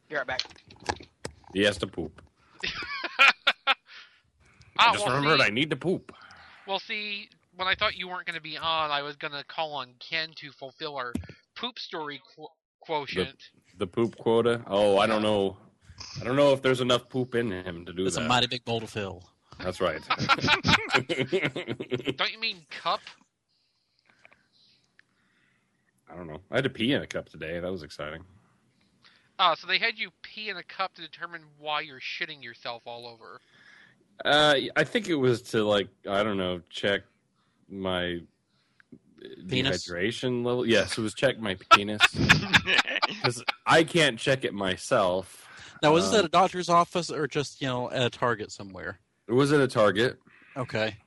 Be right back. He has to poop. I just remembered I need to poop. Well, see, when I thought you weren't going to be on, I was going to call on Ken to fulfill our poop story quotient. The poop quota? Oh, I don't know. I don't know if there's enough poop in him to do that. It's a mighty big bowl to fill. That's right. Don't you mean cup? I don't know. I had to pee in a cup today. That was exciting. So they had you pee in a cup to determine why you're shitting yourself all over. I think it was to, like, I don't know, check my penis? Dehydration level. Yes, it was check my penis. Because I can't check it myself. Now, was this at a doctor's office or just, at a Target somewhere? It was at a Target. Okay.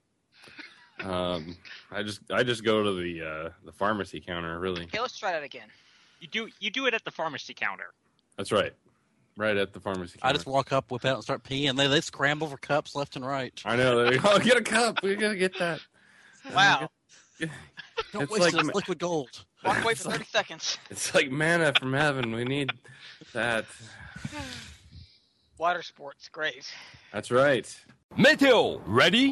I just go to the pharmacy counter, really. Okay, let's try that again. You do it at the pharmacy counter. That's right. Right at the pharmacy counter. I just walk up, whip out, and start peeing. They scramble for cups left and right. I know. Oh, get a cup. We gotta get that. Wow. Don't waste this liquid gold. Walk away for 30 seconds. It's like manna from heaven. We need that. Water sports, great. That's right. Meteo, ready?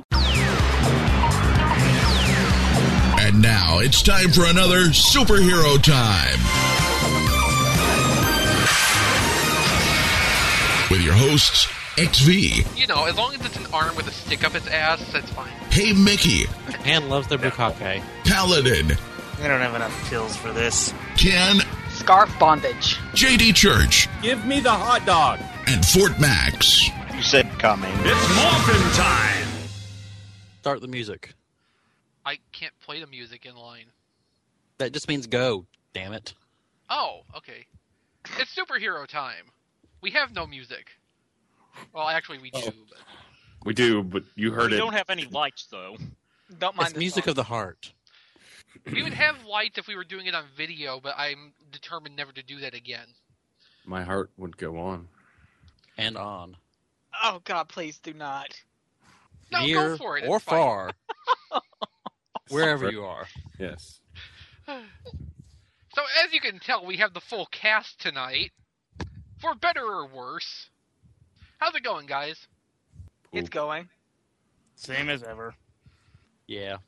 And now it's time for another superhero time. With your hosts, XV. As long as it's an arm with a stick up its ass, that's fine. Hey Mickey. Japan loves their bukkake. Paladin. I don't have enough pills for this. Ken. Scarf bondage. JD Church. Give me the hot dog. And Fort Max. You said coming. It's morphin' time. Start the music. I can't play the music in line. That just means go, damn it. Oh, okay. It's superhero time. We have no music. Well, actually, we do. But... We do, but you heard it. We don't have any lights, though. Don't mind It's music song. of the heart. We would have lights if we were doing it on video, but I'm determined never to do that again. My heart would go on. And on. Oh, God, please do not. No, Near go for it. or It's fine. far. Wherever you are. Yes. So, as you can tell, we have the full cast tonight. For better or worse. How's it going, guys? It's going. Same as ever. Yeah.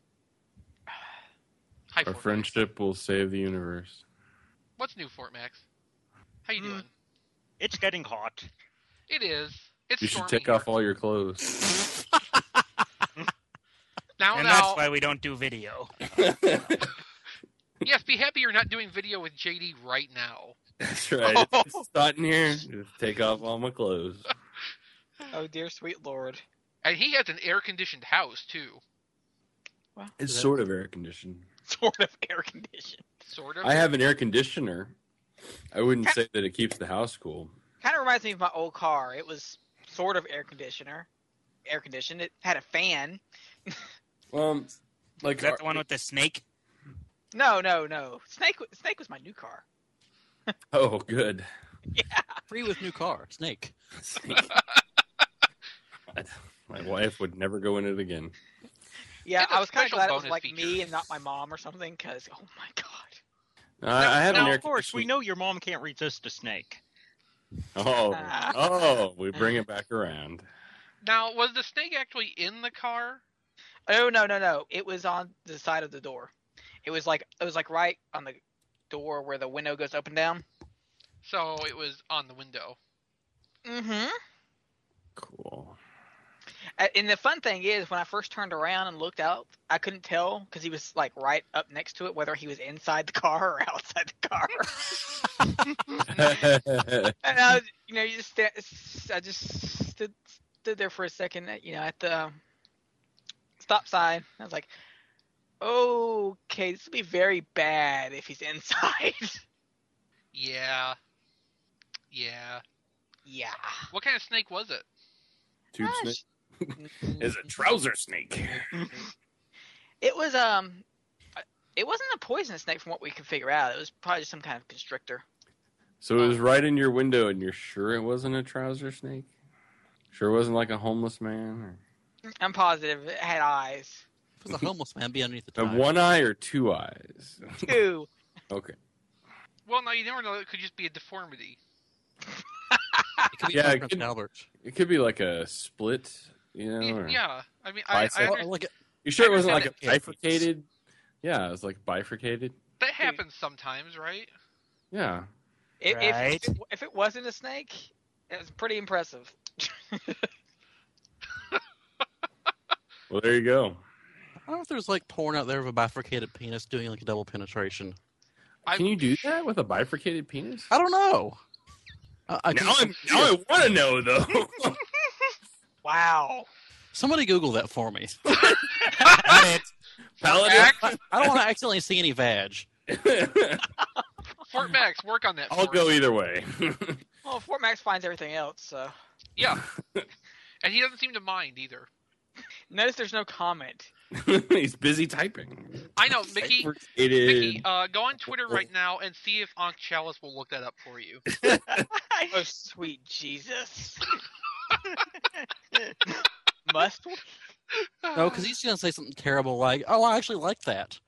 Hi, Our Fort friendship will save the universe. Max. What's new, Fort Max? How you doing? It's getting hot. It is. It's You should stormy take here. off all your clothes. And that's why we don't do video. Yes, be happy you're not doing video with JD right now. That's right. It's hot in here. Just take off all my clothes. Oh, dear sweet Lord. And he has an air-conditioned house, too. It's sort of air conditioned. Sort of air conditioned. Sort of. I have an air conditioner. I wouldn't say that it keeps the house cool. Kind of reminds me of my old car. It was sort of air conditioned. It had a fan. Like Is that the one with the snake? No. Snake was my new car. Oh, good. Yeah. Free with new car. Snake. My wife would never go in it again. Yeah, It's a I was kind of special glad it was bonus like feature. me and not my mom or something, because, oh my God. I have an Now, air of course, we conditioner. know your mom can't resist a snake. We bring it back around. Now, was the snake actually in the car? Oh, no. It was on the side of the door. It was like right on the door where the window goes up and down. So it was on the window. Mm-hmm. Cool. And the fun thing is, when I first turned around and looked out, I couldn't tell because he was like right up next to it, whether he was inside the car or outside the car. And I was, I just stood there for a second, at the stop sign. I was like, okay, this would be very bad if he's inside. Yeah. Yeah. What kind of snake was it? Tube snake is a trouser snake. It was it wasn't a poisonous snake from what we could figure out. It was probably just some kind of constrictor. So it was right in your window, and you're sure it wasn't a trouser snake? Sure it wasn't like a homeless man? Or... I'm positive it had eyes. If it was a homeless man, be underneath the Have tire. one eye or two eyes? Two. Okay. Well, no, you never know. It could just be a deformity. It could be Yeah, from it Prince could- Albert. It could be like a split, or Yeah, I mean, Bicep. Or like You sure it I wasn't like a understand bifurcated? Yeah, it was like bifurcated. that happens sometimes, right? Yeah. If it wasn't a snake, it was pretty impressive. Well, there you go. I don't know if there's like porn out there of a bifurcated penis doing like a double penetration. Can you do that with a bifurcated penis? I don't know. I Now I want to know though. Wow. Somebody Google that for me. Paladin. I don't want to accidentally see any vag. Fort Max, work on that. I'll for go us. either way. Well, Fort Max finds everything else, so. Yeah, and he doesn't seem to mind either. Notice there's no comment. He's busy typing. I know, Mickey. Bifurcated. Mickey, go on Twitter right now and see if Ankh Chalice will look that up for you. Oh, sweet Jesus. Must we? No, because he's going to say something terrible like, "Oh, I actually like that."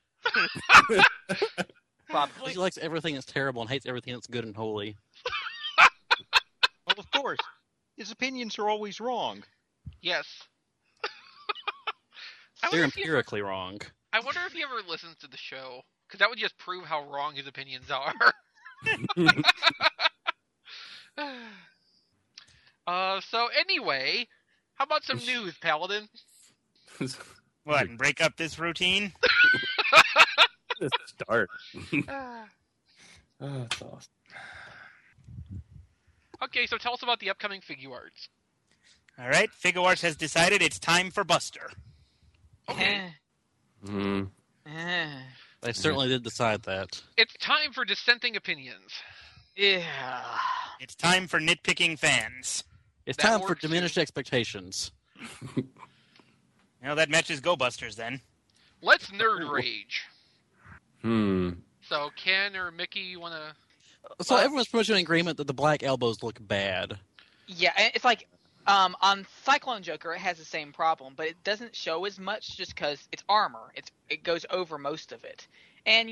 Probably. He likes everything that's terrible and hates everything that's good and holy. Well, of course. His opinions are always wrong. Yes. They're empirically wrong. I wonder if he ever listens to the show, because that would just prove how wrong his opinions are. So anyway, how about some news, Paladin? What, and break up this routine? Start. Oh, that's awesome. Okay, so tell us about the upcoming Figure Arts. All right, Figuarts has decided it's time for Buster. Okay. Mm. They certainly did decide that. It's time for dissenting opinions. Yeah. It's time for nitpicking fans. It's That time for works, diminished expectations. That matches Go Busters then. Let's nerd rage. Hmm. So Ken or Mickey, you want to... So everyone's pretty much in agreement that the black elbows look bad. Yeah, and it's like on Cyclone Joker, it has the same problem, but it doesn't show as much just because it's armor. It goes over most of it, and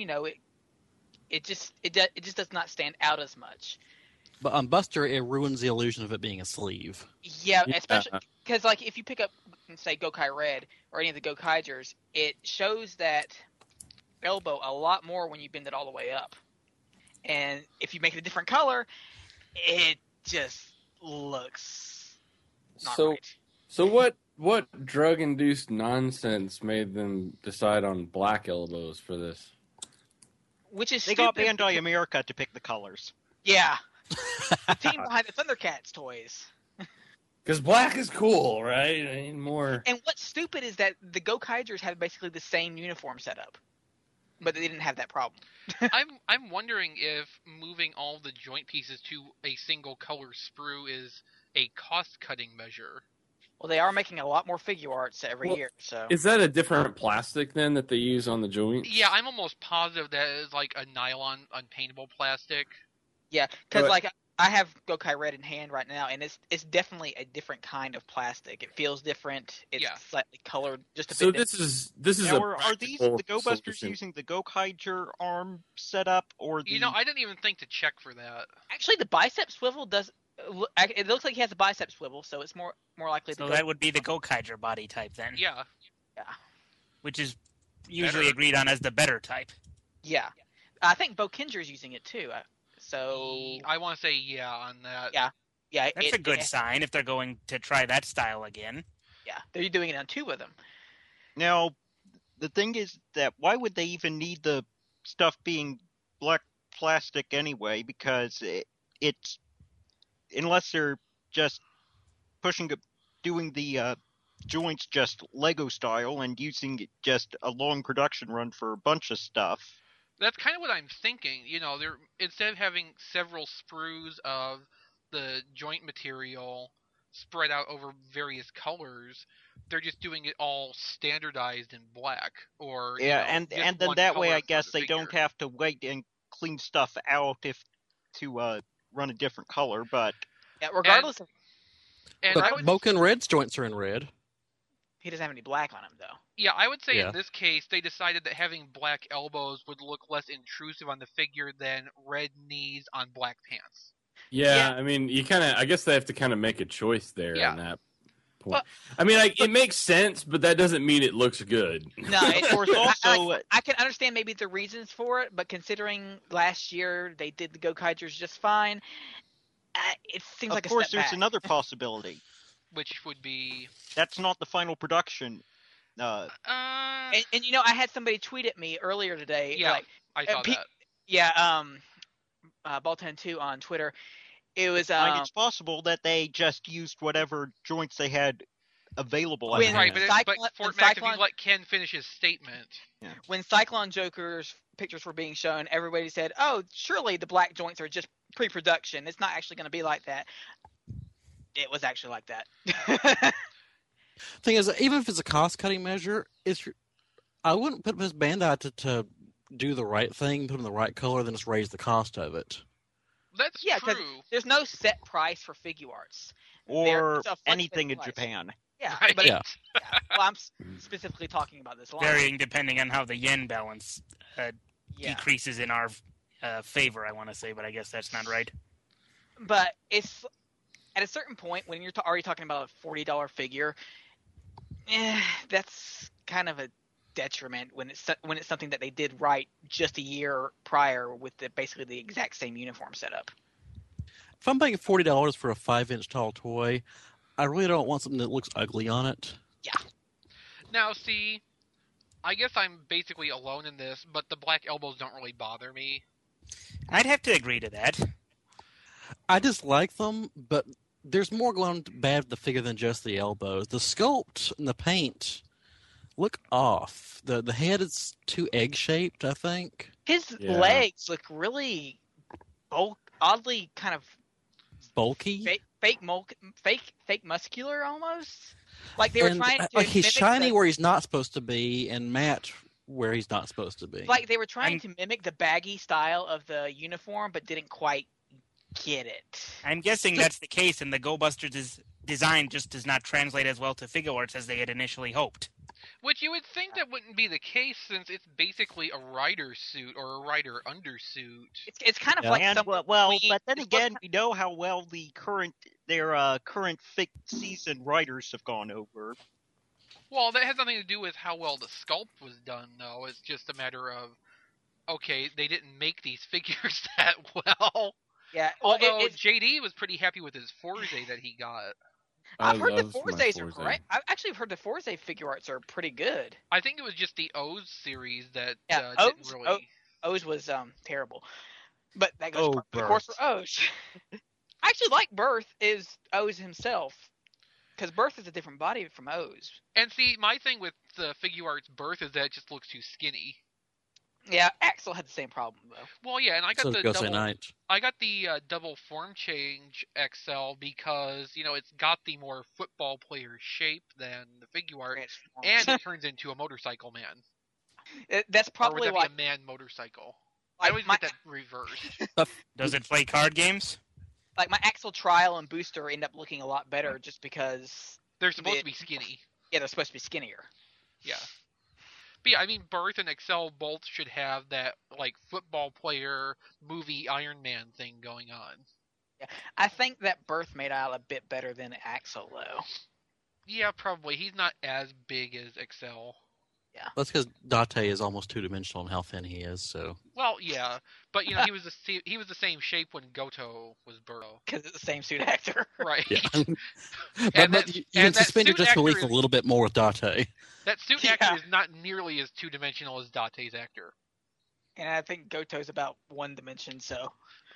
it just does not stand out as much. But on Buster, it ruins the illusion of it being a sleeve. Yeah, especially because like if you pick up say Gokai Red or any of the Gokaigers, it shows that elbow a lot more when you bend it all the way up, and if you make it a different color, it just looks not right. So what drug-induced nonsense made them decide on black elbows for this? Which is They stupid. got Bandai America to pick the colors. Yeah, the team behind the Thundercats toys. Because black is cool, right? I mean, more. And what's stupid is that the Gokaigers had basically the same uniform setup, but they didn't have that problem. I'm wondering if moving all the joint pieces to a single color sprue is a cost-cutting measure. Well, they are making a lot more figure arts every Well, year, so Is that a different plastic then that they use on the joints? Yeah, I'm almost positive that is like a nylon unpaintable plastic. yeah, because But- like I have Gokai Red in hand right now, and it's definitely a different kind of plastic. It feels different. It's Yeah. slightly colored, just a So bit. this is Now, a are these practical the Go Busters solution. using the Gokaiger arm setup or the? I didn't even think to check for that. Actually, the bicep swivel does. It looks like he has a bicep swivel, so it's more likely to So go. that would be the Gokaiger body type then. Yeah. Which is usually Better. agreed on as the better type. Yeah, I think Bo Kinger's using it too. So I want to say yeah on that. Yeah. yeah, That's a good sign if they're going to try that style again. Yeah, they're doing it on two of them. Now, the thing is that why would they even need the stuff being black plastic anyway? Because it's unless they're just doing the joints just Lego style and using just a long production run for a bunch of stuff. That's kind of what I'm thinking. They're instead of having several sprues of the joint material spread out over various colors, they're just doing it all standardized in black. Or Yeah, just and then one that way color I for guess the they don't figure. have to wait and clean stuff out to run a different color. But Yeah, regardless of And But I would Boken Red's joints are in red. he doesn't have any black on him though. Yeah, I would say Yeah. in this case they decided that having black elbows would look less intrusive on the figure than red knees on black pants. Yeah, I mean, I guess they have to kind of make a choice there Yeah. on that point. Well, I mean, it makes sense, but that doesn't mean it looks good. No, Of course, also, I can understand maybe the reasons for it, but considering last year they did the Gokaigers just fine, it seems like of a course, step there's back. another possibility. Which would be That's not the final production. uh And I had somebody tweet at me earlier today. yeah, Like, I saw Pete- that. yeah, Ball102 on Twitter. It was And it's possible that they just used whatever joints they had available. at When- Right, hand. but Cyclone- Fort when Mac, if Cyclone- you let Ken finish his statement. when Cyclone Joker's pictures were being shown, everybody said, "Oh, surely the black joints are just pre-production. It's not actually going to be like that." It was actually like that. Thing is, even if it's a cost-cutting measure, I wouldn't put Miss Bandai to do the right thing, put in the right color, then just raise the cost of it. That's Yeah, 'cause true. There's no set price for figure arts. or it's a anything in fluctuating price. Japan. Yeah, Right. but Yeah. Well, I'm specifically talking about this line. Varying depending on how the yen balance Yeah, decreases in our favor, I want to say, but I guess that's not right. but it's at a certain point when you're already talking about a $40 figure. That's kind of a detriment when it's something that they did right just a year prior with basically the exact same uniform setup. If I'm paying $40 for a 5-inch tall toy, I really don't want something that looks ugly on it. Now, see, I guess I'm basically alone in this, but the black elbows don't really bother me. I'd have to agree to that. I just like them, but there's more going bad with the figure than just the elbows. The sculpt and the paint look off. The head is too egg-shaped, I think. His Yeah. legs look really oddly kind of Bulky. fake muscular almost. Like they were And, trying to like he's mimic shiny the, where he's not supposed to be and matte where he's not supposed to be. like they were trying to mimic the baggy style of the uniform, but didn't quite get it. I'm guessing that's the case, and the Go Busters' design just does not translate as well to figure arts as they had initially hoped. Which you would think that wouldn't be the case since it's basically a rider suit or a rider undersuit. It's kind of Yeah. like And something well, we- but then it's again, we know how well their current season writers have gone over. Well, that has nothing to do with how well the sculpt was done, though. It's just a matter of, okay, they didn't make these figures that well. Yeah, well, Although it's JD was pretty happy with his Forze that he got. I've heard the love my Forzes are Forze. great. I've actually heard the Forze figure arts are pretty good. I think it was just the O's series that Yeah, didn't O's- really. O's was terrible, but that goes Oh, part of the course Birth. for O's. I actually like Birth is O's himself because Birth is a different body from O's. And see, my thing with the figure arts Birth is that it just looks too skinny. Yeah, Axel had the same problem though. Well, yeah, and I got so the Ghost double. Knight. I got the double form change XL because it's got the more football player shape than the figure art, and it turns into a motorcycle man. That's Or would probably that why. be a man motorcycle? I Like always my, get that reversed. Does it play card games? like my Axel trial and booster end up looking a lot better just because They're supposed to be skinny. they're supposed to be skinnier. Yeah. But yeah, I mean, Birth and Excel both should have that, like, football player movie Iron Man thing going on. I think that Birth made out a bit better than Axel though. Yeah, probably. He's not as big as Excel. That's because Date is almost two-dimensional in how thin he is, so... Well, yeah, but he was the same shape when Goto was Burrow. Because it's the same suit actor. Right. Yeah. And but that- you and can that suspend your suit actor disbelief is- a little bit more with Date. That suit Yeah. actor is not nearly as two-dimensional as Date's actor. And I think Goto's about one dimension, so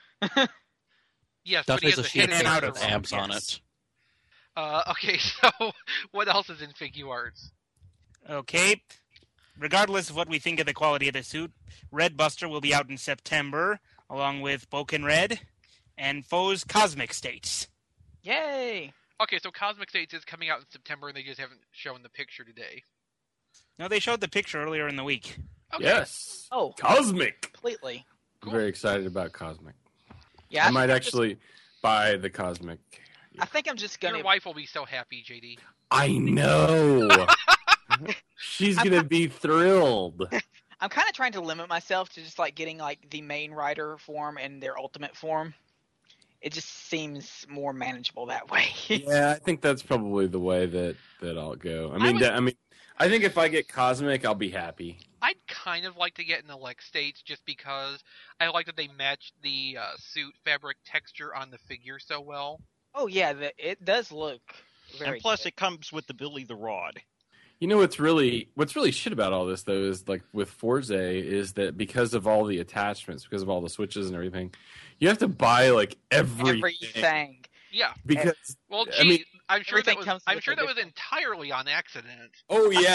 Yes, but he Date's has a a sheet head in and out and of abs on yes. it. Okay, so what else is in figure arts? Okay. Regardless of what we think of the quality of the suit, Red Buster will be out in September, along with Boken Red and Foe's Cosmic States. yay! Okay, so Cosmic States is coming out in September, and they just haven't shown the picture today. No, they showed the picture earlier in the week. Okay. Yes. Oh, Cosmic. completely. I'm very excited about Cosmic. Yeah, I might actually buy the Cosmic. I think I'm just gonna. Your wife will be so happy, JD. I know. She's gonna be thrilled. I'm kind of trying to limit myself to just like getting like the main rider form and their ultimate form, It just seems more manageable that way. Yeah, I think that's probably the way that I'll go. I would- I think if I get Cosmic, I'll be happy. I'd kind of like to get an Elect States just because I like that they match the suit fabric texture on the figure so well. Oh yeah, it does look very. And plus, good. it comes with the Billy the Rod. You know what's really shit about all this though is like with Forza is that because of all the attachments, because of all the switches and everything, you have to buy like everything. everything. Yeah. Because Well, gee, I mean, I'm sure that everything was comes I'm with sure a that was different- entirely on accident. oh yeah,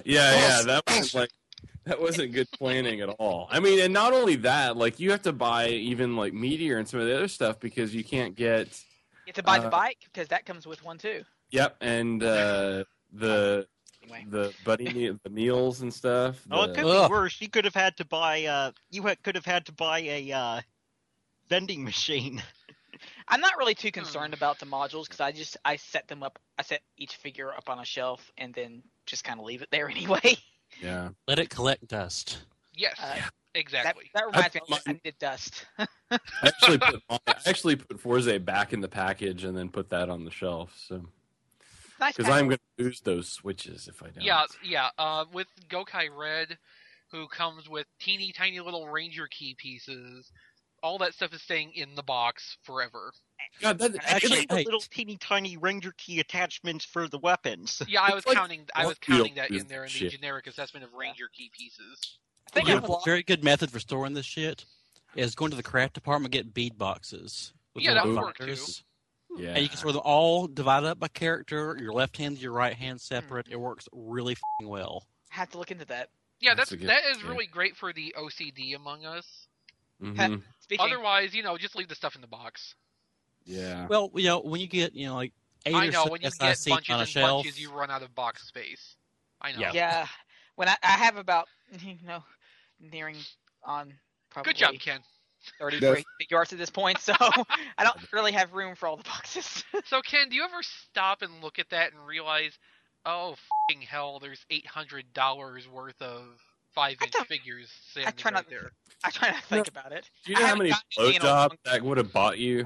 that wasn't good planning at all. I mean, and not only that, like you have to buy even like Meteor and some of the other stuff because you can't get. You have to buy the bike because that comes with one too. Yep, and the Anyway. the meals and stuff. Oh, it the- could Ugh. be worse. You could have had to buy. Could have had to buy a vending machine. I'm not really too concerned about the modules because I set them up. I set each figure up on a shelf and then just kind of leave it there anyway. yeah. Let it collect dust. Yes, That exactly. reminds me. put I needed dust. I actually put Forza back in the package and then put that on the shelf. So Nice. because I'm going to lose those switches if I don't. Yeah. With Gokai Red, who comes with teeny tiny little Ranger key pieces, all that stuff is staying in the box forever. God, that Actually, Even the hey. little teeny tiny Ranger key attachments for the weapons. Yeah, I was It's like counting. I was Warfield counting that is in there in the shit. generic assessment of Ranger key pieces. I think You I'm know, a very good method for storing this shit is going to the craft department and get bead boxes. with Yeah, little that would work, binders. yeah. And you can store them all divided up by character, your left hand, your right hand separate. It works really f***ing well. have to look into that. Yeah, That's a good that is idea. really great for the OCD among us. Mhm. Speaking. Otherwise, just leave the stuff in the box. Yeah. Well, when you get, like 8 I or know so when you get SIC bunches on a and shelf. bunches, you run out of box space. I know. Yeah. Yeah, when I have about nearing on probably Good job, Ken. 30 That's- figure arts at this point, so I don't really have room for all the boxes. So, Ken, do you ever stop and look at that and realize, oh, f***ing hell, there's $800 worth of 5-inch don't- figures I sitting try right not there? I try not to think about it. Do you know I how haven't many gotten anything in a blowjobs long- that would have bought you?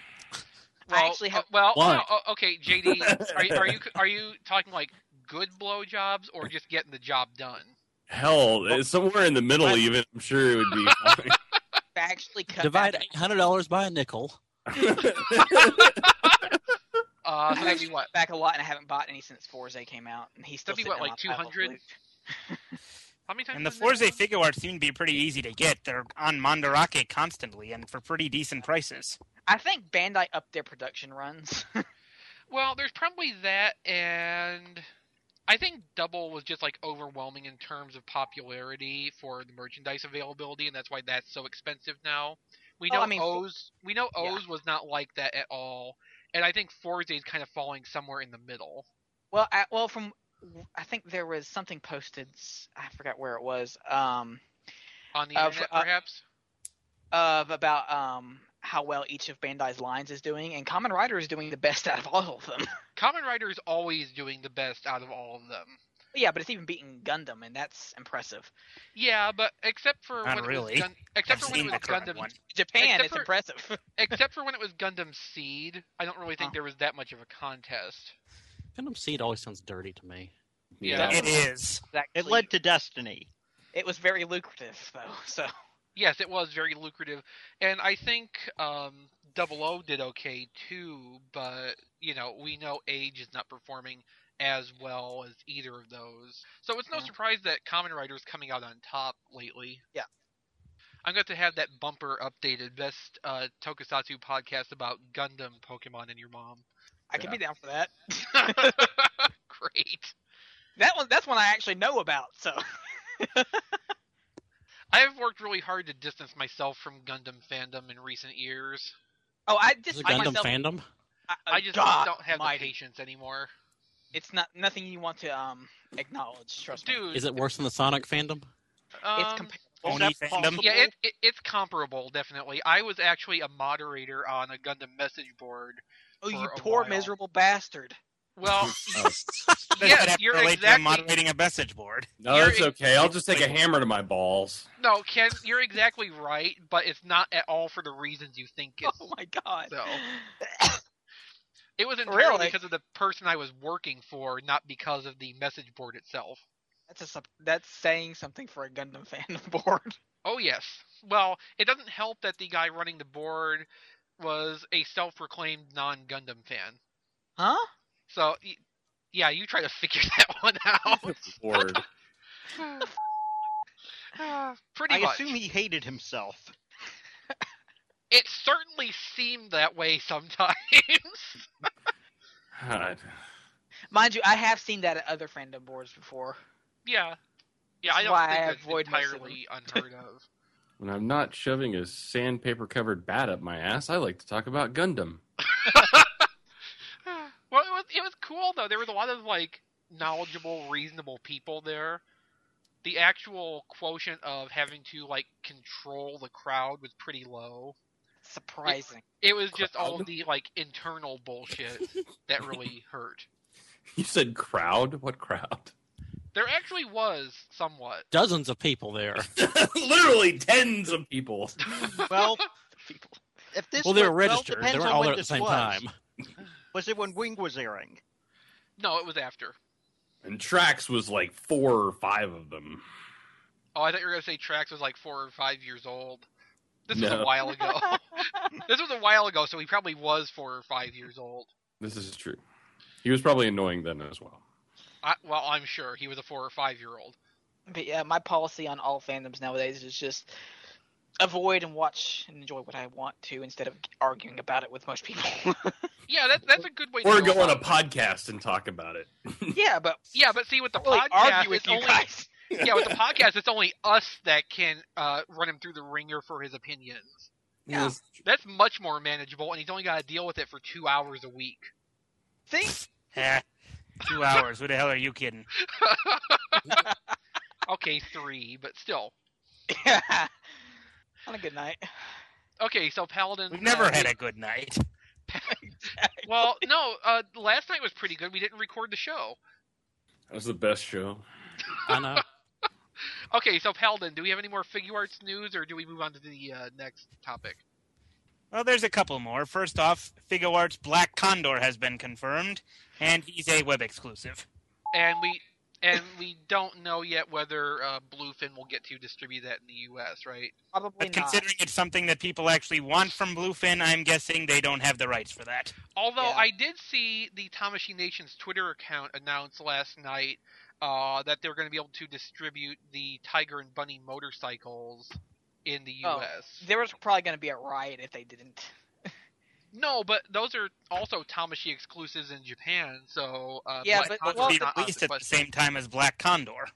I actually have. One. Okay, JD, are you talking like good blowjobs or just getting the job done? Hell, it's somewhere in the middle. Even I'm sure it would be. fine. I actually cut Divide back, $800 by a nickel. So I that'd be actually what? cut back a lot, and I haven't bought any since Forza came out, and he's still That'd be sitting what, in like my pile of 200? loot. How many times? And the was that Forza one? figure arts seem to be pretty easy to get. They're on Mandarake constantly and for pretty decent prices. I think Bandai upped their production runs. Well, there's probably that, and I think Double was just like overwhelming in terms of popularity for the merchandise availability, and that's why that's so expensive now. We know Oh, I mean, O's was not like that at all, and I think Forza is kind of falling somewhere in the middle. Well, I think there was something posted. I forgot where it was. On the Of, internet, uh, perhaps. Of about how well each of Bandai's lines is doing, and Kamen Rider is doing the best out of all of them. Kamen Rider is always doing the best out of all of them. Yeah, but it's even beating Gundam, and that's impressive. Yeah, but except for Not when really. it was except I've for when it seen was the current Gundam one. Japan, Except it's for- impressive. except for when it was Gundam Seed, I don't really think there was that much of a contest. Gundam Seed always sounds dirty to me. Yeah. It is. It It led to Destiny. It was very lucrative, though. So Yes, it was very lucrative, and I think Double O did okay too. But we know Age is not performing as well as either of those, so it's no Yeah. surprise that Kamen Rider is coming out on top lately. Yeah. I'm going to have that bumper updated. Best Tokusatsu podcast about Gundam, Pokemon, and your mom. I can be down for that. Great. That's one I actually know about. So I have worked really hard to distance myself from Gundam fandom in recent years. I Is just it Gundam myself, fandom? I just God don't have almighty. the patience anymore. It's nothing you want to acknowledge. Trust me. Dude, Is it worse than the Sonic fandom? It's um, comparable. Is Oni that fandom? possible? yeah, it's comparable, definitely. I was actually a moderator on a Gundam message board. Oh, for you a poor while. miserable bastard. Well, Oh. yeah, you're relate to exactly. moderating a message board. No, You're that's okay. I'll just take a hammer to my balls. No, Ken, you're exactly right, but it's not at all for the reasons you think it's. Oh my god. So. It was entirely Really? because of the person I was working for, not because of the message board itself. That's saying something for a Gundam fandom board. Oh, yes. Well, it doesn't help that the guy running the board was a self-proclaimed non-Gundam fan. Huh? So, yeah, you try to figure that one out. Lord. Pretty I much. assume he hated himself. It certainly seemed that way sometimes. God. Mind you, I have seen that at other fandom boards before. Yeah. Yeah, This I is don't why think I that's avoid most of entirely unheard of. When I'm not shoving a sandpaper-covered bat up my ass, I like to talk about Gundam. Well, it was cool though. There was a lot of like knowledgeable, reasonable people there. The actual quotient of having to like control the crowd was pretty low. Surprising. It was just all Crowd? of the like internal bullshit that really hurt. You said crowd? What crowd? There actually was somewhat. Dozens of people there. Literally tens of people. Well, People. if this Well, they were was- registered. depends They weren't on all when there at the this same was. time. Was it when Wing was airing? No, it was after. And Trax was like 4 or 5 of them. Oh, I thought you were gonna say Trax was like 4 or 5 years old. This was No. a while ago. This was a while ago, so he probably was 4 or 5 years old. This is true. He was probably annoying then as well. Well, I'm sure he was a 4 or 5 year old. But yeah, my policy on all fandoms nowadays is just avoid and watch and enjoy what I want to instead of arguing about it with most people. Yeah, that's a good way to Or go go on a about it. podcast and talk about it. yeah, but Yeah, but see, with the really podcast, argue with it's you only guys. yeah, with the podcast, it's only us that can run him through the ringer for his opinions. Yeah. That's much more manageable, and he's only got to deal with it for 2 hours a week. See? Heh. 2 hours. Who the hell are you kidding? Okay, 3, but still. On a good night. Okay, so Paladin. We've never had a good night. Well, no. Last night was pretty good. We didn't record the show. That was the best show. I know. Okay, so Paladin, do we have any more Figure Arts news, or do we move on to the next topic? Well, there's a couple more. First off, Figuarts Black Condor has been confirmed, and he's a web exclusive. And we don't know yet whether Bluefin will get to distribute that in the U.S., right? Probably But not. considering it's something that people actually want from Bluefin, I'm guessing they don't have the rights for that. Although Yeah. I did see the Tamashii Nation's Twitter account announce last night that they're going to be able to distribute the Tiger and Bunny motorcycles in the Oh. U.S. There was probably going to be a riot if they didn't. No, but those are also Tamashii exclusives in Japan, so Yeah, Black but- Condor's well, Be not out of released the at the question. same time as Black Condor.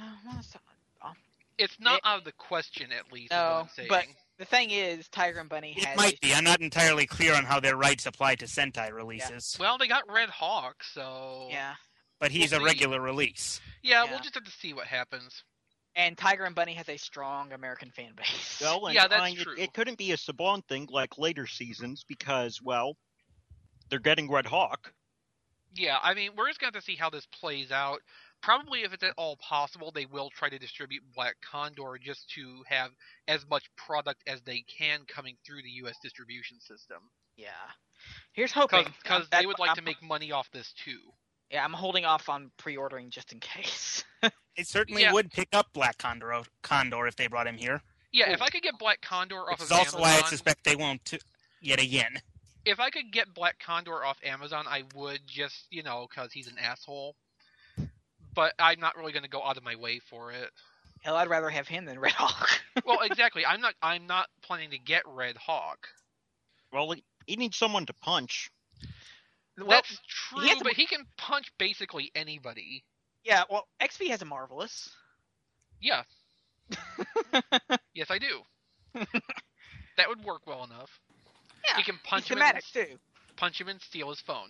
It's not out of the question, at least. is what No, I'm saying. but the thing is, Tiger and Bunny It has. might be. I'm not entirely clear on how their rights apply to Sentai releases. Well, they got Red Hawk, so Yeah. But he's We'll a see. regular release. Yeah, Yeah. we'll just have to see what happens. And Tiger and Bunny has a strong American fan base. Well, and Yeah, that's fine, true. It couldn't be a Saban thing like later seasons because, well, they're getting Red Hawk. Yeah, I mean, we're just going to have to see how this plays out. Probably, if it's at all possible, they will try to distribute Black Condor just to have as much product as they can coming through the U.S. distribution system. Yeah. Here's hoping. Because That's they would what like to I'm- make money off this, too. Yeah, I'm holding off on pre-ordering just in case. It certainly Yeah. would pick up Black Condor if they brought him here. Yeah, if I could get Black Condor off Which is of also Amazon, why I suspect they won't yet again. if I could get Black Condor off Amazon, I would just, because he's an asshole. But I'm not really going to go out of my way for it. Hell, I'd rather have him than Red Hawk. Well, exactly. I'm not planning to get Red Hawk. Well, he needs someone to punch. Well, That's he true, has a- but he can punch basically anybody. yeah, well, XP has a Marvelous. Yeah. Yes, I do. That would work well enough. Yeah, He can punch he's him, thematic too, and steal his phone.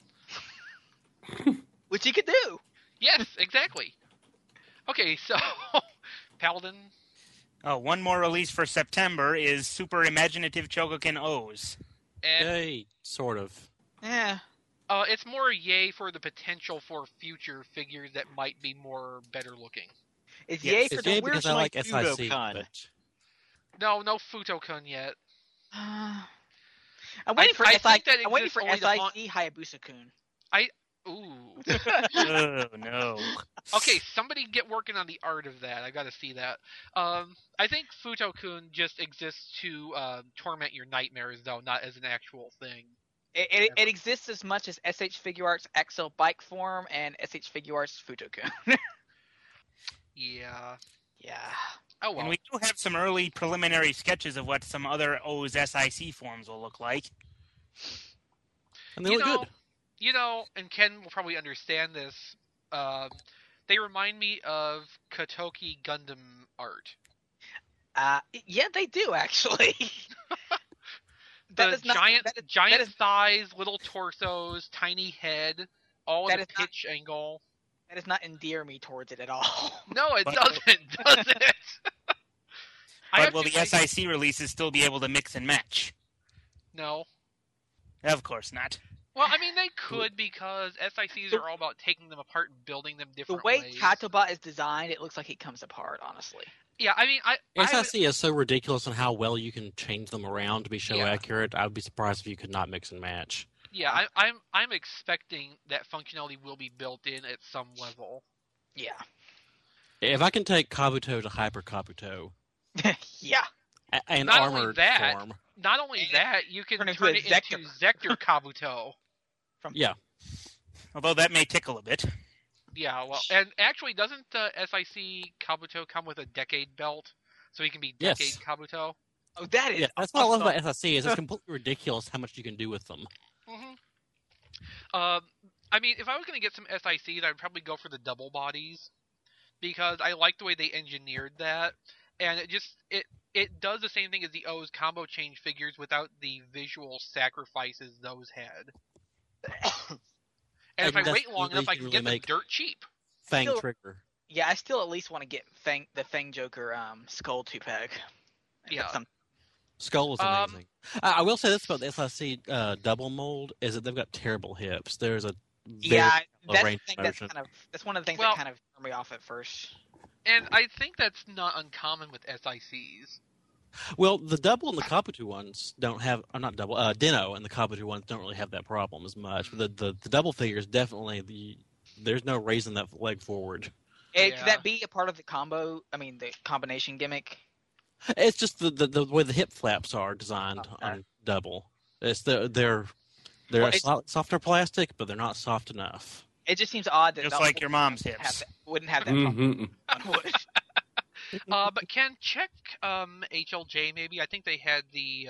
which he could do. Yes, exactly. Okay, so Paladin. Oh, one more release for September is Super Imaginative Chogokin O's. And Yay, sort of. Yeah. It's more yay for the potential for future figures that might be more better looking. It's Yes, yay It's for yay the because I like like SIC, Budokan. but No Futokun yet. I'm waiting for I SIC. think that I'm waiting exists for only to haunt- SIC Hayabusa-kun. Ooh. oh no. Okay, somebody get working on the art of that. I gotta see that. I think Futokun just exists to torment your nightmares, though, not as an actual thing. It exists as much as SH Figuarts Axel Bike Form and SH Figuarts Futokun. Yeah. Yeah. Oh well. And we do have some early preliminary sketches of what some other O's SIC forms will look like. and they look good. And Ken will probably understand this. They remind me of Kotoki Gundam art. Yeah, they do actually. The giant that is- thighs, little torsos, tiny head, all That in a is not- pitch angle. That does not endear me towards it at all. No, it But- doesn't, does it? But will the SIC releases still be able to mix and match? No. Of course not. Well, I mean, they could because SICs are all about taking them apart and building them The different way ways. Katobot is designed, it looks like it comes apart, honestly. Yeah, I mean, I SIC is so ridiculous on how well you can change them around to be show Yeah. accurate. I would be surprised if you could not mix and match. yeah, I'm expecting that functionality will be built in at some level. Yeah. If I can take Kabuto to Hyper Kabuto, Yeah. an Not only armored that, form, Not only And that, you can turn turn into it a into Zector Kabuto. yeah, Although that may tickle a bit. Yeah, well, and actually, doesn't SIC Kabuto come with a Decade belt, so he can be Yes. Decade Kabuto? Oh, that is yeah. That's what I love awesome. about SIC is it's completely ridiculous how much you can do with them. Mm-hmm. I mean, if I was going to get some SICs, I'd probably go for the double bodies because I like the way they engineered that, and it does the same thing as the O's combo change figures without the visual sacrifices those had. And if I that's wait long what enough, they I can can really get them make- dirt cheap. Fang Still- Trigger. Yeah, I still at least want to get the Fang Joker Skull 2-pack. Yeah. Skull was Um, amazing. I will say this about the SIC double mold is that they've got terrible hips. There's a very Yeah, low that's the range thing motion. that's one of the things Well- that kind of threw me off at first. And I think that's not uncommon with SICs. Well, the double and the Kabuto ones don't have, or not double, Dino and the Kabuto ones don't really have that problem as much. But the double figures definitely, there's no raising that leg forward. Could Yeah. that be a part of the the combination gimmick? It's just the way the hip flaps are designed Okay. on double. It's they're Well, a softer plastic, but they're not soft enough. It just seems odd that Just double like your mom's wouldn't hips. wouldn't have that problem. Mhm. I would. But Ken, check HLJ maybe. I think they had the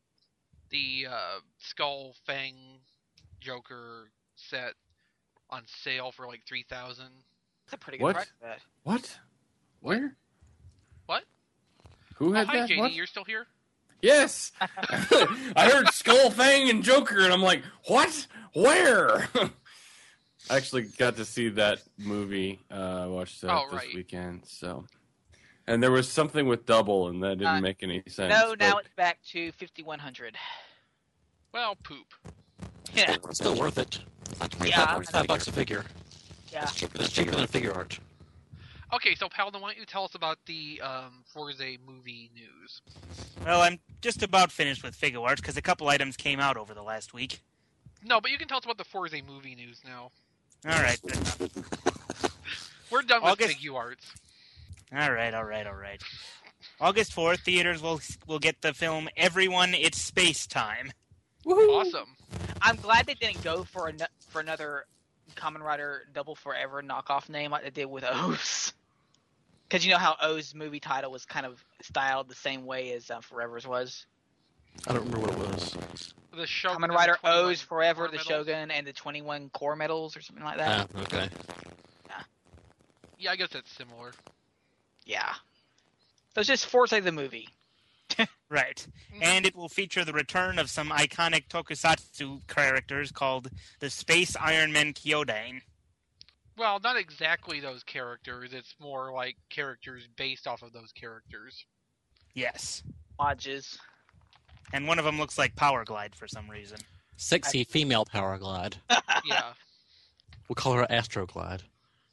Skull Fang Joker set on sale for like 3,000. That's a pretty good What? price for that. What? Where? What? Who Oh, had hi that? JD, What? you're still here? Yes. I heard Skull, Fang, and Joker, and I'm like, what? Where? I actually got to see that movie. Watched that this right. weekend. So, and there was something with Double, and that didn't make any sense. No, now but- it's back to 5,100. Well, poop. Yeah, It's still worth it. It's like Yeah. $25 a figure. yeah. That's cheaper than a figure art. Okay, so Paladin, why don't you tell us about the Forza movie news? Well, I'm just about finished with figure arts because a couple items came out over the last week. No, but you can tell us about the Forza movie news now. All right, good enough. We're done with August- figure arts. All right. August 4th, theaters will get the film Everyone It's Space Time. Awesome. I'm glad they didn't go for another Kamen Rider Double Forever knockoff name like they did with O's. Because you know how O's movie title was kind of styled the same way as Forever's was. I don't remember what it was. The Shogun Kamen and the Rider 21 O's Forever, core the medals. Shogun, and the 21 core medals or something like that. Okay. Yeah, I guess that's similar. Yeah. So it's just Forza the movie. Right. And it will feature the return of some iconic tokusatsu characters called the Space Iron Man Kyodain. Well, not exactly those characters. It's more like characters based off of those characters. Yes. Lodges. And one of them looks like Power Glide for some reason. Sexy female power glide. Yeah. We'll call her Astroglide.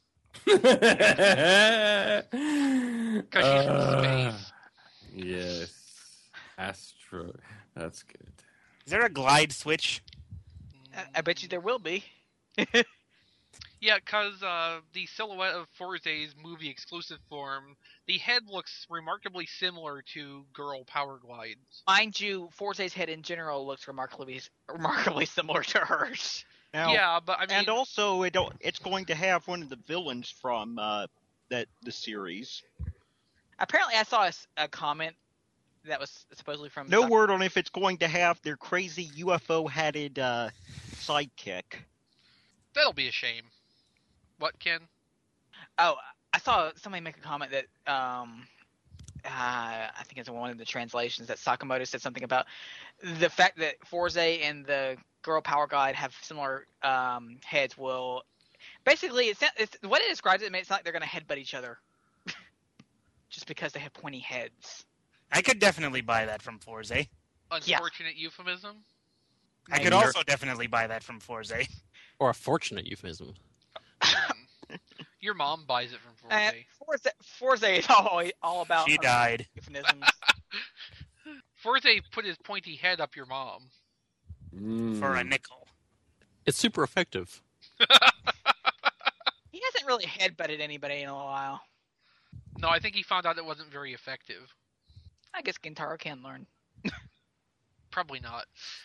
Because she's from space. Yes. Astro. That's good. Is there a glide switch? I bet you there will be. Yeah, because the silhouette of Forze's movie exclusive form, the head looks remarkably similar to Girl Power Glide's. Mind you, Forze's head in general looks remarkably similar to hers. Now, Yeah, but I mean, and also it's going to have one of the villains from the series. Apparently, I saw a comment that was supposedly from. No word on if it's going to have their crazy UFO-headed sidekick. that'll be a shame. What, Ken? Oh, I saw somebody make a comment that I think it's one of the translations that Sakamoto said something about the fact that Forze and the Girl Power Glide have similar heads. Will basically it's the way it describes it. I mean, it's not like they're going to headbutt each other just because they have pointy heads. I could definitely buy that from Forze. Unfortunate euphemism. I could also definitely buy that from Forze. Or a fortunate euphemism. Your mom buys it from Forze. Forze is all about. She died. Euphemisms. Forze put his pointy head up your mom. For a nickel. It's super effective. He hasn't really headbutted anybody in a while. No, I think he found out it wasn't very effective. I guess Gintaro can learn. Probably not.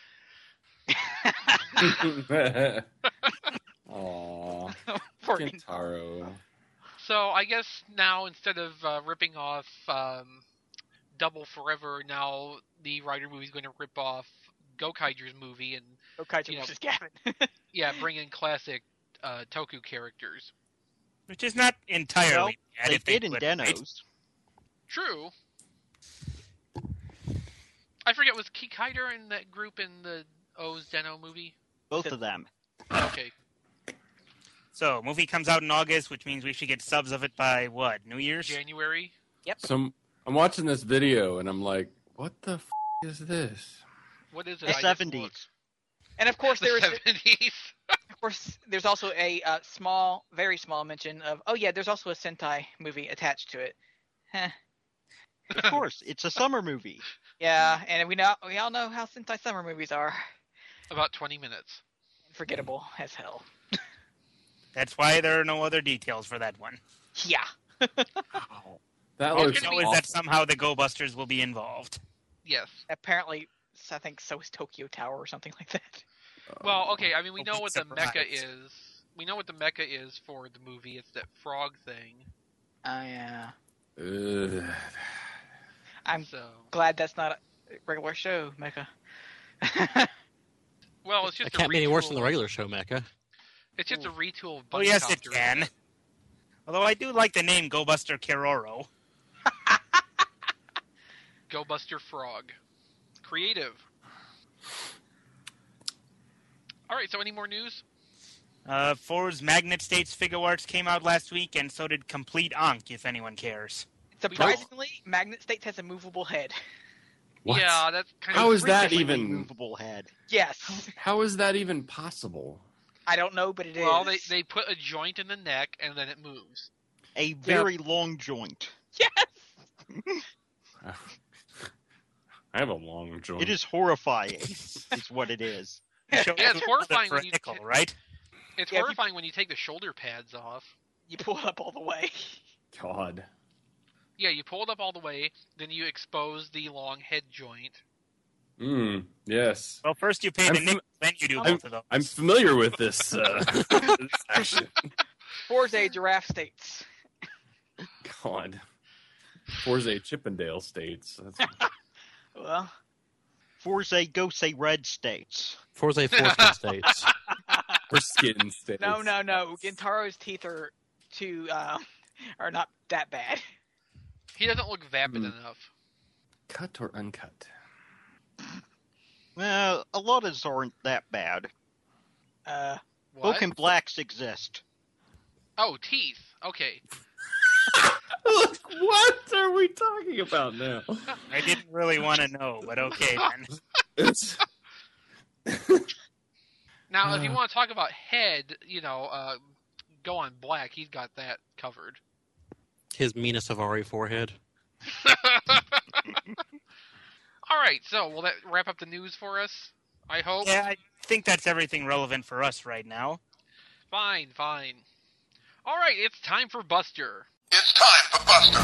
Aww. Poor Gintaro. So I guess now instead of ripping off Double Forever, now the Rider movie is going to rip off Gokaiger's movie and Gokaiger versus Gavin. bring in classic Toku characters. Which is not entirely bad. They if did in put it right. Denos. True. I forget, was Kikaider in that group in the O's Zeno movie? Both of them. Okay. So, movie comes out in August, which means we should get subs of it by, what, New Year's? January? So I'm watching this video and I'm like, what the is this? What is it? The I just 70s. looked. And of course, The there is 70s. of course there's also a very small mention of there's also a Sentai movie attached to it. Heh. Of course, it's a summer movie. Yeah, and we all know how Sentai summer movies are. About 20 minutes. Forgettable as hell. That's why there are no other details for that one. Yeah. Wow. That All looks it's So gonna is be- that somehow the Go Busters will be involved. Yes. Apparently, I think so is Tokyo Tower or something like that. Well, okay, I mean, we know big what the surprise. mecha is. We know what the mecha is for the movie. It's that frog thing. Yeah. Ugh. I'm So, glad that's not a regular show, Mecha. well, it's just It can't a be any worse than the retool- regular show, Mecha. It's just a retool of Oh, yes, it Bunnycopter. can. Although I do like the name Go Buster Keroro. Go Buster Frog. Creative. Alright, so any more news? Ford's Magnet States Figure Arts came out last week, and so did Complete Ankh, if anyone cares. Surprisingly, Magnet States has a movable head. What? Yeah, that's kind How of... is that Frequently even? movable head? Yes. How is that even possible? I don't know, but it is. Well, they put a joint in the neck, and then it moves. A very long joint. Yes! I have a long joint. It is horrifying, is what it is. Yeah, it's horrifying for a when you nickel, right? It's Yeah, if you- horrifying when you take the shoulder pads off. You pull it up all the way. God. Yeah, you pull it up all the way, then you expose the long head joint. Yes. Well, first you pay I'm the fam- nickel, then you do both of those. I'm familiar with this, this action. Forza Giraffe States. God. Forza Chippendale States. That's... Well, Forza Go Say Red States. Forza Forza States. For skin states. no. Gintaro's teeth are are not that bad. He doesn't look vapid enough. Cut or uncut? Well, a lot of us aren't that bad. Uh, What? Vulcan Blacks exist. Oh, teeth. Okay. What are we talking about now? I didn't really want to know, but okay then. It's Now, if you want to talk about head, go on Black. He's got that covered. His Mina Savari forehead. All right, so will that wrap up the news for us? I hope. Yeah, I think that's everything relevant for us right now. Fine. All right, it's time for Buster. It's time for Buster.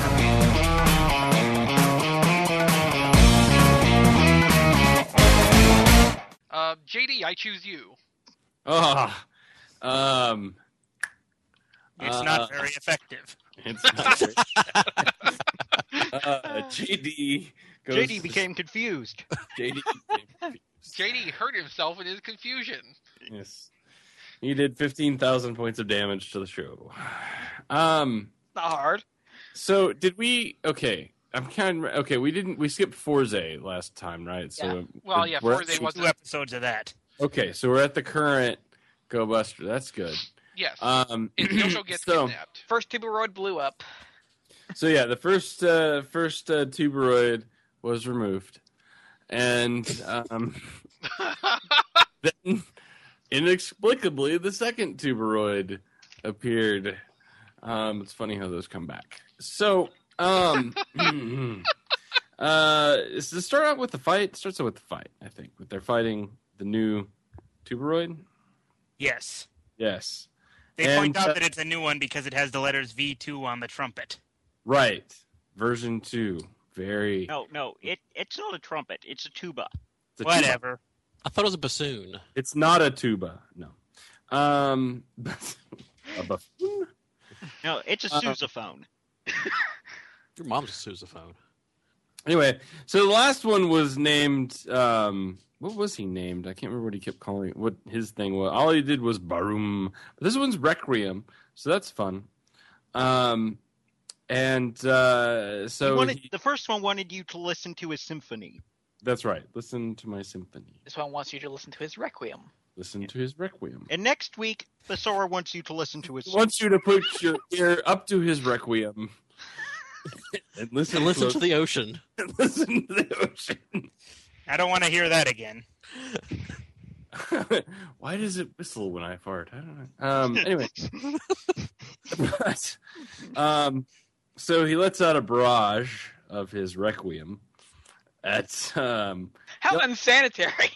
JD, I choose you. It's not very effective. It's not very JD goes JD became confused. JD became confused. JD hurt himself in his confusion. Yes. He did 15,000 points of damage to the show. Not hard. So did we? Okay, we skipped Forze last time, right? So Well, yeah, we're Forze at- was 2 episodes of that. Okay, so we're at the current Go Buster. That's good. Yes. And Yoko gets so, kidnapped. First tuberoid blew up. So yeah, the first tuberoid was removed, and then inexplicably the second tuberoid appeared. It's funny how those come back. So to start out with the fight, starts out with the fight. I think they're fighting the new tuberoid. Yes. Yes. They point out that it's a new one because it has the letters V2 on the trumpet. Right. Version 2. Very. No, it's not a trumpet. It's a tuba. It's a Whatever. I thought it was a bassoon. It's not a tuba. No. A buffoon? No, it's a sousaphone. Your mom's a sousaphone. Anyway, so the last one was named. What was he named? I can't remember what he kept calling it. What his thing was. All he did was Barum. But this one's Requiem, so that's fun. So The first one wanted you to listen to his symphony. that's right. Listen to my symphony. This one wants you to listen to his Requiem. Listen to his Requiem. And next week, Thesora wants you to listen to his He wants you to put your ear up to his Requiem. And listen To the ocean. listen to the ocean. I don't want to hear that again. Why does it whistle when I fart? I don't know. Anyway. So he lets out a barrage of his Requiem at How unsanitary.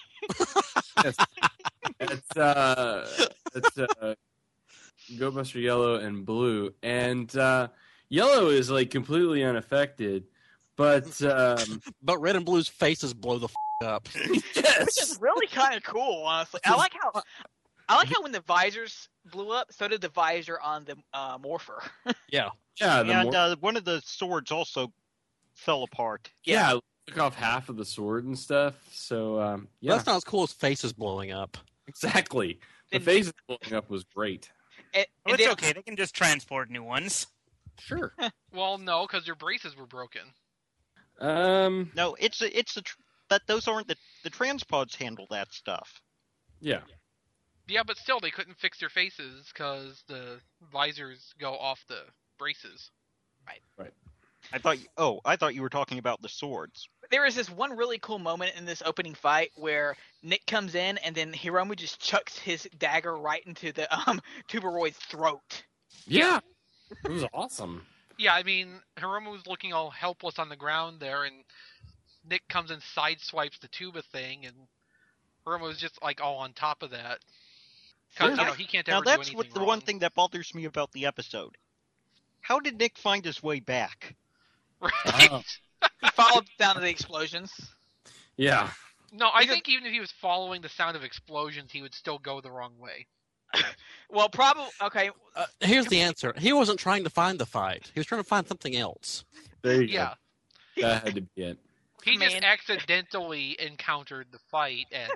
It's Go Buster Yellow and Blue, and Yellow is like completely unaffected, but But Red and Blue's faces blow the up. Which is really kind of cool, honestly. I like how when the visors blew up, so did the visor on the Morpher. Yeah. And one of the swords also fell apart. Yeah, took off half of the sword and stuff. So That's not as cool as faces blowing up. exactly. The And- face blowing up was great. Well, it's okay. They can just transport new ones. Sure. Well, no, because their braces were broken. No, but those aren't the transpods handle that stuff. Yeah. Yeah, but still, they couldn't fix their faces because the visors go off the braces. I thought you were talking about the swords. There is this one really cool moment in this opening fight where Nick comes in and then Hiromu just chucks his dagger right into the tuberoid's throat. Yeah. It was awesome. Yeah, I mean, Hiromu was looking all helpless on the ground there, and Nick comes and sideswipes the tuba thing, and Hiromu was just like all on top of that. Because he can't ever Now do that's anything what the wrong. one thing that bothers me about the episode. How did Nick find his way back? Right? Oh. He followed down to the explosions. Yeah. No, I think even if he was following the sound of explosions, he would still go the wrong way. Well, probably okay. Here's the answer. He wasn't trying to find the fight. He was trying to find something else. There you Yeah. go. That had to be it. He just Man. accidentally encountered the fight, and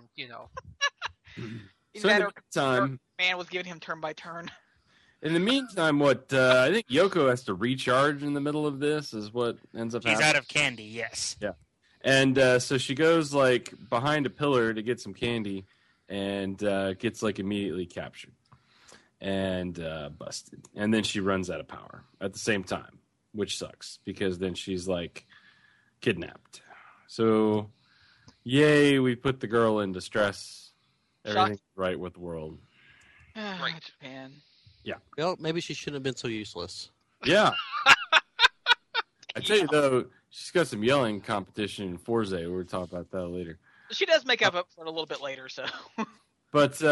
So in the meantime, Man was giving him turn by turn. I think Yoko has to recharge in the middle of this is what ends up She's happening. out of candy, yes. And so she goes like behind a pillar to get some candy and gets like immediately captured and busted. And then she runs out of power at the same time, which sucks because then she's like kidnapped. So yay, we put the girl in distress everything's right with the world. Right. Japan. Well, maybe she shouldn't have been so useless. Yeah. I tell you though, she's got some yelling competition in Forza. We'll talk about that later. She does make up for it a little bit later, so. But so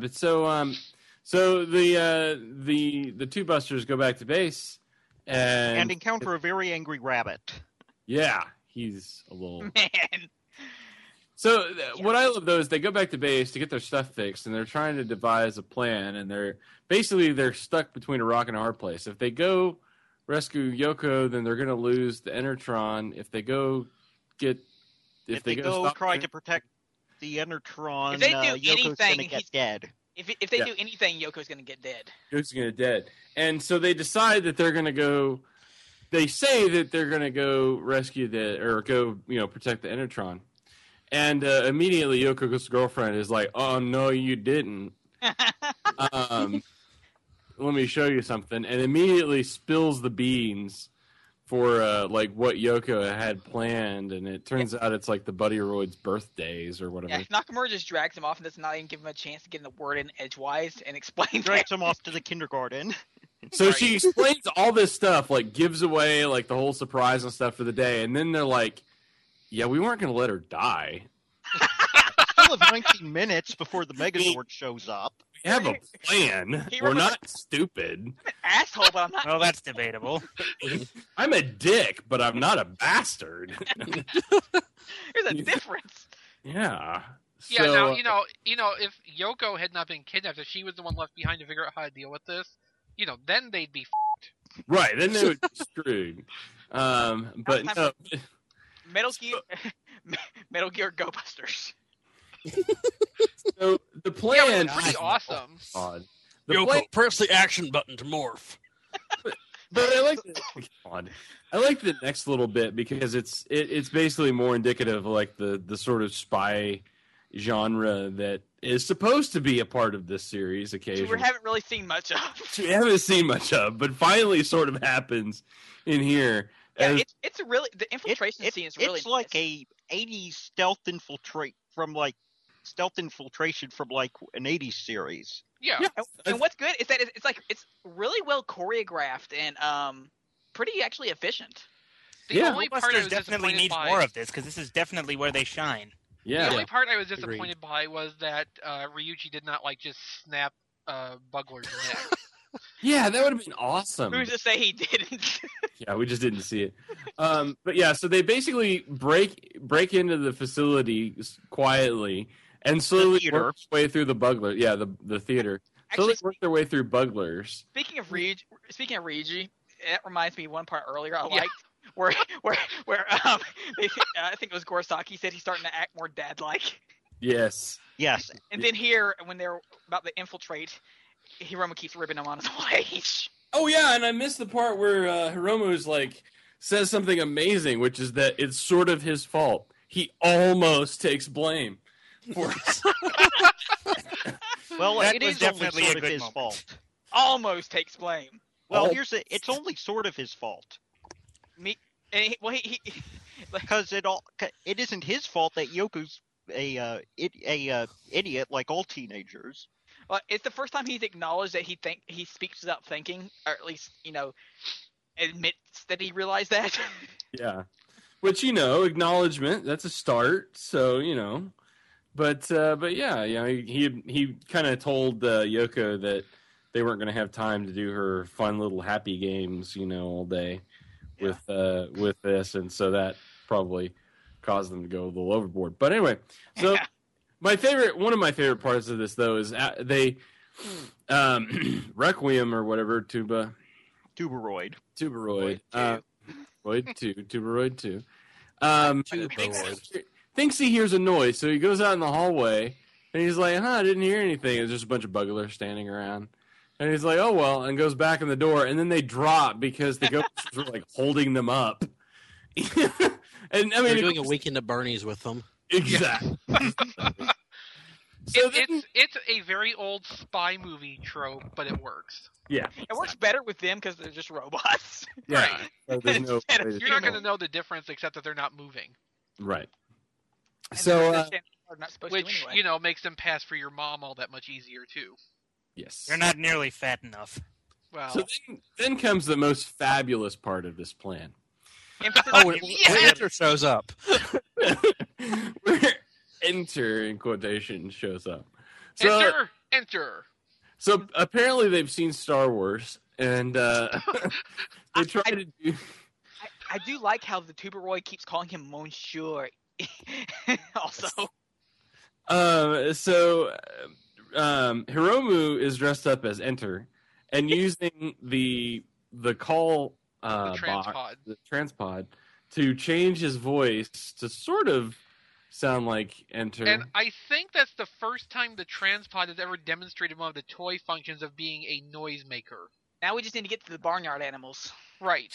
the two busters go back to base And encounter a very angry rabbit. yeah, he's a little. Man. So what I love though is they go back to base to get their stuff fixed, and they're trying to devise a plan, and they're stuck between a rock and a hard place. If they go rescue Yoko, then they're going to lose the Enertron. If they go If they go stop try her- to protect the Enertron, If they do Yoko's anything, gonna get dead. If they Yeah. do anything, Yoko's going to get dead. Yoko's going to dead, and so they decide that they're going to go. They say that they're going to go rescue protect the Enertron. And immediately Yoko's girlfriend is like, "Oh no, you didn't. Let me show you something." And immediately spills the beans for what Yoko had planned, and it turns out it's like the Buddyroids' birthdays or whatever. Yeah, Nakamura just drags him off and does not even give him a chance to get in the word in edgewise and explains Drags him off to the kindergarten. So she explains all this stuff, like gives away like the whole surprise and stuff for the day, and then they're like, "Yeah, we weren't going to let her die. Still have 19 minutes before the Megazord shows up. We have a plan. We're not stupid. asshole, but I'm not. Well, that's debatable. I'm a dick, but I'm not a bastard." There's a difference. Yeah. Yeah, So, now if Yoko had not been kidnapped, if she was the one left behind to figure out how to deal with this, then they'd be right, then they would be screwed. But no, Metal Gear Go Busters. so the yeah, plan. it was pretty awesome. God. The Yoko, plan, press the action button to morph. but I like. God, I like the next little bit because it's basically more indicative of like the sort of spy genre that is supposed to be a part of this series occasionally. We haven't really seen much of. We haven't seen much of, but finally sort of happens in here. Yeah, as- it's really the infiltration scene is really. It's like nice. a 80s stealth infiltration from an 80s series. Yeah. And what's good is that it's really well choreographed and pretty actually efficient. The only part I Busters was definitely disappointed needs by, more of this because this is definitely where they shine. The yeah. only part I was Agreed. disappointed by was that Ryuichi did not just snap Bugler's neck. Yeah, that would have been awesome. Who's to say he didn't? Yeah, we just didn't see it. But yeah, so they basically break into the facility quietly and slowly theater. work their way through the bugler. Yeah, the theater. Slowly Actually, work their way through bugglers. speaking of Ryuji, that reminds me of one part earlier I Yeah. liked where I think it was Gorosaki said he's starting to act more dad-like. Yes. Yes. And then here, when they're about to infiltrate, Hiromu keeps ribbing him on his wage. Oh yeah, and I missed the part where Hiromu's like says something amazing, which is that it's sort of his fault. He almost takes blame for it. Well, That it was is only definitely sort a of good his moment. fault. Almost takes blame. Well, Oh. it's only sort of his fault And he because it isn't his fault that Yoko's a idiot like all teenagers. well, it's the first time he's acknowledged that he speaks without thinking, or at least admits that he realized that. Yeah. Which, acknowledgement, that's a start. So, but yeah, he kind of told Yoko that they weren't going to have time to do her fun little happy games, all day with this. And so that probably caused them to go a little overboard. But anyway, so one of my favorite parts of this though is they, Requiem or whatever, Tuberoid. Tuberoid. Tuberoid 2. Tuberoid. Thinks he hears a noise, so he goes out in the hallway, and he's like, I didn't hear anything. There's just a bunch of bugglers standing around. And he's like, oh, well, and goes back in the door, and then they drop because the ghosts were, holding them up. And, I mean... They're doing a weekend at Bernie's with them. Exactly. So then- It's a very old spy movie trope, but it works. yeah. It works better with them because they're just robots. Yeah. So there's no Instead of way to- You're not going to know the difference except that they're not moving. Right. And So, they're standing Are not supposed which to anyway. makes them pass for your mom all that much easier too. Yes. They're not nearly fat enough. Well, So then comes the most fabulous part of this plan. Oh, when Yes! Enter shows up. Where Enter, in quotation, shows up. So, enter. So apparently they've seen Star Wars, and they try to do. I do like how the Tuberoid keeps calling him Monsieur. Also, Hiromu is dressed up as Enter, and using the call transpod. the transpod, to change his voice to sort of sound like Enter. And I think that's the first time the transpod has ever demonstrated one of the toy functions of being a noisemaker. now we just need to get to the barnyard animals. Right.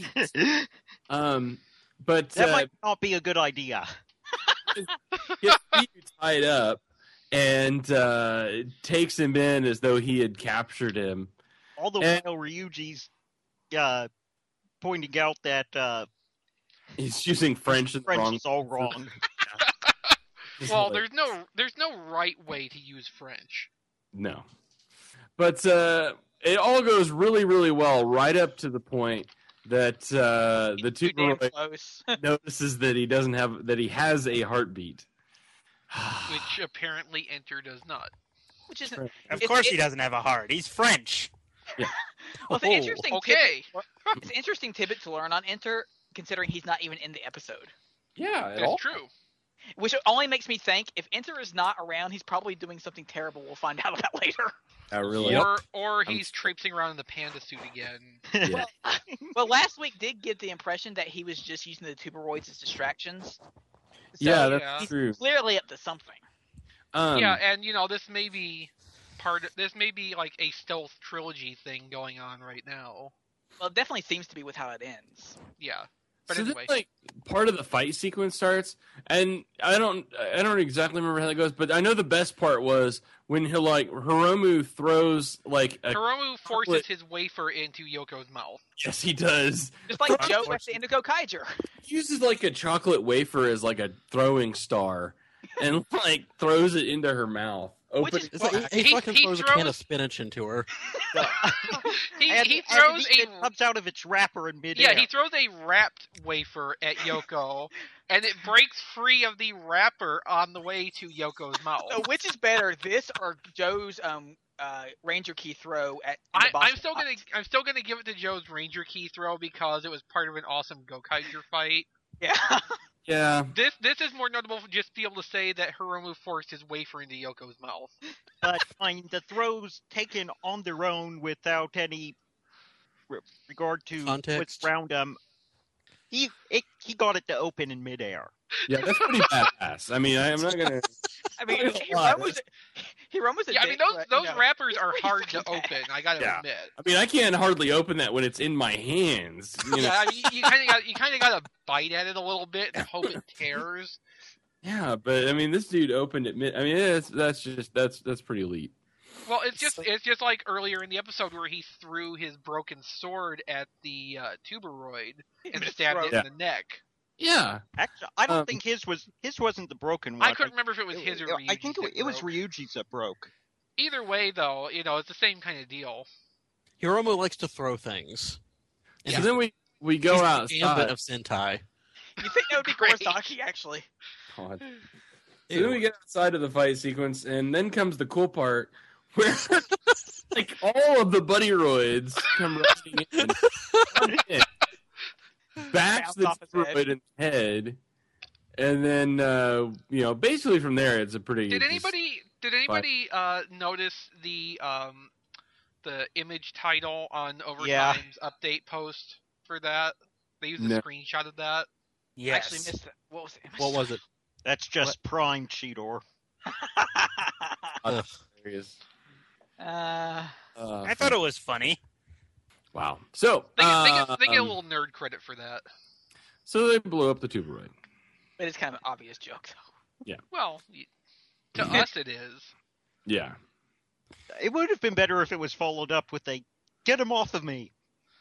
But That might not be a good idea. his feet are tied up, and takes him in as though he had captured him. All the And- while Ryuji's pointing out that He's using French in the French wrong. is all wrong. Well, Like, there's no right way to use French. no, but it all goes really, really well, right up to the point that the Too damn Tuberoid close. notices that he has a heartbeat. Which apparently Enter does not. Which is Of It's- course it- he doesn't have a heart. He's French. well, it's an interesting Okay. It's an interesting tidbit to learn on Enter, considering he's not even in the episode. Yeah, That's true. Which only makes me think if Enter is not around, he's probably doing something terrible. We'll find out about later. really. Or he's traipsing around in the panda suit again. Yeah. Well, last week did give the impression that he was just using the Tuberoids as distractions. So Yeah, that's yeah. true. clearly up to something. Yeah, and this may be like a stealth trilogy thing going on right now. Well, it definitely seems to be with how it ends. Yeah. But So anyway. then, like, part of the fight sequence starts, and I don't exactly remember how that goes, but I know the best part was when Hiromu throws like a Hiromu forces his wafer into Yoko's mouth. yes, he does. Just like Joe at the Indigo Kaiser. He uses like a chocolate wafer as like a throwing star, and like throws it into her mouth. Which Open is- It's like he He- fucking he throws a can throws- of spinach into her. He throws it comes out of its wrapper in midair. Yeah, he throws a wrapped wafer at Yoko, and it breaks free of the wrapper on the way to Yoko's mouth. So which is better, this or Joe's Ranger Key throw at the boss I'm still fight? gonna give it to Joe's Ranger Key throw because it was part of an awesome Gokaiger fight. Yeah. yeah, This is more notable for just to be able to say that Hiromu forced his wafer into Yoko's mouth. But the throws taken on their own without any regard to Context. what's around him. He got it to open in midair. yeah, that's pretty badass. I mean, I'm not gonna. I mean, Lot. Hiromu's a Yeah, I mean dick, those but, those you know, wrappers are pretty hard to fucking open. bad. I gotta Yeah. admit. I mean, I can't hardly open that when it's in my hands. You know? Yeah, I mean, you kind of got to bite at it a little bit and hope it tears. Yeah, but I mean, this dude opened it. I mean, that's pretty elite. Well, it's just like earlier in the episode where he threw his broken sword at the Tuberoid and Just stabbed it throw in the neck. Yeah, Actually, I don't Um, think his wasn't the broken one. I couldn't remember if it was his or Ryuji's I think it was broke. Ryuji's that broke. Either way, though, it's the same kind of deal. Hiromu likes to throw things. And so then we go he's the outside. gambit of Sentai. You think that would be Great. Gorosaki, actually? God. So then we get outside of the fight sequence, and then comes the cool part where like all of the Buddyroids come rushing in, come in, bash Bounce the off his head. Buddyroid in the head, and then basically from there it's a pretty. Did anybody notice the image title on Overtime's update post for that? They used a No. screenshot of that. I Yes. actually missed that. What was it? What was it? That's just prime Cheetor. Ugh. Hilarious. I thought it was funny. Wow. So They get a little nerd credit for that. so they blew up the Tuberoid. It is kind of an obvious joke, though. Well, to us it is. Yeah. It would have been better if it was followed up with a "Get him off of me."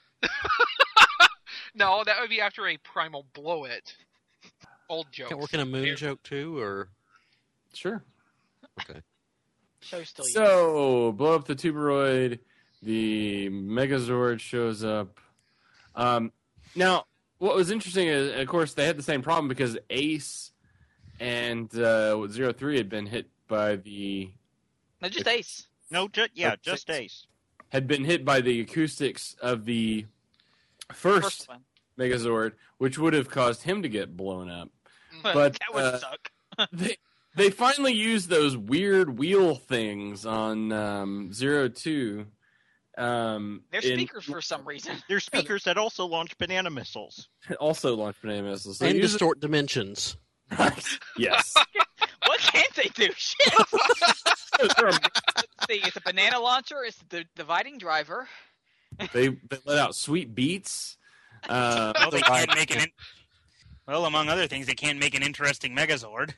No, that would be after a primal blow it. Old joke. Can't work in a moon joke too, or Sure. Show's still young. So, blow up the Tuberoid. The Megazord shows up. Now, what was interesting is, of course, they had the same problem because Ace and 03 had been hit by the... No, just Ace. No, just Ace. Had been hit by the acoustics of the first one. Megazord, which would have caused him to get blown up. That would suck. They finally used those weird wheel things on 02. They're speakers for some reason. They're speakers that also launch banana missiles. Also launched banana missiles. So And use distort dimensions. Yes. What can't they do? Shit. Let's see, it's a banana launcher. It's the dividing driver. they let out sweet beats. Well, they can't make well, among other things, they can't make an interesting Megazord.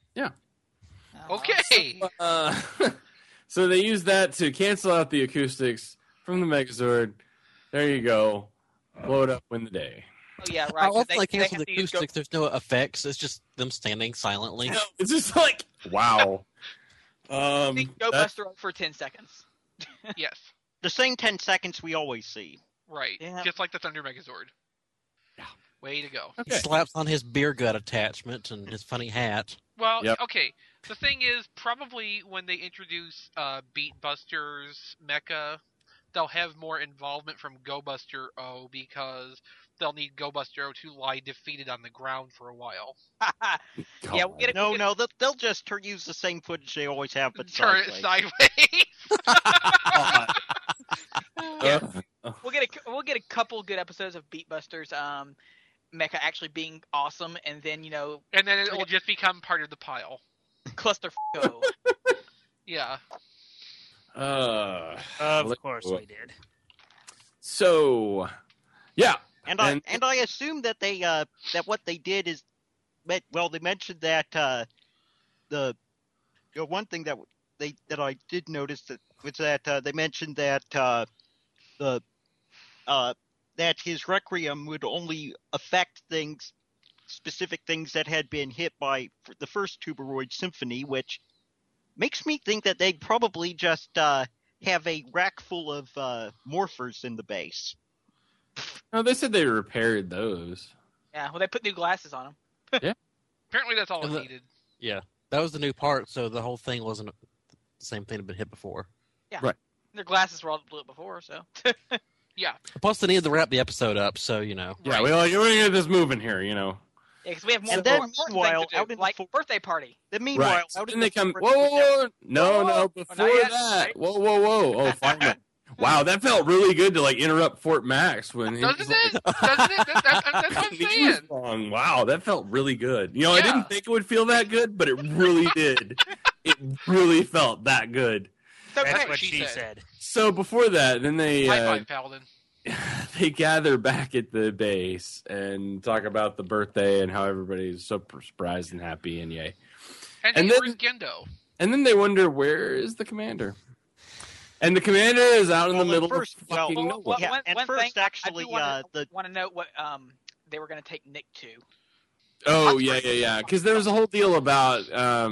Okay. So they use that to cancel out the acoustics from the Megazord. There you go. Blow it up, win the day. Oh yeah, I right. love They like have cancel the to use acoustics. There's no effects. It's just them standing silently. It's just like, wow. Go That's- Buster up for 10 seconds. Yes. The same 10 seconds we always see. Right. Yeah. Just like the Thunder Megazord. Yeah. Way to go. He slaps on his beer gut attachment and his funny hat. Well, Yep. okay. The thing is, probably when they introduce Beat Buster's mecha, they'll have more involvement from Go Buster O because they'll need Go Buster O to lie defeated on the ground for a while. Yeah, we'll get it. No, they'll just use the same footage they always have, but Turn sideways. it sideways. We'll get a couple good episodes of Beat Busters mecha actually being awesome, and then And then it will just become part of the pile. cluster go. Yeah. Of course we did. So, yeah. And I assume that they that what they did is, well, they mentioned that the one thing that I did notice was that they mentioned that that his Requiem would only affect specific things that had been hit by the first Tuberoid Symphony, which makes me think that they'd probably just have a rack full of morphers in the base. No, they said they repaired those. Yeah, well, they put new glasses on them. Apparently that's all And it the- needed. Yeah, that was the new part, so the whole thing wasn't the same thing that had been hit before. Their glasses were all blew up before, so. Yeah. Plus, they needed to wrap the episode up, so Yeah, Right. we're going to get this moving here, Yeah, because we have more And then, important meanwhile, things to out do, in the like fo- birthday party. Then meanwhile, Right. out Then in they the come. forest- Whoa. No, Whoa. before Not yet. that. Whoa. Oh, finally. Wow, that felt really good to interrupt Fort Max when he was Doesn't it? Doesn't it? That's what I'm the theme saying. song. Wow, that felt really good. I Yeah. didn't think it would feel that good, but it really did. It really felt that good. So That's great. what she she said. said. So before that, then they High five, Paladin. they gather back at the base and talk about the birthday and how everybody's so surprised and happy and yay. And, And hey, then- where's Gendo? And then they wonder, where is the commander? And the commander is out in the Well, middle at first- of fucking well, nowhere. yeah, at first, thing, actually, I the want to know what they were going to take Nick to. Oh, yeah. Because there was a whole deal about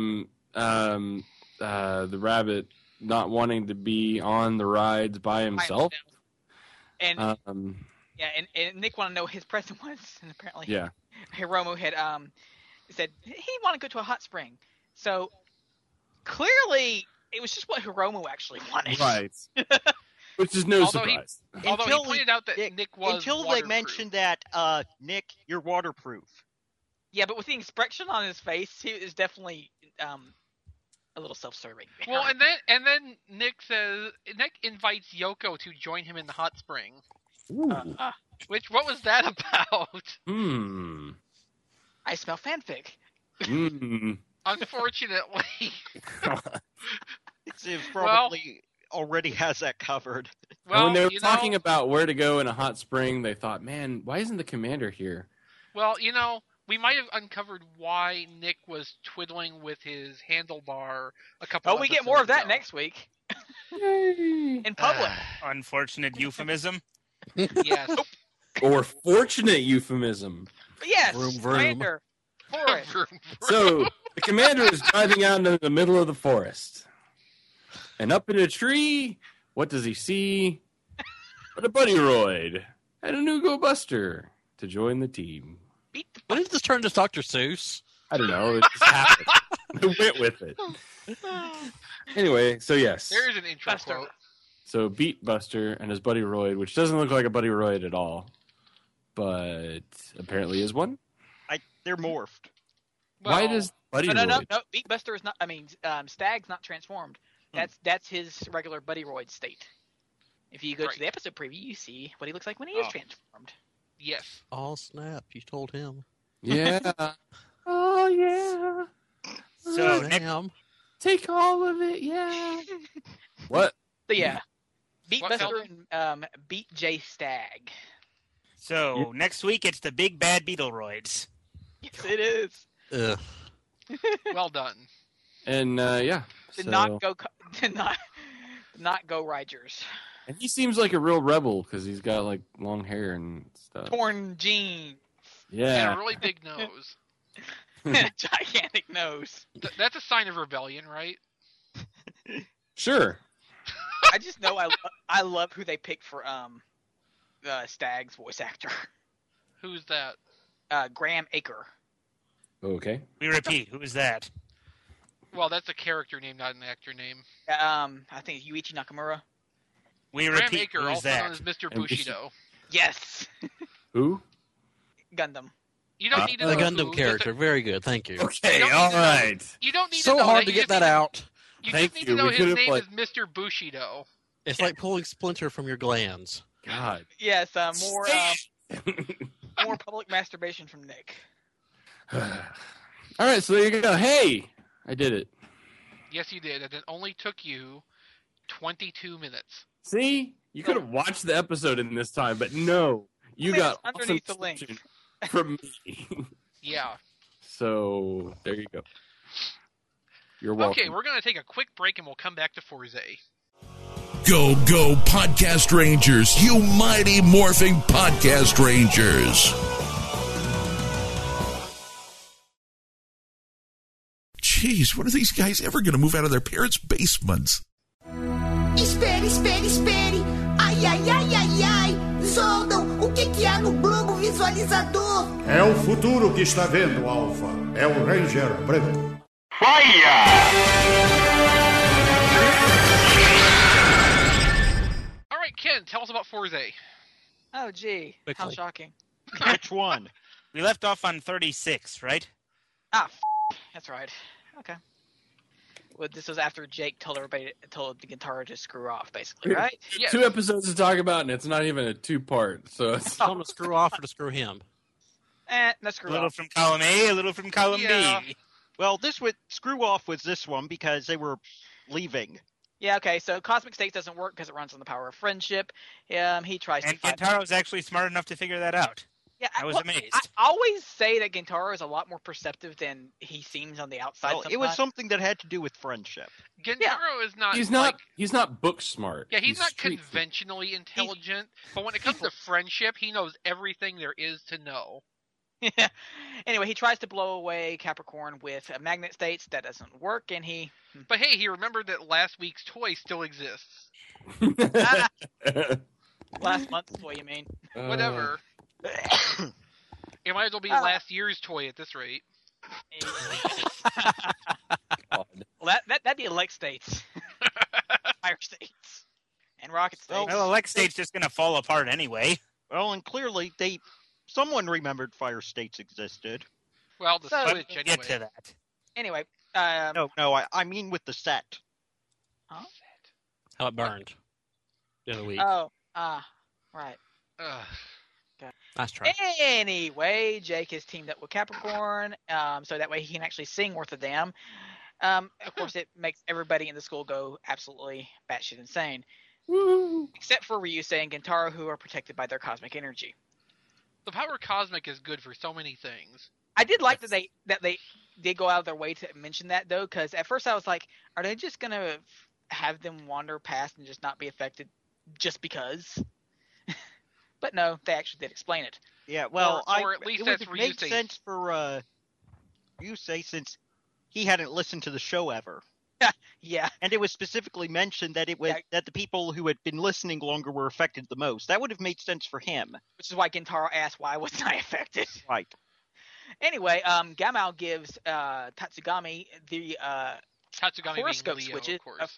the rabbit not wanting to be on the rides by himself. And Um, yeah, and Nick wanted to know what his present was, and apparently yeah. Hiromu had said he wanted to go to a hot spring. So clearly, it was just what Hiromu actually wanted. Right. Which is no Although he- surprise. Although Until he pointed out that Nick- Nick was until they waterproof. mentioned that Nick, you're waterproof. Yeah, but with the expression on his face, he is definitely a little self-serving. Well, and then Nick invites Yoko to join him in the hot spring. Ooh. What was that about? I smell fanfic. Unfortunately. It probably already has that covered. Well, when they were talking about where to go in a hot spring, they thought, man, why isn't the commander here? Well, we might have uncovered why Nick was twiddling with his handlebar a couple. Oh, we get more of that ago. next week. In public. Unfortunate euphemism. Yes. Or fortunate euphemism. But yes, Vroom, vroom. Commander. Forrest. So The commander is driving out into the middle of the forest. And up in a tree, what does he see? But a Buddy Roid and a Nugo Buster to join the team. Beat the When did this turn to Dr. Seuss? I don't know. It just happened. I went with it. Anyway, so yes. There's an intro Buster. quote. So beat Buster and his Buddy Roid, which doesn't look like a Buddy Roid at all, but apparently is one. They're morphed. Why Well, does Buddy No, Roid? Beat Buster is not. I mean, Stag's not transformed. That's his regular Buddy Roid state. If you go Right. to the episode preview, you see what he looks like when he is Oh. transformed. Yes. Oh, snap. You told him. Yeah. Oh yeah. So next, Damn. Take all of it. Yeah. What? So yeah, Beat What Buster film? and beat J Stag. next week it's the big bad Beetleroids. Yes, it is. Ugh. Well done. And yeah. Did so- not go. Did not go Rogers. And he seems like a real rebel because he's got like long hair and stuff. Torn jeans. And Yeah. a really big nose. Gigantic nose. That's a sign of rebellion, right? Sure. I just know I love who they picked for Stag's voice actor. Who's that? Graham Aker. Okay. We repeat, who is that? Well, that's a character name, not an actor name. I think it's Yuichi Nakamura. We Graham repeat, Aker, who is also known that? as Mr. And Bushido. Yes. Who? Gundam. You don't need to The know Gundam who, character. Just Very good. Thank you. Okay. don't All need to know- right. you don't need to So know hard that. to You get just that need- out. You Thank just need you. to know We his could've, name like- is Mr. Bushido. It's like pulling splinter from your glands. God. Yes. More public masturbation from Nick. All right. So there you go. Hey, I did it. Yes, you did, and it only took you 22 minutes. See, you could have watched the episode in this time, but no, you Well, got it's underneath the link. description from me. Yeah. So there you go. You're welcome. Okay, we're going to take a quick break, and we'll come back to Forze. Go, go, Podcast Rangers, you mighty morphing Podcast Rangers. Jeez, when are these guys ever going to move out of their parents' basements? Espere, espere, espere. Ai, ai, ai, ai, ai. Zordon, o que há no globo visualizador? É o futuro que está vendo, Alpha. É o Ranger branco. All right, Ken, tell us about Forze. Oh, gee. How Quickly. shocking. Which one? We left off on 36, right? That's right. Okay. Well, this was after Jake told the Gintaro to screw off, basically, right? Yes. 2 episodes to talk about, and it's not even a 2-part. So it's Tell him to screw off or to screw him. No A screw little off. from column A, a little from column Yeah. B. Well, screw off was this one because they were leaving. Yeah, okay, so Cosmic States doesn't work because it runs on the power of friendship. He tries And to fight. Gintaro's actually smart enough to figure that out. Yeah, I was amazed. I always say that Gintaro is a lot more perceptive than he seems on the outside. Well, it was sometimes. something that had to do with friendship. Gintaro is not. he's not Like, he's not book smart. yeah, he's not street smart. conventionally intelligent, but when it comes to friendship, he knows everything there is to know. Yeah. Anyway, he tries to blow away Capricorn with magnet states. That doesn't work, and he. But hey, he remembered that last week's toy still exists. Last month's toy, you mean? Whatever. It might as well be Uh, last year's toy at this rate. Well, that'd be Elect States, Fire States, and Rocket States. Well, Alex State's just going to fall apart anyway. Well, and clearly someone remembered Fire States existed. Well, the So- Switch We'll anyway. get to that. Anyway, No, I mean with the set. How it burned. The other week. Right. Ugh. Nice try. Anyway, Jake has teamed up with Capricorn, so that way he can actually sing Worth a Damn. Of course, it makes everybody in the school go absolutely batshit insane. Except for Ryusei and Gintaro, who are protected by their cosmic energy. The power cosmic is good for so many things. I did like that they did go out of their way to mention that, though, because at first I was like, are they just going to have them wander past and just not be affected just because? But no, they actually did explain it. Yeah, well, Or at least it would that's make Ryusei's- sense for Ryusei since he hadn't listened to the show ever. Yeah. And it was specifically mentioned that that the people who had been listening longer were affected the most. That would have made sense for him. Which is why Gintaro asked why wasn't I affected. Right. Anyway, Gamao gives Tatsugami the Tatsugami horoscope being Leo, switches. of course.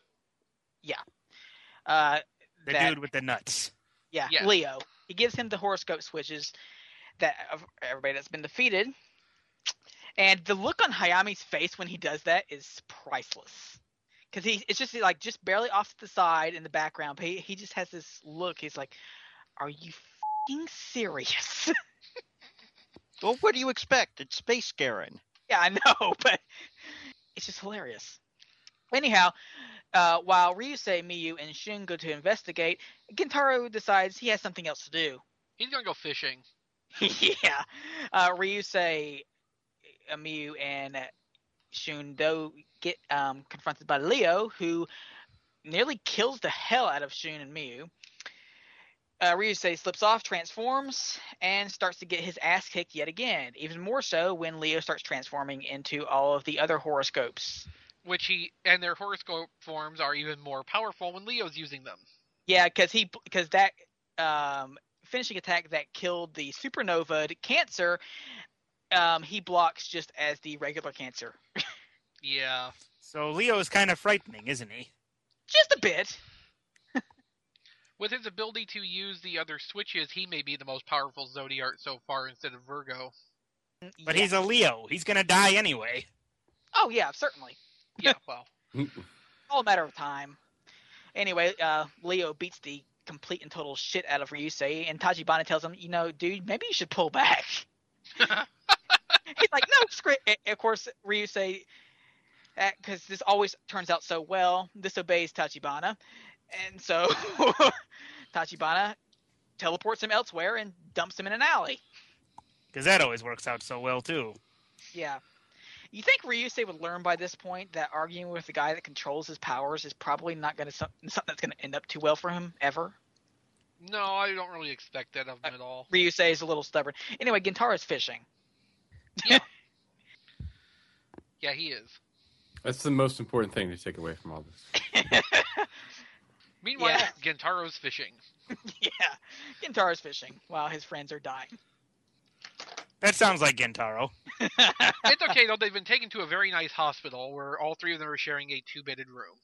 The that- dude with the nuts. Yeah, Yes. Leo. He gives him the horoscope switches that of everybody that's been defeated. And the look on Hayami's face when he does that is priceless. Because it's just like just barely off to the side in the background. But he just has this look. He's like, "Are you f***ing serious?" Well, what do you expect? It's Space Garen. Yeah, I know, but it's just hilarious. Anyhow, while Ryusei, Miyu, and Shun go to investigate, Gintaro decides he has something else to do. He's gonna go fishing. Yeah. Ryusei, Miyu, and Shun though get confronted by Leo, who nearly kills the hell out of Shun and Miyu. Ryusei slips off, transforms, and starts to get his ass kicked yet again. Even more so when Leo starts transforming into all of the other horoscopes. And their horoscope forms are even more powerful when Leo's using them. Yeah, because that finishing attack that killed the supernova Cancer, he blocks just as the regular Cancer. Yeah. So Leo's kind of frightening, isn't he? Just a bit. With his ability to use the other switches, he may be the most powerful Zodiac so far instead of Virgo. But Yeah. he's a Leo. He's going to die anyway. Oh yeah, certainly. Yeah, well. All a matter of time. Anyway, Leo beats the complete and total shit out of Ryusei, and Tachibana tells him, dude, maybe you should pull back. He's like, no, screw it. Of course, Ryusei, because this always turns out so well, disobeys Tachibana. And so Tachibana teleports him elsewhere and dumps him in an alley. Because that always works out so well, too. Yeah. You think Ryusei would learn by this point that arguing with the guy that controls his powers is probably not going to something that's going to end up too well for him ever? No, I don't really expect that of him at all. Ryusei is a little stubborn. Anyway, Gintaro's fishing. Yeah. Yeah, he is. That's the most important thing to take away from all this. Meanwhile, Yeah. Gintaro's fishing. Yeah, Gintaro's fishing while his friends are dying. That sounds like Gintaro. It's okay, though. They've been taken to a very nice hospital where all three of them are sharing a two-bedded room.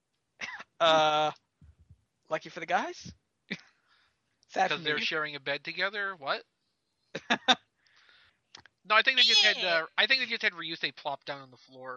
Lucky for the guys? Sad for Because they're me. sharing a bed together? What? No, I think they just had Ryusei plop down on the floor.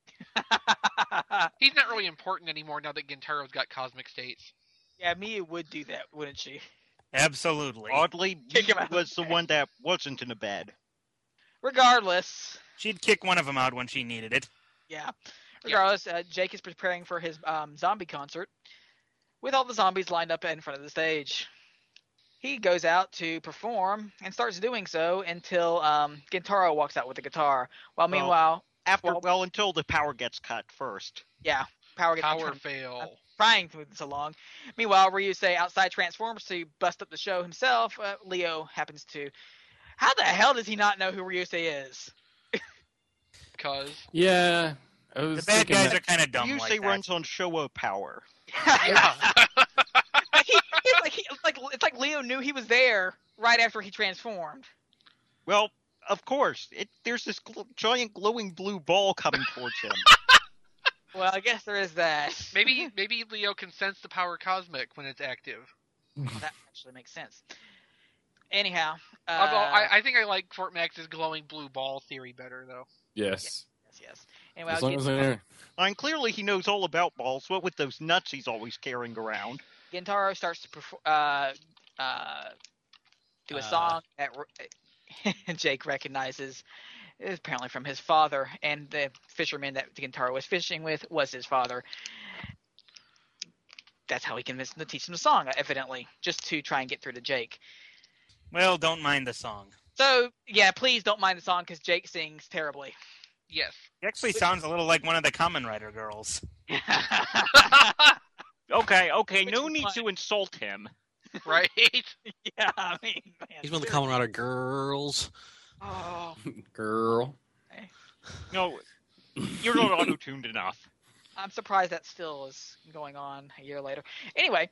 He's not really important anymore now that Gintaro's got cosmic states. Yeah, Mia would do that, wouldn't she? Absolutely. Oddly, Kick him he out. was the one that wasn't in a bed. Regardless, She'd kick one of them out when she needed it. yeah. Regardless, Jake is preparing for his zombie concert with all the zombies lined up in front of the stage. He goes out to perform and starts doing so until Gintaro walks out with the guitar. While Well, meanwhile, Until the power gets cut first. yeah, power gets Power turned- fail. trying to move this along. Meanwhile, Ryusei outside transforms to bust up the show himself. Leo happens to. How the hell does he not know who Ryusei is? Because Yeah, I was The bad thinking guys that. are kind of dumb Ryusei like that. runs on Showa power. yeah, It's like Leo knew he was there right after he transformed. Well, of course. There's this giant glowing blue ball coming towards him. Well, I guess there is that. maybe Leo can sense the power cosmic when it's active. That actually makes sense. Anyhow, Although I think I like Fort Max's glowing blue ball theory better, though. Yes, yes. Anyway, as long as they're there. I mean, clearly he knows all about balls. What with those nuts he's always carrying around? Gintaro starts to do a song that Jake recognizes, apparently from his father, and the fisherman that Gintaro was fishing with was his father. That's how he convinced him to teach him the song, evidently, just to try and get through to Jake. Well, don't mind the song. So, yeah, please don't mind the song because Jake sings terribly. Yes. He actually sounds a little like one of the Kamen Rider girls. Okay, Which no is need fine. to insult him. Right? Yeah, I mean, man. He's one of the Kamen Rider girls. Oh, Girl. No, You're not auto-tuned enough. I'm surprised that still is going on a year later. Anyway,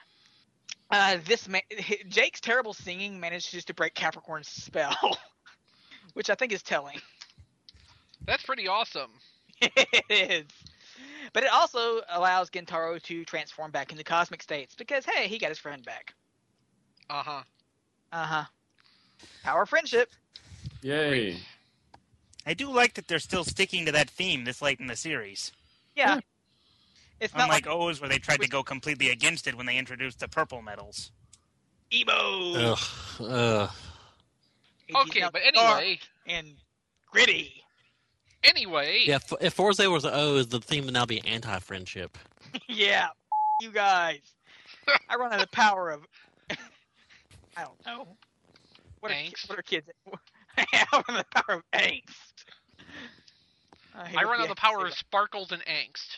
Jake's terrible singing manages to break Capricorn's spell, which I think is telling. That's pretty awesome. It is. But it also allows Gentaro to transform back into cosmic states because, hey, he got his friend back. Uh-huh. Power of friendship. Yay. I do like that they're still sticking to that theme this late in the series. Yeah. It's not Unlike like O's, where they tried to go completely against it when they introduced the purple metals. emo. Ugh. Okay, but anyway. And gritty. Anyway. Yeah, if Forza was O's, the theme would now be anti-friendship. Yeah. You guys. I run out of power of... I don't know. What are kids... I run out of power of angst. I run out of the power of sparkles and angst.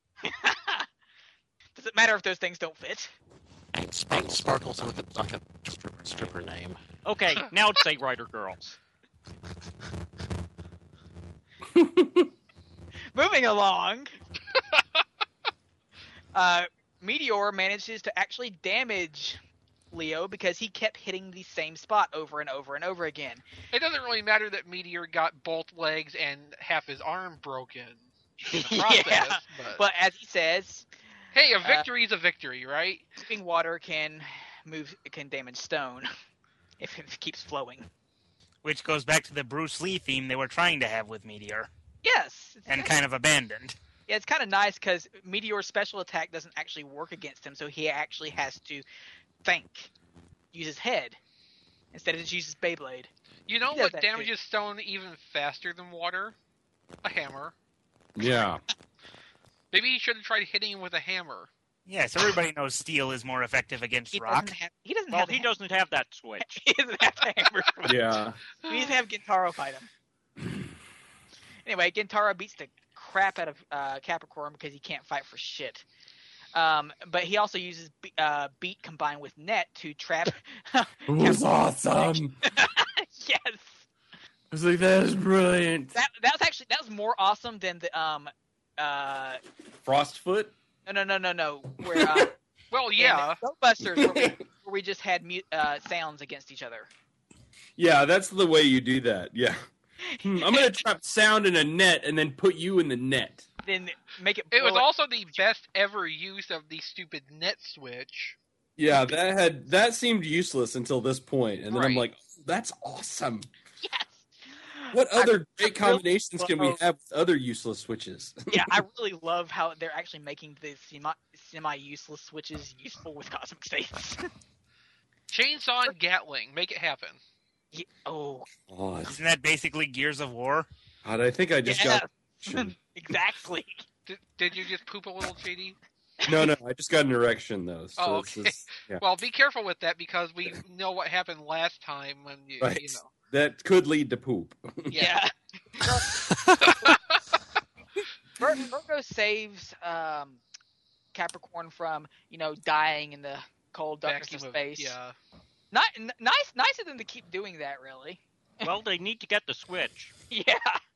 Does it matter if those things don't fit? Sparkles like a stripper name. Okay, now say Writer Girls. Moving along. Meteor manages to actually damage Leo because he kept hitting the same spot over and over and over again. It doesn't really matter that Meteor got both legs and half his arm broken in the process. Yeah, but as he says... Hey, a victory is a victory, right? Dripping water can damage stone if it keeps flowing. Which goes back to the Bruce Lee theme they were trying to have with Meteor. Yes. And kind of abandoned. Yeah, it's kind of nice because Meteor's special attack doesn't actually work against him, so he actually has to use his head instead of just use his Beyblade. You know what damages stone even faster than water? A hammer. Yeah. Maybe he should have tried hitting him with a hammer. Yes, everybody knows steel is more effective against rock. He doesn't have that switch. He doesn't have the hammer. Yeah. He needs to have Gentaro fight him. Anyway, Gentaro beats the crap out of Capricorn because he can't fight for shit. But he also uses Beat combined with Net to trap. It was awesome. Yes. I was like, that is brilliant. That was more awesome than the Frostfoot? No. Where well, yeah. Ghostbusters, where we just had sounds against each other. Yeah, that's the way you do that. Yeah. I'm gonna trap sound in a net and then put you in the net. Then make it. It was also the best ever use of the stupid net switch. Yeah, that seemed useless until this point, and then I'm like, that's awesome. Yes. What other great combinations can we have with other useless switches? Yeah, I really love how they're actually making the semi-useless switches useful with Cosmic States. Chainsaw and Gatling, make it happen. Yeah, oh. God. Isn't that basically Gears of War? God, I think I just got... Exactly. Did you just poop a little, JD? No, I just got an erection, though. So okay. Yeah. Well, be careful with that because we know what happened last time when you know. That could lead to poop. Yeah. Virgo saves Capricorn from, dying in the cold darkness of space. Yeah. Nicer than to keep doing that, really. Well, they need to get the switch. Yeah.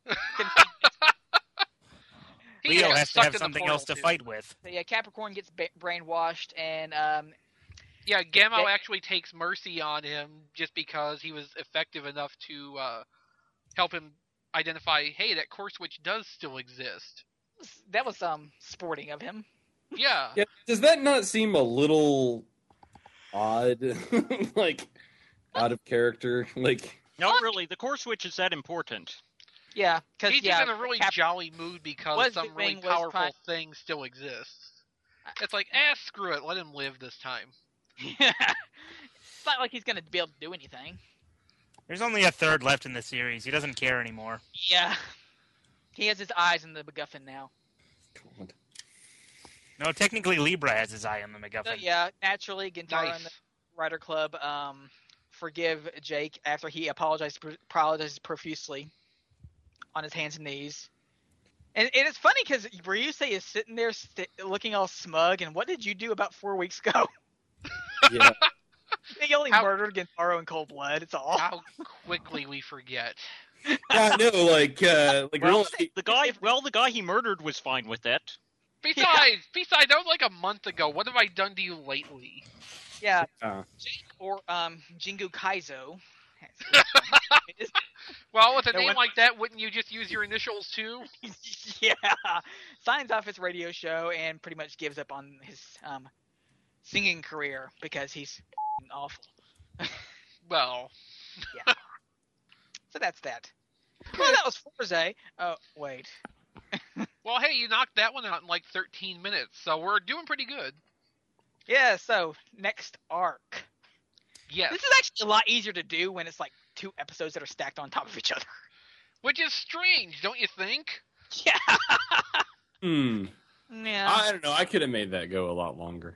Leo has to have something else to fight with. So, yeah, Capricorn gets brainwashed, and yeah, Gamo actually takes mercy on him just because he was effective enough to help him identify, hey, that core switch does still exist. That was sporting of him. Yeah. Yeah. Does that not seem a little odd? Like, out of character? Like, no, really, the core switch is that important. Yeah, because he's just in a really jolly mood because some really powerful thing still exists. It's like, screw it, let him live this time. It's not like he's going to be able to do anything. There's only a third left in the series. He doesn't care anymore. Yeah. He has his eyes in the MacGuffin now. God. No, technically Libra has his eye on the MacGuffin. So, yeah, naturally, Gentaro and the Writer Club forgive Jake after he apologizes profusely on his hands and knees. And it's funny because Ryusei is sitting there looking all smug, and what did you do about 4 weeks ago? Yeah. He only murdered Gentaro in cold blood, it's all. How quickly we forget. Yeah, I know. Like Well, really, the guy he murdered was fine with it. Besides, that was like a month ago. What have I done to you lately? Yeah, Yeah. or Jingu Kaizo. Well, with a No, name when- like that, wouldn't you just use your initials too? Yeah, signs off his radio show and pretty much gives up on his singing career because he's awful. Well, Yeah. So that's that. Well, that was Forza. Oh, wait. well, hey, you knocked that one out in like 13 minutes, so we're doing pretty good. Yeah, so next arc. Yes, This is actually a lot easier to do when it's like 2 episodes that are stacked on top of each other. which is strange, don't you think? Yeah. Yeah. I don't know. I could have made that go a lot longer.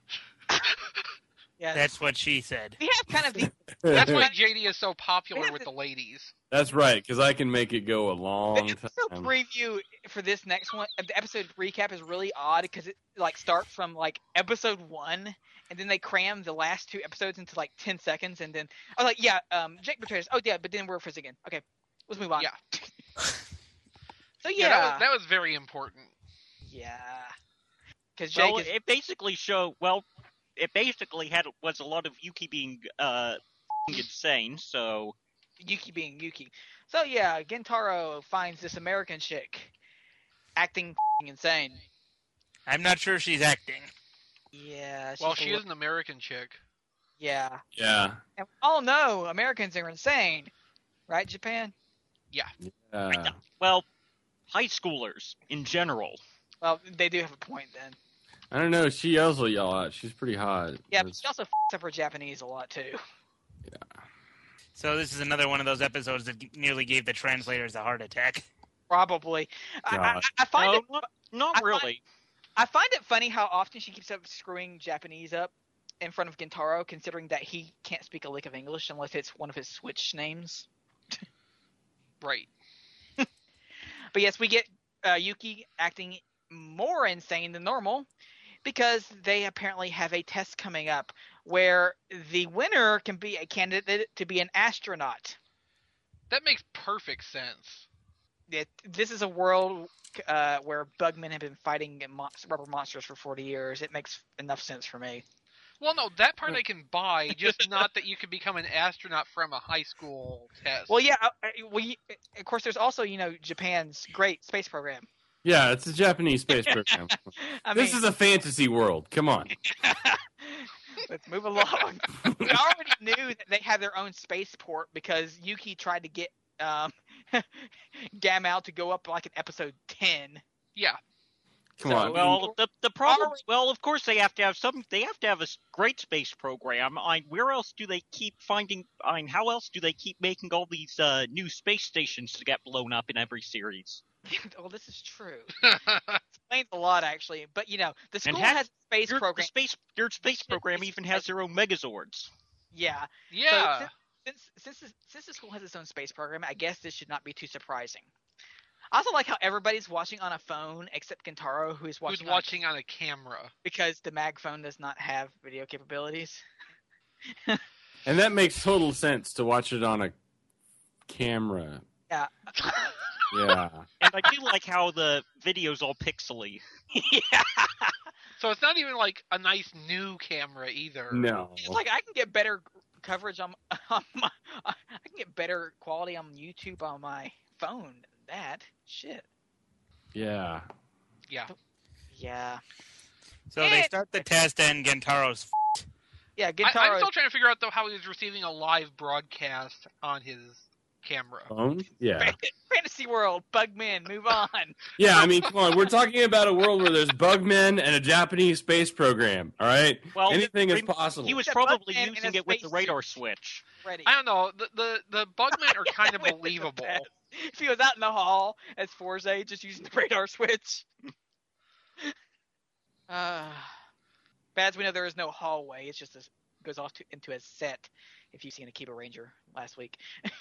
Yeah. That's what she said. We have kind of the That's why JD is so popular Yeah, with the ladies. That's right, because I can make it go a long the episode time. preview for this next one. The episode recap is really odd because it like starts from like episode 1, and then they cram the last 2 episodes into like 10 seconds, and then I was like, yeah, Jake betrays. Oh yeah, but then we're first again. Okay, let's move on. Yeah. So Yeah, that was very important. yeah. Because Jake Well, is it basically was a lot of Yuki being insane. So Yuki being Yuki. So yeah, Gentaro finds this American chick acting insane. I'm not sure she's acting. Yeah. Well, she's a she little- is an American chick. Yeah. Yeah. And we all know Americans are insane, right, Japan? well, high schoolers in general. Well, they do have a point then. I don't know. She yells a lot. She's pretty hot. Yeah, but she also f***s up her Japanese a lot too. So this is another one of those episodes that nearly gave the translators a heart attack. Probably. I God. find No, it. not I really. I find it funny how often she keeps up screwing Japanese up in front of Gentaro, considering that he can't speak a lick of English unless it's one of his Switch names. Right. But yes, we get Yuki acting more insane than normal because they apparently have a test coming up where the winner can be a candidate to be an astronaut. That makes perfect sense. This is a world where bugmen have been fighting rubber monsters for 40 years. It makes enough sense for me. Well, no, that part I can buy, just not that you can become an astronaut from a high school test. Well, yeah. Of course, there's also Japan's great space program. Yeah, it's a Japanese space program. This is a fantasy world. Come on. Let's move along. We already knew that they have their own spaceport because Yuki tried to get Gamal to go up like in episode 10. Yeah. Come So, on. Well, the problem. Well, of course they have to have some. They have to have a great space program. Where else do they keep finding? How else do they keep making all these new space stations to get blown up in every series? Well, this is true. Explains a lot, actually. But the school has- has a space Your program. Their space program even has their own Megazords. Yeah. Yeah. So, since the school has its own space program, I guess this should not be too surprising. I also like how everybody's watching on a phone except Gentaro, who's watching on a camera. because the mag phone does not have video capabilities. And that makes total sense to watch it on a camera. Yeah. Yeah. And I do like how the video's all pixely. Yeah. So it's not even like a nice new camera either. No. It's like I can get better coverage on I can get better quality on YouTube on my phone than that. Shit. Yeah. Yeah. Yeah. So they start the test and Gentaro's Yeah, I'm Gentaro. still trying to figure out though how he's receiving a live broadcast on his camera. Phone? Yeah. Fantasy world, Bugman, move on. Yeah, I mean, come on. We're talking about a world where there's bugmen and a Japanese space program. All right? Well, anything is possible. He was Yeah, probably Bugman in using a it with the spacesuit. radar switch. Ready. I don't know. The bugmen are kind of That would've been the believable. best. If he was out in the hall as Forza, just using the radar switch. But as we know, there is no hallway. It's just goes off into a set. If you've seen Akiba Ranger last week.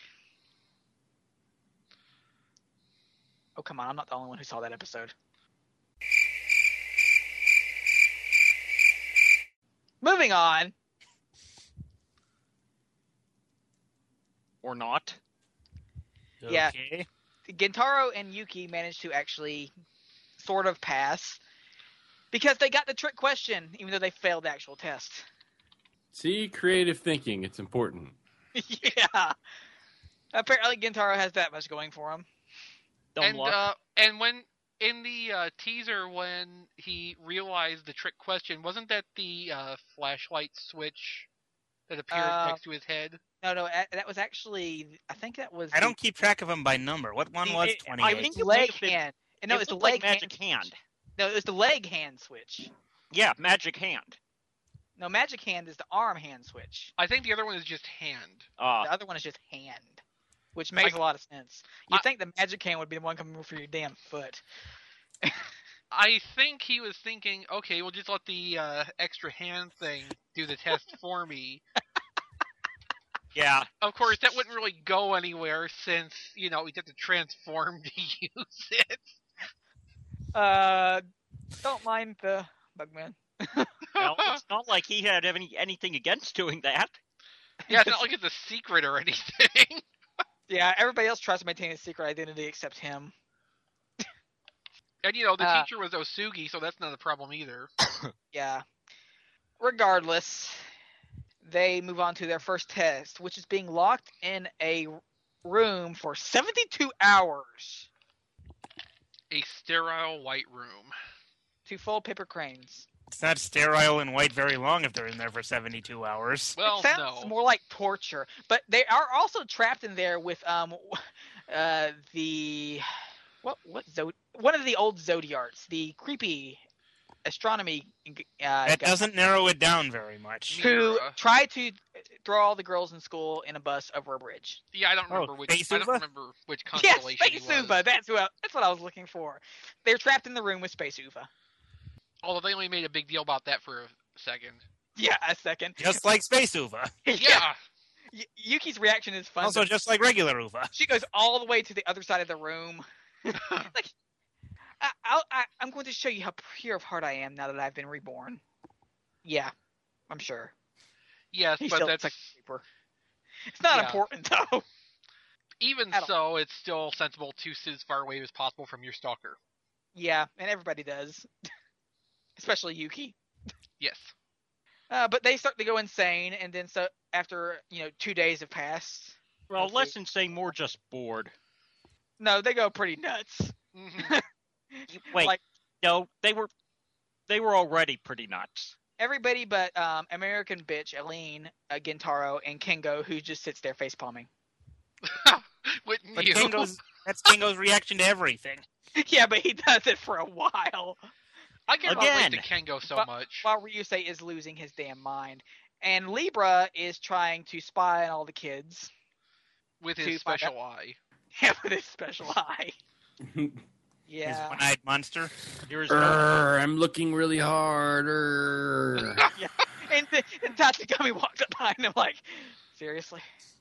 Oh, come on. I'm not the only one who saw that episode. Moving on. Or not. Yeah. Okay. Gentaro and Yuki managed to actually sort of pass because they got the trick question, even though they failed the actual test. See, creative thinking. It's important. Yeah. Apparently, Gentaro has that much going for him. Dumb luck. And when in the teaser, when he realized the trick question, wasn't that the flashlight switch that appeared next to his head? No, that was actually. I think that was. I don't keep track of them by number. What one was 28? I think it leg might have been- hand. No, it's the looked like leg magic hand. No, it was the leg hand switch. Yeah, magic hand. No, magic hand is the arm hand switch. I think the other one is just hand. The other one is just hand, which makes a lot of sense. You'd think the magic hand would be the one coming for your damn foot. I think he was thinking, okay, we'll just let the extra hand thing do the test for me. Yeah. Of course, that wouldn't really go anywhere since, we'd have to transform to use it. Don't mind the Bugman. Well, it's not like he had anything against doing that. Yeah, it's not like it's a secret or anything. Yeah, everybody else tries to maintain a secret identity except him. And, the teacher was Osugi, so that's not a problem either. Yeah. Regardless, they move on to their first test, which is being locked in a room for 72 hours. A sterile white room. 2 full paper cranes. It's not sterile and white very long if they're in there for 72 hours. Well, it sounds more like torture, but they are also trapped in there with one of the old Zodiarts, the creepy astronomy that guy, doesn't narrow it down very much. who tried to throw all the girls in school in a bus over a bridge. Yeah, I don't remember which constellation Yes, he Space was. Uva. That's what I was looking for. They're trapped in the room with Space Uva. Although they only made a big deal about that for a second. Yeah, a second. Just like Space Uva. Yeah. Yuki's reaction is fun. Also just like regular Uva. She goes all the way to the other side of the room. Like, I'm going to show you how pure of heart I am now that I've been reborn. Yeah, I'm sure. Yes, He but still that's... looks like a creeper. It's not important, though. Even so, it's still sensible to sit as far away as possible from your stalker. Yeah, and everybody does. Especially Yuki. Yes. But they start to go insane, and then so after 2 days have passed. Well, less than say more just bored. No, they go pretty nuts. Mm-hmm. Wait, no, they were already pretty nuts. Everybody but American bitch Aline, Gentaro, and Kengo, who just sits there face palming. Wouldn't But you? that's Kingo's reaction to everything. Yeah, but he does it for a while. I can't relate to Kengo so much. While Ryusei is losing his damn mind. And Libra is trying to spy on all the kids. With his special eye. Yeah, with his special eye. Yeah. His one-eyed monster. I'm looking really hard. Yeah. And Tatsugami walks up behind him like, seriously?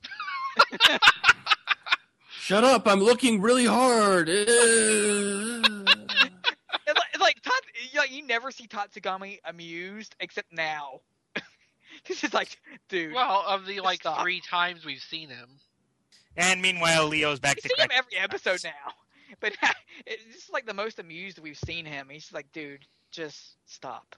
Shut up! I'm looking really hard. It's like you never see Tatsugami amused except now. This is like, dude. Well, of the stop. 3 times we've seen him. And meanwhile, Leo's back to see him crack. every episode now. But it's just like the most amused we've seen him. He's just like, dude, just stop.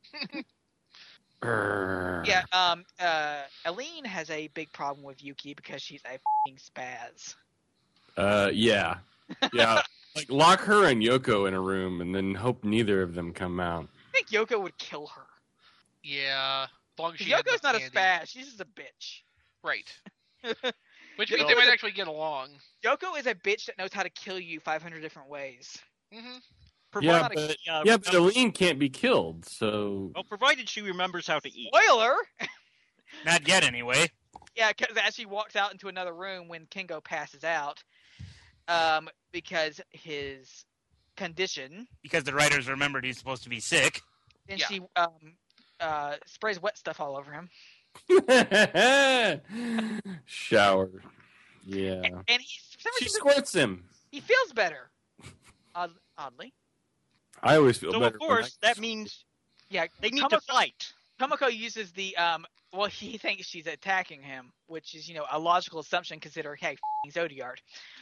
Yeah, Aline has a big problem with Yuki because she's a f***ing spaz. Yeah. Like lock her and Yoko in a room and then hope neither of them come out. I think Yoko would kill her. Yeah. As long as she had Yoko's not enough a spaz. She's just a bitch. Right. Which means they might actually get along. Yoko is a bitch that knows how to kill you 500 different ways. Mm-hmm. Yeah, but Aline can't be killed, so... Well, provided she remembers how to eat. Spoiler! Not yet, anyway. Yeah, because as she walks out into another room when Kengo passes out, because his condition... Because the writers remembered he's supposed to be sick. And she sprays wet stuff all over him. Shower. Yeah. And she squirts him. He feels better. Oddly. I always feel so better. So, of course, that means they need to fight. Tomoko uses the well, he thinks she's attacking him, which is a logical assumption considering he's Zodiart.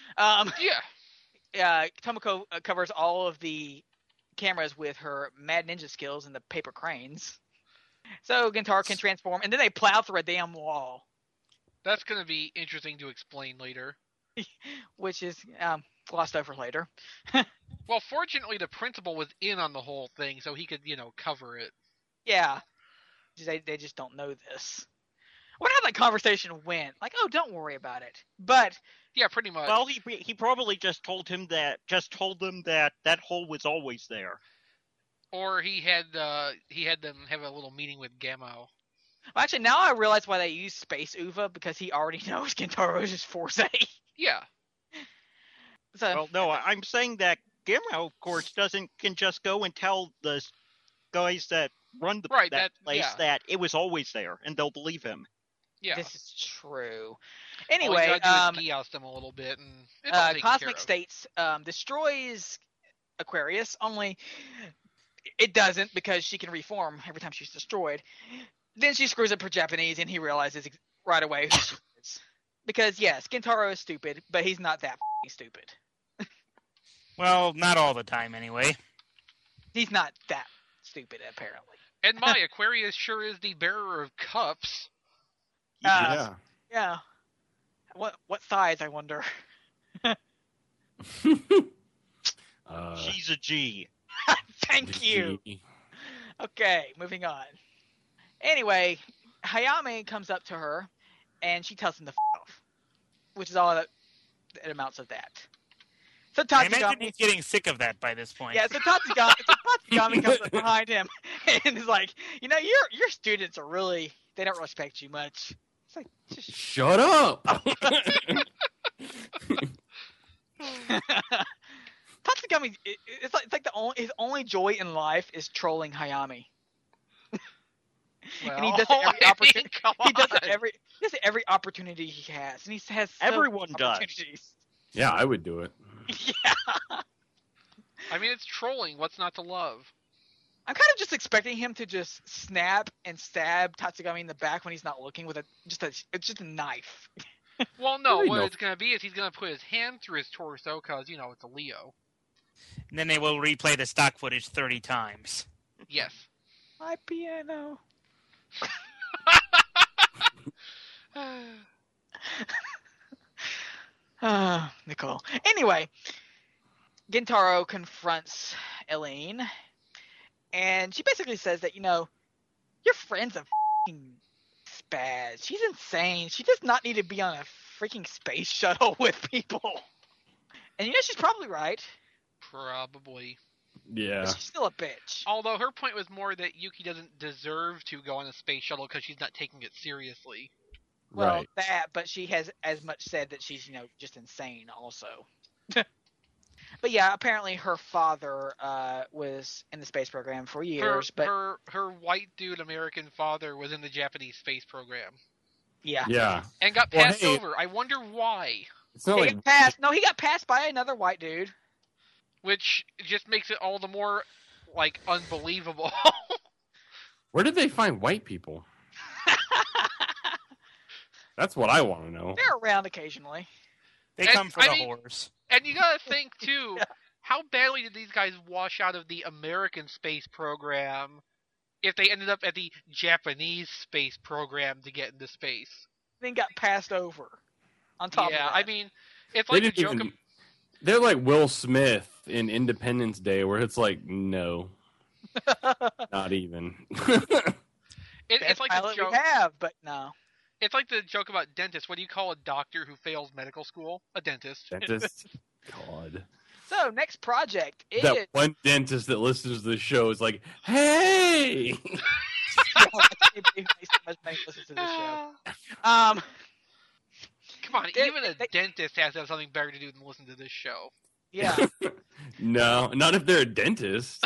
Tomoko covers all of the cameras with her mad ninja skills and the paper cranes, so Gintaro can transform, and then they plow through a damn wall. That's going to be interesting to explain later. Which is glossed over later. Well, fortunately, the principal was in on the whole thing, so he could, cover it. Yeah. They just don't know this. I wonder how that conversation went. Like, oh, don't worry about it. But yeah, pretty much. Well, he probably just told them that that hole was always there. Or he had them have a little meeting with Gamma. Well, actually, now I realize why they use Space Uva, because he already knows Gintaro's is Force A. Yeah. So, well, no, I'm saying that Gamma, of course, can just go and tell the guys that run that place that it was always there, and they'll believe him. Yeah. This is true. Anyway, all you gotta do is oust them a little bit, and it's all taken Cosmic care of. States destroys Aquarius, only it doesn't, because she can reform every time she's destroyed. Then she screws up her Japanese, and he realizes right away who she is. Because, yes, Gintaro is stupid, but he's not that stupid. Well, not all the time, anyway. He's not that stupid, apparently. And my Aquarius sure is the bearer of cups. Yeah. Yeah. What size, I wonder? She's a G. Thank you. Okay, moving on. Anyway, Hayame comes up to her, and she tells him to f*** off, which is all that amounts of that. So I imagine he's getting sick of that by this point. Yeah, so Tatsugami comes up behind him and is like, your students are really, they don't respect you much. It's like, just shut up. Tatsugami, it's like his only joy in life is trolling Hayame. Well, and he does it every opportunity. He does it every opportunity he has, and he has everyone does. Yeah, I would do it. Yeah. I mean, it's trolling. What's not to love? I'm kind of just expecting him to just snap and stab Tatsugami in the back when he's not looking with it's just a knife. Well, no. What it's going to be is he's going to put his hand through his torso because, it's a Leo. And then they will replay the stock footage 30 times. Yes. My piano. Nicole. Anyway, Gintaro confronts Elaine, and she basically says that, your friend's a f***ing spaz. She's insane. She does not need to be on a freaking space shuttle with people. And she's probably right. Probably. Yeah. But she's still a bitch. Although her point was more that Yuki doesn't deserve to go on a space shuttle because she's not taking it seriously. Well, right. that, but she has as much said that she's, just insane also. But yeah, apparently her father was in the space program for years. Her white dude American father was in the Japanese space program. Yeah. Yeah. And got passed over. I wonder why. It's not he got passed by another white dude. Which just makes it all the more, unbelievable. Where did they find white people? That's what I want to know. They're around occasionally. They come for the whores. And you gotta think, too, how badly did these guys wash out of the American space program if they ended up at the Japanese space program to get into space? Then got passed over. On top of that. I mean, it's like a joke. They're like Will Smith in Independence Day, where it's like, no. Not even. It's like pilot the joke we have, but no. It's like the joke about dentists. What do you call a doctor who fails medical school? A dentist. Dentist? God. So, next project is... That one dentist that listens to the show is like, hey! Listen to this show. Come on, even a dentist has to have something better to do than listen to this show. Yeah. No, not if they're a dentist.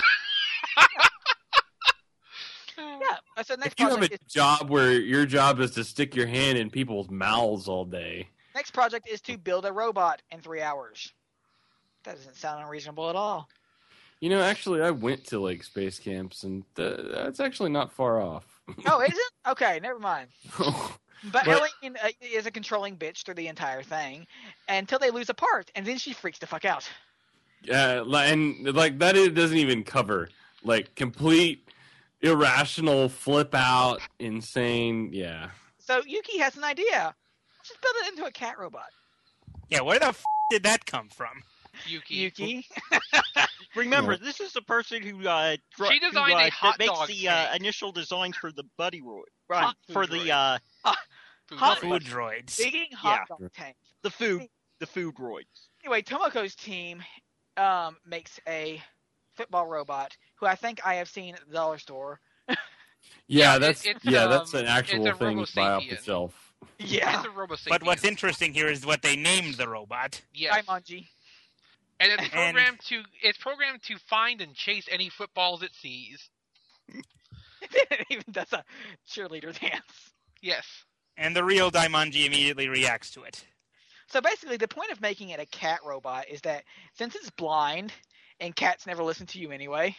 Yeah, so next if you have project a job where your job is to stick your hand in people's mouths all day. Next project is to build a robot in 3 hours. That doesn't sound unreasonable at all. Actually, I went to space camps, and that's actually not far off. Oh, is it? Okay, never mind. But But- Elaine is a controlling bitch through the entire thing until they lose a part, and then she freaks the fuck out. Yeah, and like that doesn't even cover like complete irrational, flip out, insane. Yeah. So Yuki has an idea. Let's just build it into a cat robot. Yeah, where the did that come from? Yuki. Remember, Yeah. this is the person who She designed a hot makes dog the tank. initial designs for the Buddy Roy, Hot for food the Food Hot droid. Food droids. Digging hot Yeah. dog tank. the food roids. Anyway, Tomoko's team makes a football robot who I think I have seen at the dollar store. Yeah, Yeah, that's it's, that's an it's actual a thing to buy off the Robo-Sapien. shelf. Yeah. It's a Robo-Sapien. But what's interesting here is what they named the robot. Yes. Daimonji. And it's And- programmed to find and chase any footballs it sees. It even does a cheerleader dance. Yes. And the real Daimonji immediately reacts to it. So basically, the point of making it a cat robot is that since it's blind and cats never listen to you anyway,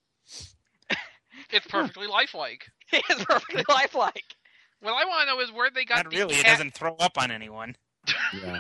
It's perfectly lifelike. it's perfectly lifelike. What I want to know is where they got Not the really, it cat. doesn't throw up on anyone. Yeah.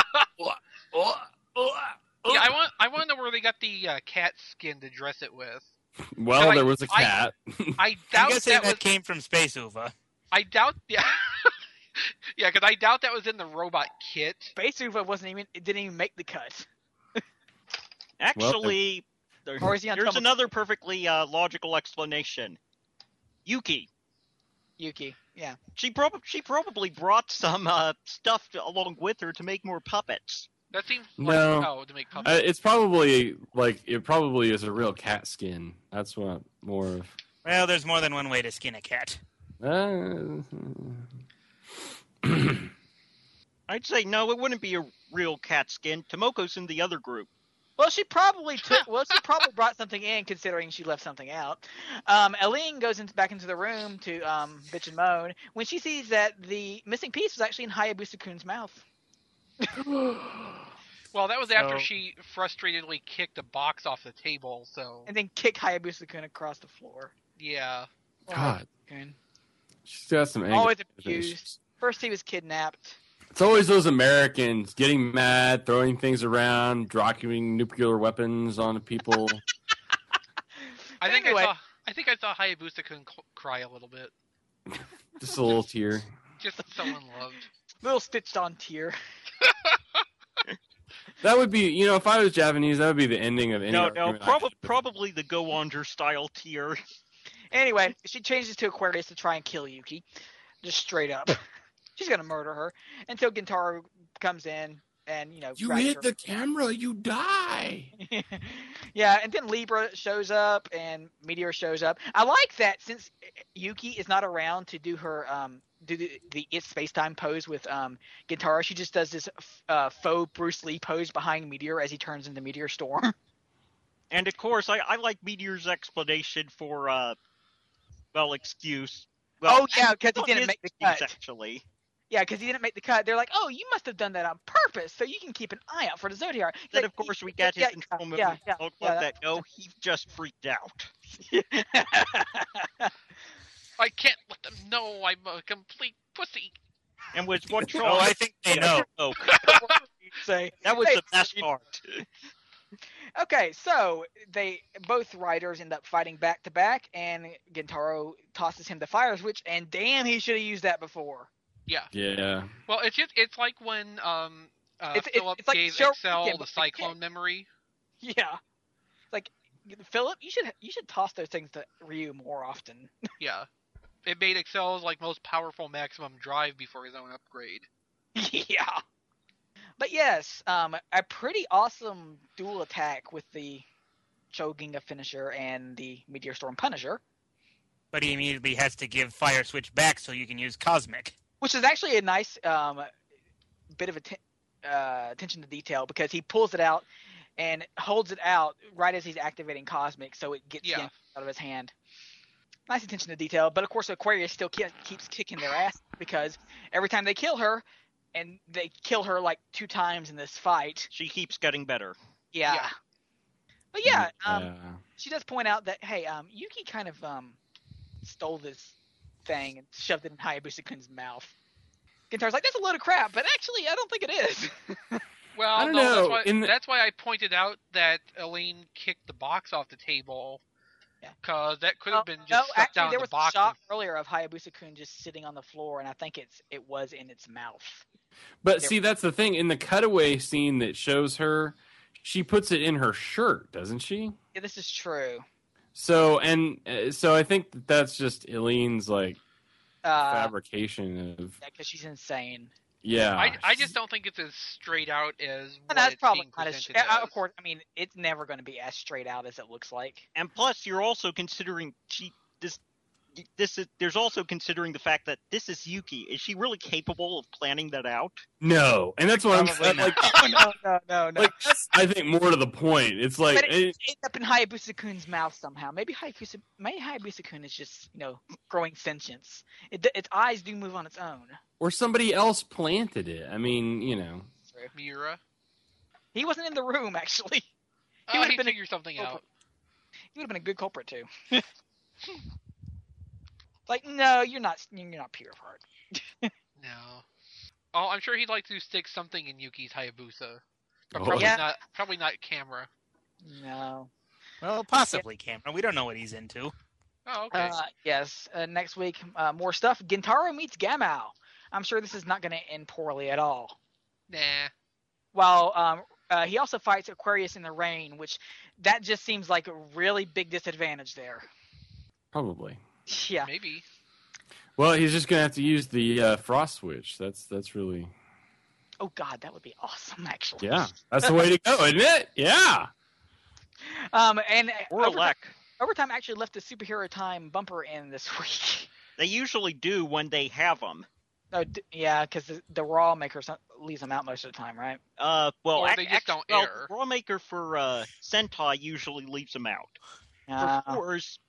Yeah, I want to know where they got the cat skin to dress it with. Well, I- there was a I- cat. I I'm doubt guessing that that was. came from Space Uva. I doubt. Yeah. Yeah, because I doubt that was in the robot kit. Space Uva it didn't even make the cut. Actually, Or is he on there's Tomoko? another perfectly logical explanation. Yuki. Yuki, yeah. She probably brought some stuff along with her to make more puppets. That seems No. to make puppets. It's probably it probably is a real cat skin. That's what more of. Well, there's more than one way to skin a cat. I'd say no, it wouldn't be a real cat skin. Tomoko's in the other group. Well, she probably brought something in, considering she left something out. Aline goes back into the room to bitch and moan when she sees that the missing piece was actually in Hayabusa-kun's mouth. Well, that was after So- she frustratedly kicked a box off the table. So And then kick Hayabusa-kun across the floor. yeah. God, Hayabusa-kun. she's got some anger. Always abused. First he was kidnapped. It's always those Americans getting mad, throwing things around, dropping nuclear weapons on people. I think Anyway. I saw Hayabusa-kun cry a little bit. Just a little tear. Just someone loved. Little stitched on tear. That would be, if I was Japanese, that would be the ending of any. No, argument I could- probably the Go Under style tier. Anyway, she changes to Aquarius to try and kill Yuki. Just straight up. She's gonna murder her until Gintaro comes in and, You grabs hit her. the camera, you die. Yeah, and then Libra shows up and Meteor shows up. I like that since Yuki is not around to do her do the It's Space Time pose with Gintaro, she just does this faux Bruce Lee pose behind Meteor as he turns into Meteor Storm. And of course, I like Meteor's explanation for excuse. Well, Oh, yeah, 'cause he not didn't his make the excuse, cut. Actually, Yeah, because he didn't make the cut. They're like, "Oh, you must have done that on purpose, so you can keep an eye out for the Zodiac." He's then like, of course we get his yeah, control move. yeah, yeah, Talk yeah, about that. No, he just freaked out. I can't let them know I'm a complete pussy. And was what Oh, I think they know. Oh, Say that was Hey, the best part. okay, so both riders end up fighting back to back, and Gintaro tosses him the fire switch, and damn, he should have used that before. Yeah. Yeah. Well, it's like when It's Philip like gave Shoryuken, Excel but the with cyclone kick. memory. Yeah, like Philip, you should toss those things to Ryu more often. Yeah. It made Excel's most powerful maximum drive before his own upgrade. Yeah. But yes, a pretty awesome dual attack with the Choginga finisher and the Meteor Storm Punisher, But he immediately has to give Fire Switch back so you can use Cosmic. which is actually a nice bit of attention to detail because he pulls it out and holds it out right as he's activating Cosmic, so it gets Yeah. out of his hand. Nice attention to detail, but of course Aquarius still keeps kicking their ass because every time they kill her, and they kill her like 2 times in this fight. She keeps getting better. Yeah. Yeah. But yeah, Yeah. she does point out that hey, Yuki kind of stole this thing and shoved it in Hayabusa-kun's mouth. Gintaro's like, that's a load of crap, but actually, I don't think it is. Well, I don't no, know. that's why I pointed out that Elaine kicked the box off the table. Yeah. Because that could have been just stuck actually, down there the was box. a shot earlier of Hayabusa-kun just sitting on the floor, and I think it was in its mouth. But see, that's the thing. In the cutaway scene that shows her, she puts it in her shirt, doesn't she? Yeah, this is true. So I think that's just Elaine's like fabrication of. Yeah, because she's insane. Yeah. I just don't think it's as straight out as what That's it's probably being not as. presented as. Of course, I mean, it's never going to be as straight out as it looks like. And plus, you're also considering there's also considering the fact that this is Yuki. Is she really capable of planning that out? No, and that's what I'm like. No. Like that's, I think, more to the point. It's like But it ends up in Hayabusa-kun's mouth somehow. Maybe Hayabusa-kun is just growing sentience. Its eyes do move on its own. or somebody else planted it. I mean, Miura. He wasn't in the room actually. He would've would been a figure something out. He would have been a good culprit too. Like, no, you're not pure of heart. No. Oh, I'm sure he'd like to stick something in Yuki's Hayabusa. But Oh. probably Yeah. probably not camera. No. Well, possibly Cameron. We don't know what he's into. Oh, okay. Yes. Next week, more stuff. Gintaro meets Gamao. I'm sure this is not going to end poorly at all. Nah. While he also fights Aquarius in the rain, which that just seems like a really big disadvantage there. probably. Yeah. Maybe. Well, he's just gonna have to use the frost switch. That's really. Oh God, that would be awesome, actually. Yeah, that's the way to go, isn't it? Yeah. And Or Elec. Overtime actually left the superhero time bumper in this week. They usually do when they have them. Oh, yeah, because the Raw Maker leaves them out most of the time, right? Well, Or they just don't air. The Rawmaker for Sentai usually leaves them out. For fours,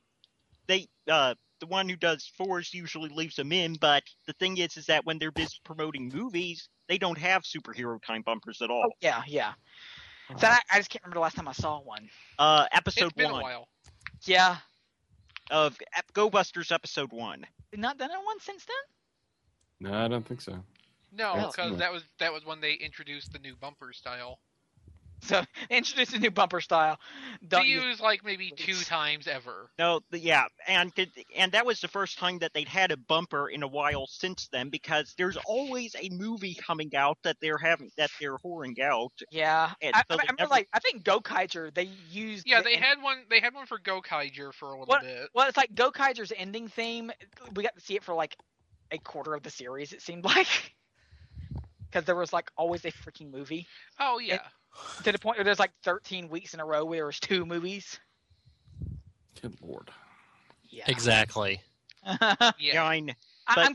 the one who does fours usually leaves them in, but the thing is that when they're busy promoting movies, they don't have superhero time bumpers at all. Oh, yeah. So I just can't remember the last time I saw one. Episode It's been 1 a while. Yeah. of Go Busters episode 1. Not done it one since then? No, I don't think so. No, Really? because that was when they introduced the new bumper style. So introduce a new bumper style. Don't They use use like maybe 2 times ever. No, and that was the first time that they'd had a bumper in a while since then, because there's always a movie coming out that they're whoring out. Yeah, And I so they remember, never- I think Gokaiger they used. Yeah, the they end- had one. They had one for Gokaiger for a little bit. Well, it's like Gokaiger's ending theme. We got to see it for like a quarter of the series. It seemed like because there was like always a freaking movie Oh yeah. to the point where there's like 13 weeks in a row where there was 2 movies. Good lord. Yeah, Exactly. Yeah. I mean, I'm-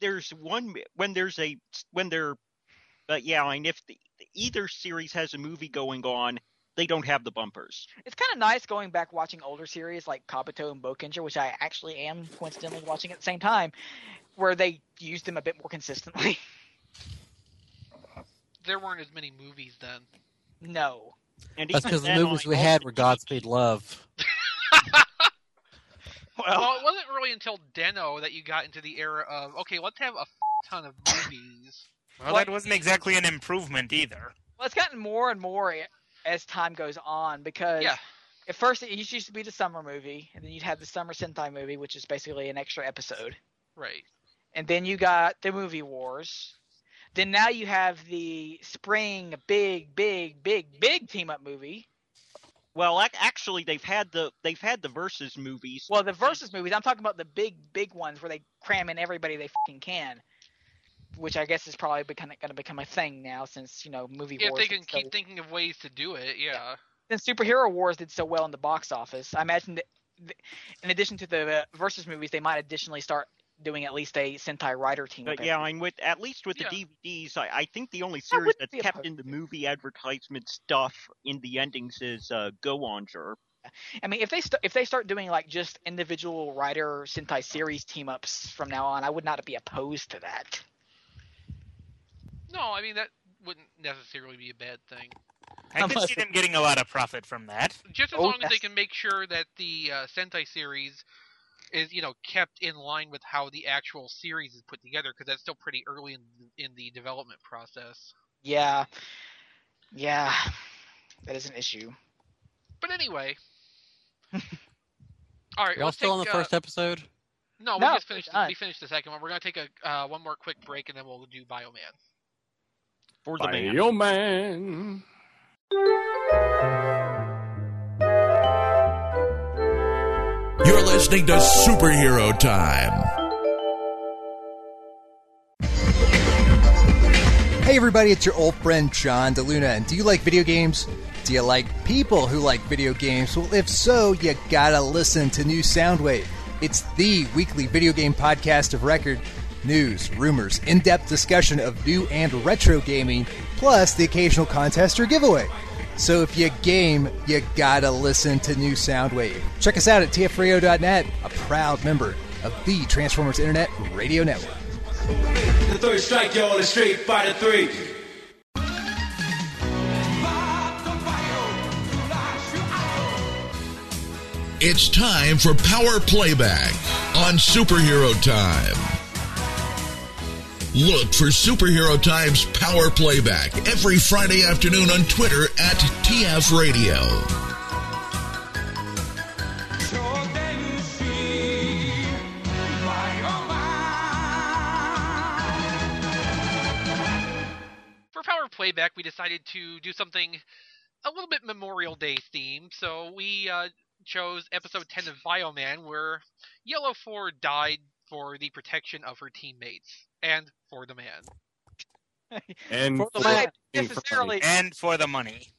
if either series has a movie going on, they don't have the bumpers. It's kind of nice going back watching older series like Kabuto and Bokenger, which I actually am coincidentally watching at the same time, where they used them a bit more consistently. There weren't as many movies then. No. And That's even because the then, movies on we all had the were TV Godspeed Love. Well, it wasn't really until Den-O that you got into the era of, okay, let's have a ton of movies. Well, that wasn't exactly an improvement either. Well, it's gotten more and more as time goes on because Yeah. at first it used to be the summer movie, and then you'd have the summer Sentai movie, which is basically an extra episode. Right. And then you got the movie wars. Then now you have the spring big team up movie. Well, actually, they've had the versus movies. Well, the versus movies, I'm talking about the big ones where they cram in everybody they fucking can. Which I guess is probably going to become a thing now since, movie If wars. they can keep thinking of ways to do it, yeah. Since superhero wars did so well in the box office, I imagine that in addition to the versus movies, they might additionally start doing at least a Sentai Rider team. But yeah, I mean, at least with Yeah. the DVDs, I think the only series wouldn't that's be kept opposed in the movie advertisement stuff in the endings is Go Onger. I mean, if they start doing like just individual Rider Sentai series team ups from now on, I would not be opposed to that. No, I mean, that wouldn't necessarily be a bad thing. I could see them getting a lot of profit from that. Just as Oh, long as they yes. can make sure that the Sentai series is kept in line with how the actual series is put together, because that's still pretty early in the development process. Yeah, that is an issue. But anyway, all right. Y'all still on the first episode? No, we just finished. We finished the second one. We're gonna take one more quick break, and then we'll do Bioman. For the man. Bioman. You're listening to Superhero Time. Hey everybody, it's your old friend John DeLuna, and do you like video games? Do you like people who like video games? Well, if so, you gotta listen to New Soundwave. It's the weekly video game podcast of record. News, rumors, in-depth discussion of new and retro gaming, plus the occasional contest or giveaway. So if you game, you gotta listen to New Soundwave. Check us out at tfradio.net, a proud member of the Transformers Internet Radio Network. The third strike, yo, on the Street Fighter 3. It's time for Power Playback on Superhero Time. Look for Superhero Time's Power Playback every Friday afternoon on Twitter at TF Radio. For Power Playback, we decided to do something a little bit Memorial Day themed, so we chose episode 10 of Bioman, where Yellow 4 died for the protection of her teammates, and for the man. And For the man. Necessarily. And for the money.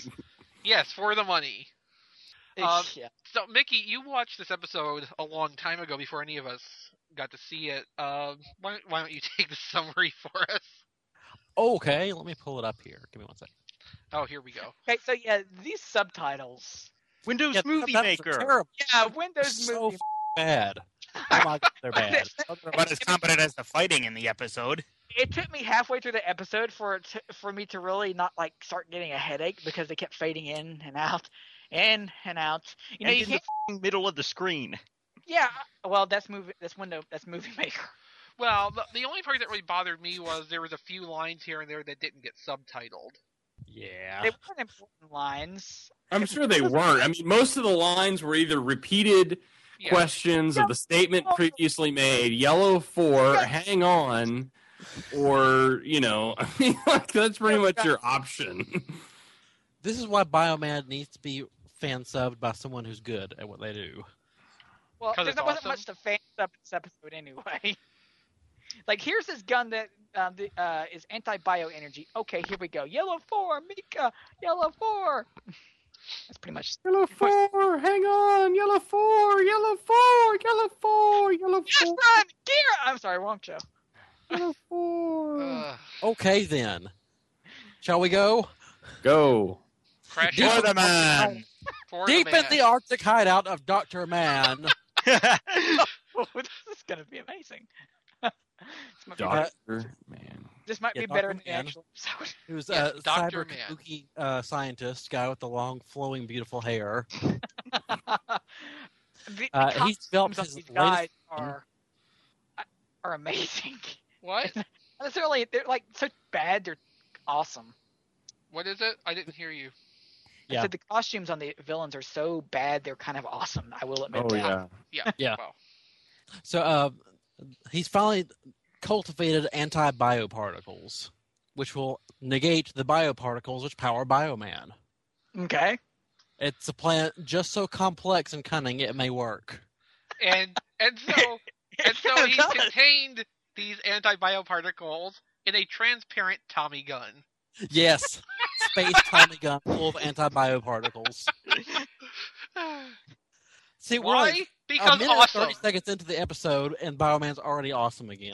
Yes, for the money. Yeah. So, Mickey, you watched this episode a long time ago before any of us got to see it. Why don't you take the summary for us? Okay, let me pull it up here. Give me one second. Oh, here we go. Okay, so yeah, these subtitles. Windows Yeah, Movie subtitles are Maker. terrible. Yeah, Windows So Movie. bad. Oh my God, they're bad. About as competent as the fighting in the episode. It took me halfway through the episode for me to really not like start getting a headache because they kept fading in and out. You know, And you in can't. the middle of the screen. Yeah, well, that's Movie Maker. Well, the only part that really bothered me was there was a few lines here and there that didn't get subtitled. Yeah. They weren't important lines. I'm sure they weren't. I mean, most of the lines were either repeated Yeah. questions of the statement previously made, Yellow 4, hang on, or, I mean, like, that's pretty much your option. This is why Bioman needs to be fan subbed by someone who's good at what they do. Well, 'Cause there it's wasn't awesome. much to fan up in this episode anyway. Like, here's this gun that is anti-bio energy. Okay, here we go. Yellow 4, Mika, Yellow 4. That's pretty much. Yellow 4, hang on, Yellow 4, Yellow 4, Yellow 4, Yellow 4. Yes, run, gear. I'm sorry, wrong show. Yellow 4. Okay, then. Shall we go? Go. Crash Deep out For the man. for Deep the man. in the Arctic hideout of Dr. Man. Oh, this is gonna be amazing. Doctor, man. This might Yeah, be better Dr. than the Man. actual episode. Who's Yes, a Dr. cyber Man. kabuki scientist, guy with the long, flowing, beautiful hair. The He's developed costumes his on these guys latest- are amazing. What? Not necessarily, they're like so bad. They're awesome. What is it? I didn't hear you. I Yeah. said the costumes on the villains are so bad. They're kind of awesome. I will admit Oh, that. yeah. Yeah. Yeah. Well, So he's finally cultivated anti-bioparticles, which will negate the bioparticles which power Bioman. Okay. It's a plan just so complex and cunning it may work. and so he does. contained these anti-bioparticles in a transparent Tommy gun. Yes, space Tommy gun full of anti-bioparticles. See, we're Why? like a Because minute and awesome. 30 seconds into the episode, and Bioman's already awesome again.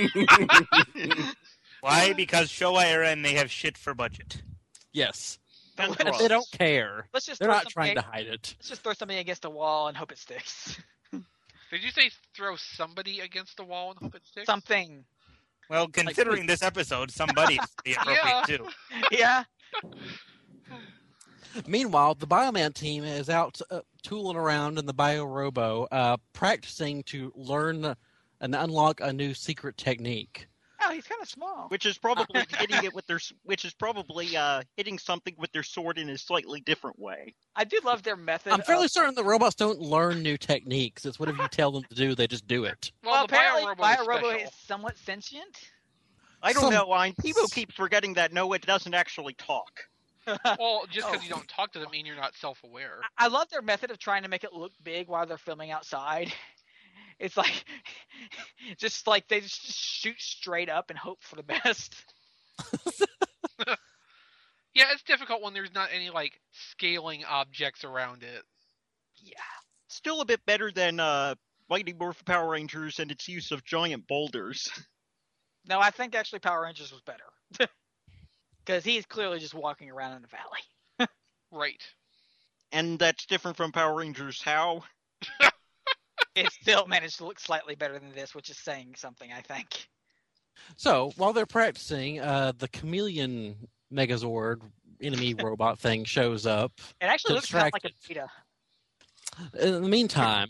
Why? Because Showa era and they have shit for budget. Yes, That's and gross. they don't care. Let's just They're throw not something trying to ag- hide it. Let's just throw something against a wall and hope it sticks. Did you say throw somebody against the wall and hope it sticks? Something. Well, considering this episode, somebody's the appropriate Yeah. too. Yeah. Meanwhile, the Bioman team is out tooling around in the BioRobo, practicing to learn and unlock a new secret technique. Oh, he's kind of small. Which is probably hitting something with their sword in a slightly different way. I do love their method. I'm fairly certain the robots don't learn new techniques. It's whatever you tell them to do, they just do it. Well, the apparently BioRobo BioRobo is somewhat sentient. I don't know. People keep forgetting that Noah doesn't actually talk. Well, just because you don't talk to them mean you're not self-aware. I love their method of trying to make it look big while they're filming outside. It's like, just like they just shoot straight up and hope for the best. Yeah, it's difficult when there's not any, like, scaling objects around it. Yeah. Still a bit better than Mighty Morphin Power Rangers and its use of giant boulders. No, I think actually Power Rangers was better. Because he's clearly just walking around in the valley. Right. And that's different from Power Rangers how? It still managed to look slightly better than this, which is saying something, I think. So, while they're practicing, the chameleon Megazord enemy robot thing shows up. It actually looks kind of like a beta. In the meantime,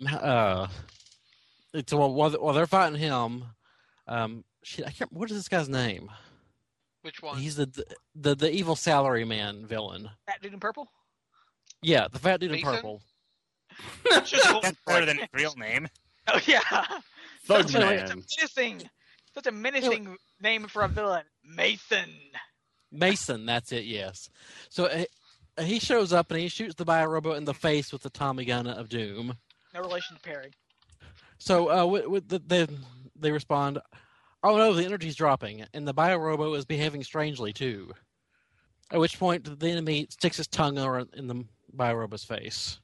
while they're fighting him, I can't. What is this guy's name? Which one? He's the evil salaryman villain. Fat dude in purple? Yeah, the fat dude in Mason? purple. That's better than his real name. Oh yeah. Thugman. Such a menacing name for a villain. Mason. Mason, that's it. Yes. So he shows up and he shoots the BioRobo in the face with the Tommy gun of doom. No relation to Perry. So they respond, "Oh no, the energy's dropping, and the BioRobo is behaving strangely too." At which point the enemy sticks his tongue in the BioRobo's face.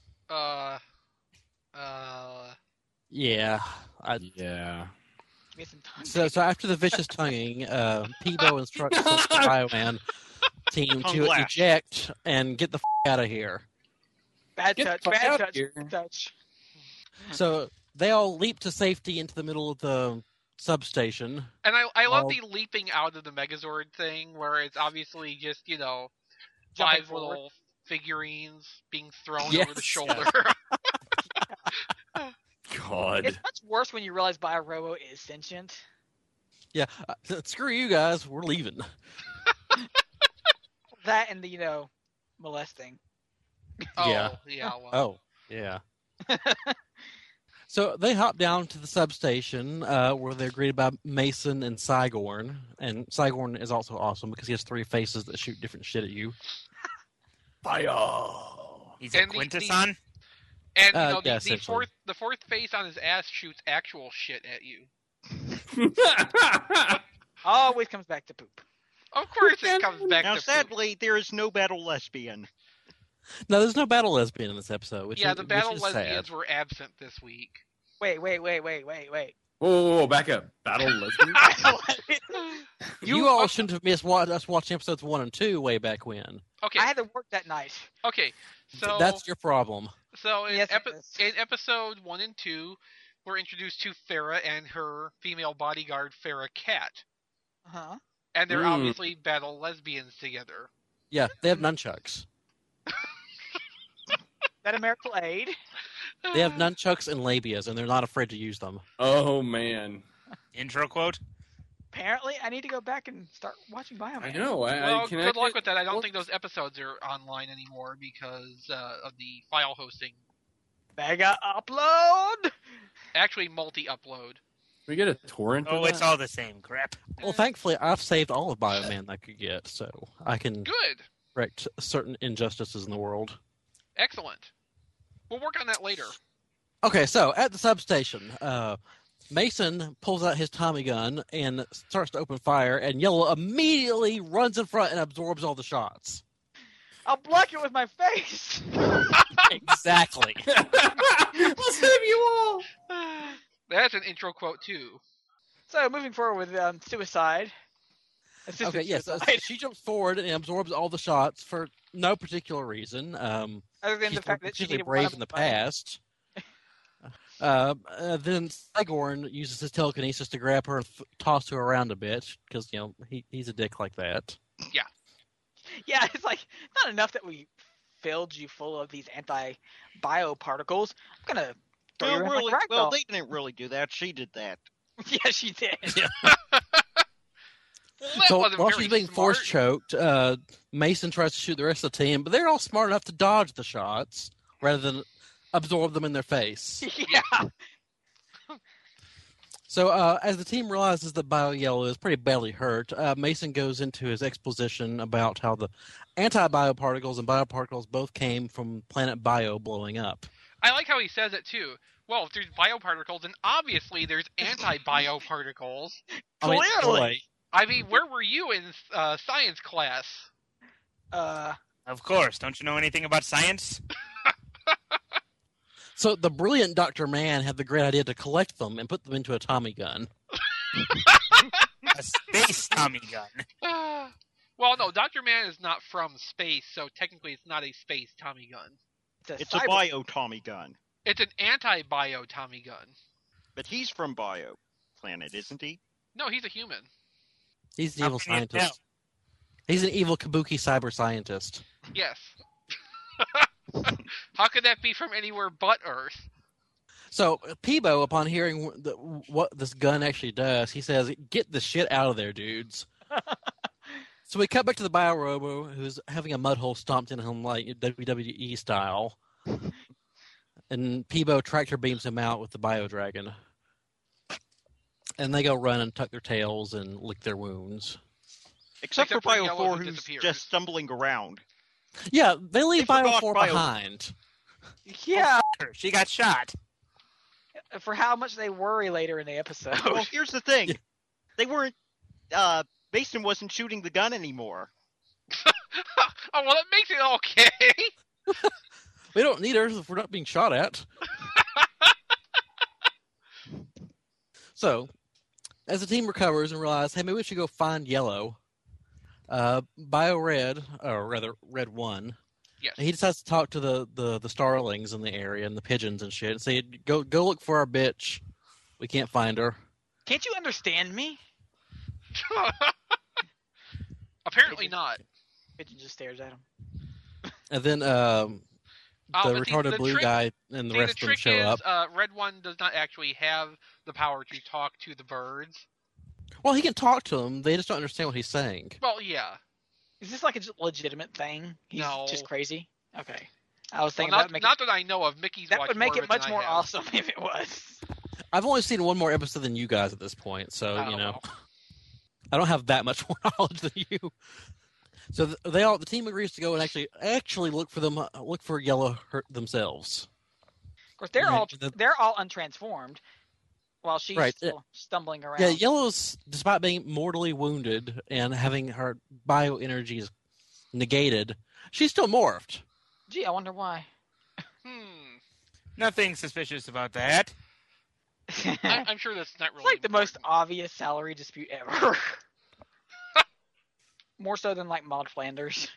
Yeah. Yeah. So after the vicious tonguing, Peebo instructs the Bioman team to eject and get the out of here. Bad touch. So they all leap to safety into the middle of the substation. And I love the leaping out of the Megazord thing, where it's obviously just, five little figurines being thrown over the shoulder. God. It's much worse when you realize BioRobo is sentient. Yeah, screw you guys, we're leaving. That and the, molesting. Yeah. Well. Yeah. So they hop down to the substation where they're greeted by Mason and Sigorn. And Sigorn is also awesome because he has 3 faces that shoot different shit at you. Fire! He's a Quintesson? And the fourth face on his ass shoots actual shit at you. Always comes back to poop. Of course it comes back to poop. Now, sadly, there is no battle lesbian. No, there's no battle lesbian in this episode. The battle lesbians were absent this week. Wait. Whoa, back up. Battle lesbian? You all shouldn't have watching episodes 1 and 2 way back when. Okay. I had to work that night. Okay, so... That's your problem. So in episode 1 and 2, we're introduced to Farah and her female bodyguard, Farah Cat. Uh-huh. And they're obviously battle lesbians together. Yeah, they have nunchucks. That a marital aid? They have nunchucks and labias, and they're not afraid to use them. Oh, man. Intro quote? Apparently, I need to go back and start watching Bioman. I know. Good luck with that. I don't think those episodes are online anymore because of the file hosting. Mega upload! Actually, multi-upload. We get a torrent. Oh, it's all the same crap. Well, thankfully, I've saved all of Bioman I could get, so I can correct certain injustices in the world. Excellent. We'll work on that later. Okay, so at the substation, Mason pulls out his Tommy gun and starts to open fire, and Yellow immediately runs in front and absorbs all the shots. I'll block it with my face! Exactly. I'll save you all! That's an intro quote, too. So, moving forward with suicide. Okay, yes. She jumps forward and absorbs all the shots for no particular reason. Other than the fact that she's brave in the past. Then Sigorn uses his telekinesis to grab her and toss her around a bit because he's a dick like that. Yeah. Yeah, it's like not enough that we filled you full of these anti-bio particles. I'm gonna throw you around like a Well, ragdoll." they didn't really do that. She did that. Yeah, she did. Well, that So wasn't while very she's being smart. force choked, Mason tries to shoot the rest of the team, but they're all smart enough to dodge the shots rather than absorb them in their face. Yeah. So as the team realizes that Bio-Yellow is pretty badly hurt, Mason goes into his exposition about how the anti-bio particles and bioparticles both came from planet Bio blowing up. I like how he says it too. Well, if there's bioparticles, then obviously there's anti-bioparticles. Clearly. I mean, where were you in science class? Of course. Don't you know anything about science? So the brilliant Dr. Mann had the great idea to collect them and put them into a Tommy gun. A space Tommy gun. Well, no, Dr. Mann is not from space, so technically it's not a space Tommy gun. It's a bio Tommy gun. It's an anti-bio Tommy gun. But he's from Bio Planet, isn't he? No, he's a human. He's an How evil can you scientist. tell? He's an evil kabuki cyber scientist. Yes. How could that be from anywhere but Earth? So Peebo, upon hearing what this gun actually does, he says, "Get the shit out of there, dudes." So we cut back to the Bio-Robo, who's having a mud hole stomped in him like WWE style. And Peebo tractor beams him out with the Bio-Dragon. And they go run and tuck their tails and lick their wounds. Except for Bio Yellow, 4, who who's disappears. just stumbling around. Yeah, they leave They forgot Bio-4 Bio- behind. Yeah. She got shot. For how much they worry later in the episode. Well, here's the thing. They weren't... Mason wasn't shooting the gun anymore. Oh, well, that makes it okay. We don't need her if we're not being shot at. So, as the team recovers and realizes, hey, maybe we should go find Yellow, Bio-Red, or rather Red 1, Yes. he decides to talk to the starlings in the area and the pigeons and shit and say, go look for our bitch. We can't find her. Can't you understand me? Apparently not. Pigeon just stares at him. And then the but retarded the blue trick- guy and the See, rest the of them trick show is, up. Red One does not actually have the power to talk to the birds. Well, he can talk to them. They just don't understand what he's saying. Well, yeah. Is this like a legitimate thing? He's No. just crazy? Okay. I was thinking Well, that would make not that I know of. Mickey's that watched would make more of it much than more I have. awesome if it was. I've only seen one more episode than you guys at this point, so, I you don't know. I don't have that much more knowledge than you. So the team agrees to go and actually look for Yellow themselves. Of course, they're Yeah, all untransformed, while she's Right, still stumbling around. Yeah, Yellow's, despite being mortally wounded and having her bioenergies negated, she's still morphed. Gee, I wonder why. Nothing suspicious about that. I'm sure that's not really. It's like the most obvious salary dispute ever. More so than like Maud Flanders.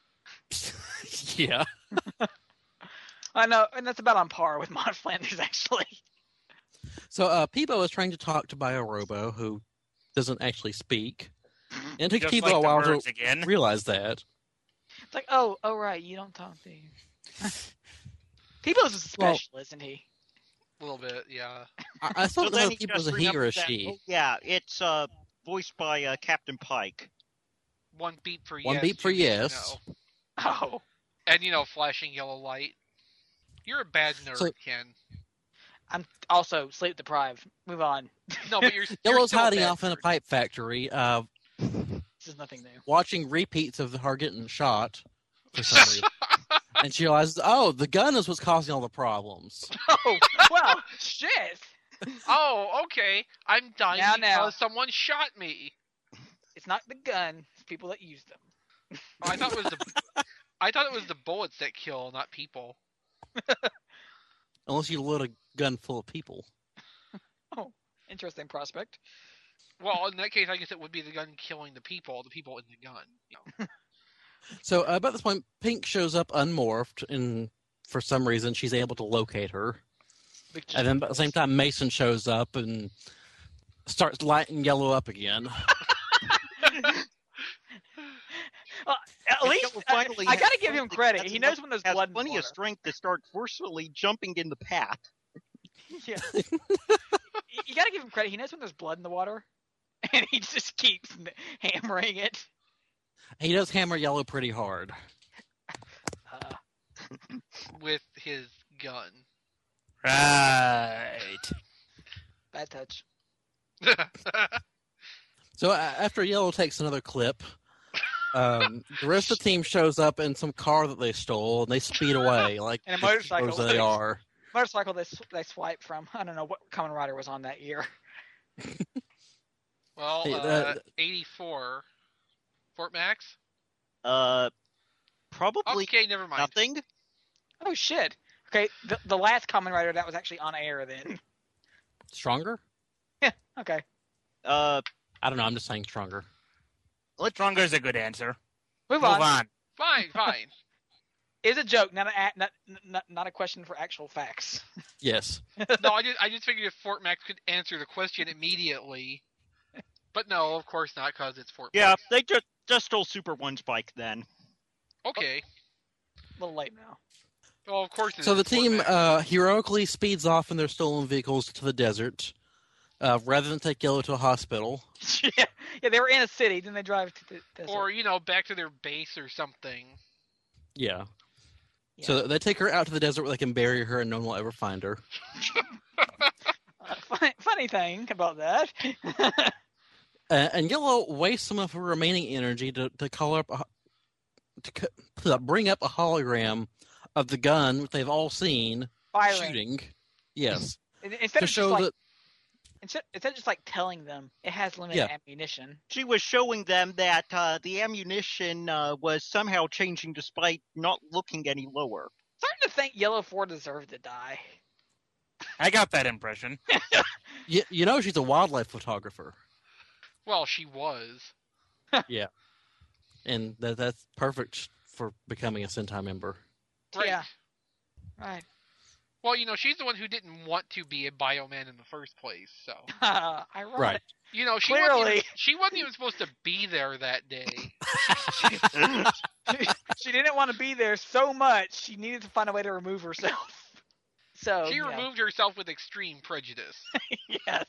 Yeah. I know, and that's about on par with Maud Flanders, actually. So Peebo is trying to talk to Bio-Robo, who doesn't actually speak. And it took Just Peebo like a the while birds to again. realize that. It's like, oh, right, you don't talk to you. Peebo's a special, isn't he? A little bit, yeah. I still don't know then if he Peebo's just a he or a remembers that, she. oh, yeah, it's voiced by Captain Pike. One beep for yes. One beep for two beeps yes. no. Oh. And, flashing yellow light. You're a bad nerd, So- Ken. I'm also sleep deprived. Move on. No, but you're Yellow's still a hiding bad off in a nerd. pipe factory, This is nothing new. watching repeats of her getting shot for some reason. And she realizes, oh, the gun is what's causing all the problems. Oh, well, shit. Oh, okay. I'm dying Now. because someone shot me. It's not the gun, it's people that use them. Oh, I thought it was the bullets that kill, not people. Unless you load a gun full of people. Oh, interesting prospect. Well, in that case, I guess it would be the gun killing the people in the gun. So about this point, Pink shows up unmorphed, and for some reason, she's able to locate her. And then at the same time, Mason shows up and starts lighting Yellow up again. At least Yellow finally I has gotta give him something credit. that's He knows when there's has blood in the plenty of water. strength to start forcefully jumping in the path. Yeah. You gotta give him credit. He knows when there's blood in the water, and he just keeps hammering it. He does hammer Yellow pretty hard. With his gun. Right. Bad touch. So after Yellow takes another clip, the rest of the team shows up in some car that they stole, and they speed away like And a the motorcycle. heroes they are. Motorcycle they swiped from. I don't know what Kamen Rider was on that year. Well, Hey, 84. Fort Max? Probably Okay, never mind. nothing. Oh shit. Okay, the last Kamen Rider that was actually on air then. Stronger? Yeah. Okay. Uh, I don't know. I'm just saying stronger. Stronger is a good answer. Move Move on. on. Fine. It's a joke, not a question for actual facts. Yes. No, I just figured if Fort Max could answer the question immediately. But no, of course not, because it's Fort yeah, Max. they just stole Super One's bike then. Okay. A little late now. Well, of course. So the it's Fort team Max. heroically speeds off in their stolen vehicles to the desert, rather than take Yellow to a hospital. Yeah, they were in a city, then they drive to the desert. Or, back to their base or something. Yeah. Yeah. So they take her out to the desert where they can bury her and no one will ever find her. Funny thing about that. And Yellow wastes some of her remaining energy to call up bring up a hologram of the gun which they've all seen Firing. shooting. Yes. Instead to of show just like, that instead of just like telling them it has limited ammunition. She was showing them that the ammunition was somehow changing despite not looking any lower. Starting to think Yellow 4 deserved to die. I got that impression. you know she's a wildlife photographer. Well, she was. Yeah. And that's perfect for becoming a Sentai member. Right. Yeah. Right. Well, she's the one who didn't want to be a bioman in the first place, so. Ironic. Right. Clearly. She wasn't even supposed to be there that day. She didn't want to be there so much, she needed to find a way to remove herself. So She removed herself with extreme prejudice. Yes.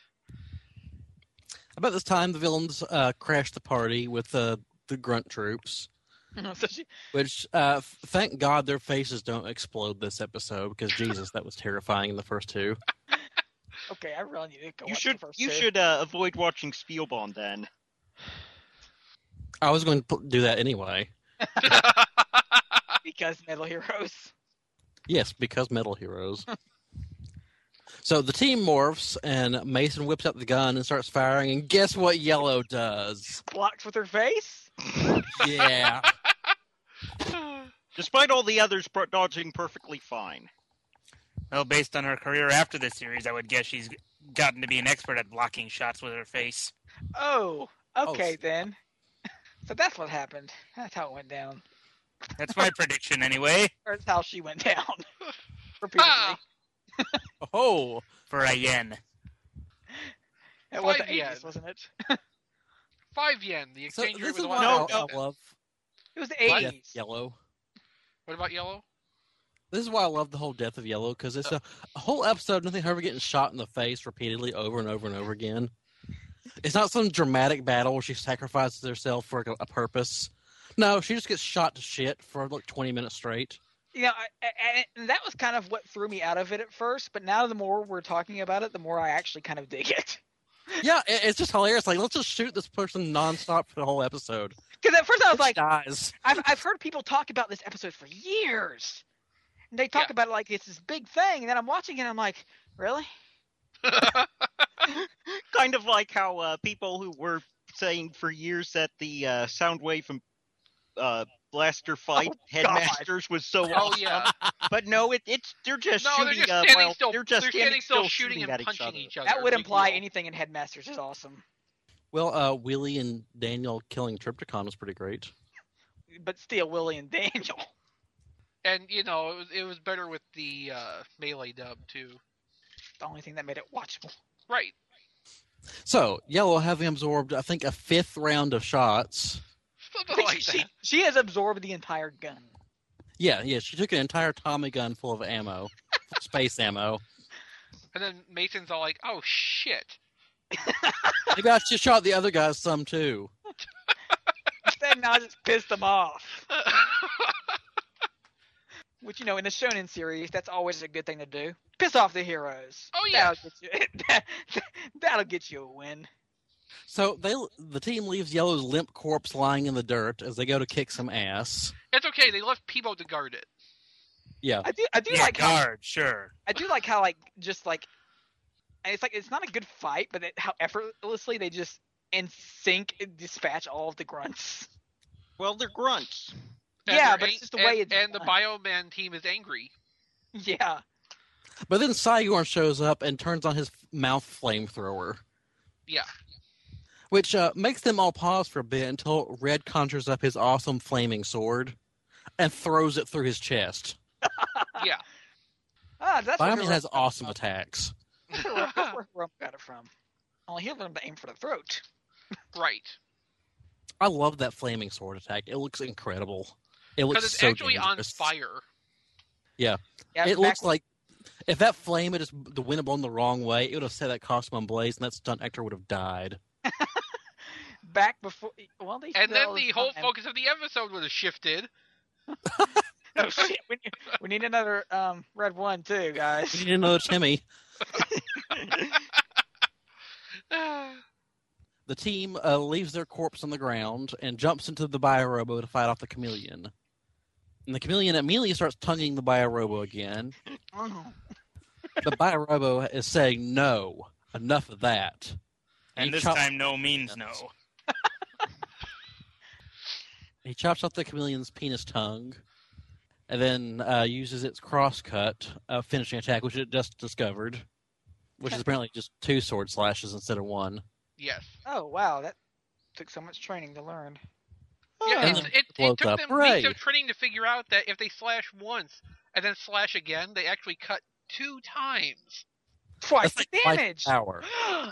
About this time, the villains crash the party with the grunt troops. So she, Which, thank God their faces don't explode this episode, because Jesus, that was terrifying in the first two. okay, I really need to go You watch should the first you two. should avoid watching Spielbahn then. I was going to do that anyway. Because Metal Heroes. Yes, because Metal Heroes. So the team morphs, and Mason whips out the gun and starts firing, and guess what Yellow does? Blocks with her face? Yeah. Despite all the others dodging perfectly fine. Well, based on her career after this series, I would guess she's gotten to be an expert at blocking shots with her face. Oh, okay then. So that's what happened. That's how it went down. That's my prediction, anyway. Or that's how she went down. Repeatedly. Oh, for a yen. It was the 5 yen. 80s, wasn't it? 5 yen. The so exchange rate this was is one. why No, I love It was the What? 80s. Yellow. What about Yellow? This is why I love the whole death of Yellow, because it's a whole episode, nothing her getting shot in the face repeatedly over and over and over again. It's not some dramatic battle where she sacrifices herself for a purpose. No, she just gets shot to shit for like 20 minutes straight. You know, and that was kind of what threw me out of it at first, but now the more we're talking about it, the more I actually kind of dig it. Yeah, it's just hilarious. Like, let's just shoot this person nonstop for the whole episode. Because at first I was like, dies. I've heard people talk about this episode for years. And they talk about it like it's this big thing, and then I'm watching it and I'm like, really? Kind of like how people who were saying for years that the Soundwave and Blaster fight Headmasters was so Oh awesome. yeah. But no, they're just No, they're shooting just standing while still. they're just They're standing still, shooting and at punching each other. That would Big imply deal. anything in Headmasters is awesome. Well, Willie and Daniel killing Triptychon was pretty great. But still, Willie and Daniel. And it was better with the melee dub too. The only thing that made it watchable. Right. So, Yellow having absorbed, I think, a 5th round of shots. Something like she, that. She has absorbed the entire gun. Yeah, she took an entire Tommy gun full of ammo, space ammo. And then Mason's all like, "Oh shit!" Maybe I should shot the other guys some too. Instead, now I just pissed them off. Which, in the Shonen series, that's always a good thing to do. Piss off the heroes. Oh yeah. That'll get you a win. So the team leaves Yellow's limp corpse lying in the dirt as they go to kick some ass. It's okay. They left Peebo to guard it. Yeah. I do Yeah, like guard, sure. I do like how and it's not a good fight, but how effortlessly they just in sync dispatch all of the grunts. Well, they're grunts. And Yeah, they're but it's just the way it's and the done. Bioman team is angry. Yeah. But then Cygorn shows up and turns on his mouth flamethrower, Yeah. which makes them all pause for a bit until Red conjures up his awesome flaming sword and throws it through his chest. Yeah. That's where Bioman Hiromu has got awesome it attacks. from. That's where Hiromu got it from. Only he learned to aim for the throat. Right. I love that flaming sword attack. It looks incredible. It looks Because it's so actually dangerous. on fire. Yeah. Yeah, It back- looks like if that flame had just the wind had blown the wrong way, it would have set that costume on blaze, and that stunt actor would have died. back before. Well, they And then still- the whole focus of the episode would have shifted. Oh shit! We need another red one too, guys. We need another Timmy. The team leaves their corpse on the ground and jumps into the Biorobo to fight off the chameleon. And the chameleon immediately starts tonguing the Biorobo again. Oh. The Biorobo is saying, no, enough of that. And he this chops- time, no means no. He chops off the chameleon's penis tongue and then uses its crosscut finishing attack, which it just discovered, which is apparently just 2 sword slashes instead of 1. Yes. Oh wow, that took so much training to learn. Yeah, And it blows took up. them Hooray. weeks of training to figure out that if they slash once and then slash again, they actually cut 2 times. Twice That's the like twice damage. the power.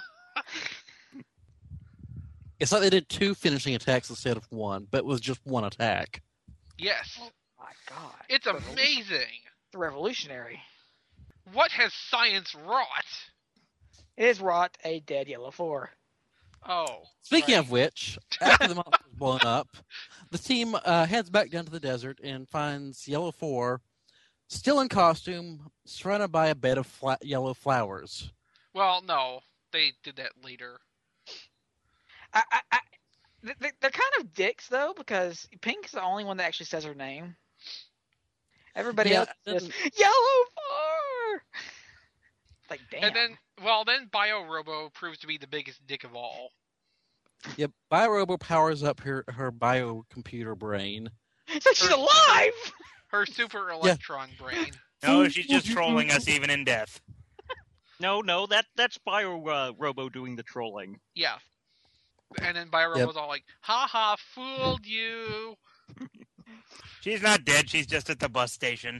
It's like they did 2 finishing attacks instead of 1, but with just 1 attack. Yes. My God, It's amazing. it's revolutionary. What has science wrought? It has wrought a dead Yellow 4. Oh. Speaking right. of which, after the monster is blown up, the team heads back down to the desert and finds Yellow 4 still in costume, surrounded by a bed of yellow flowers. Well, no. They did that later. They're kind of dicks though, because Pink's the only one that actually says her name. Everybody Yeah, else says Yellow 4. Like damn. And then Bio-Robo proves to be the biggest dick of all. Yep, Biorobo powers up her biocomputer brain. So she's alive. Her super electron brain. No, she's just trolling us even in death. No, that's Bio-Robo doing the trolling. Yeah. And then Bio-Robo's all like, "Ha ha, fooled you." She's not dead. She's just at the bus station.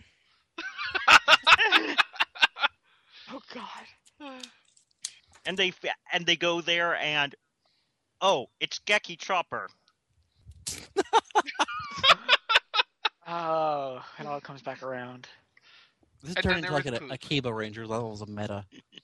Oh God. And they go there and it's Geki Chopper. Oh, it all comes back around. This And turned then into there like was an poop. Akiba Ranger levels of meta.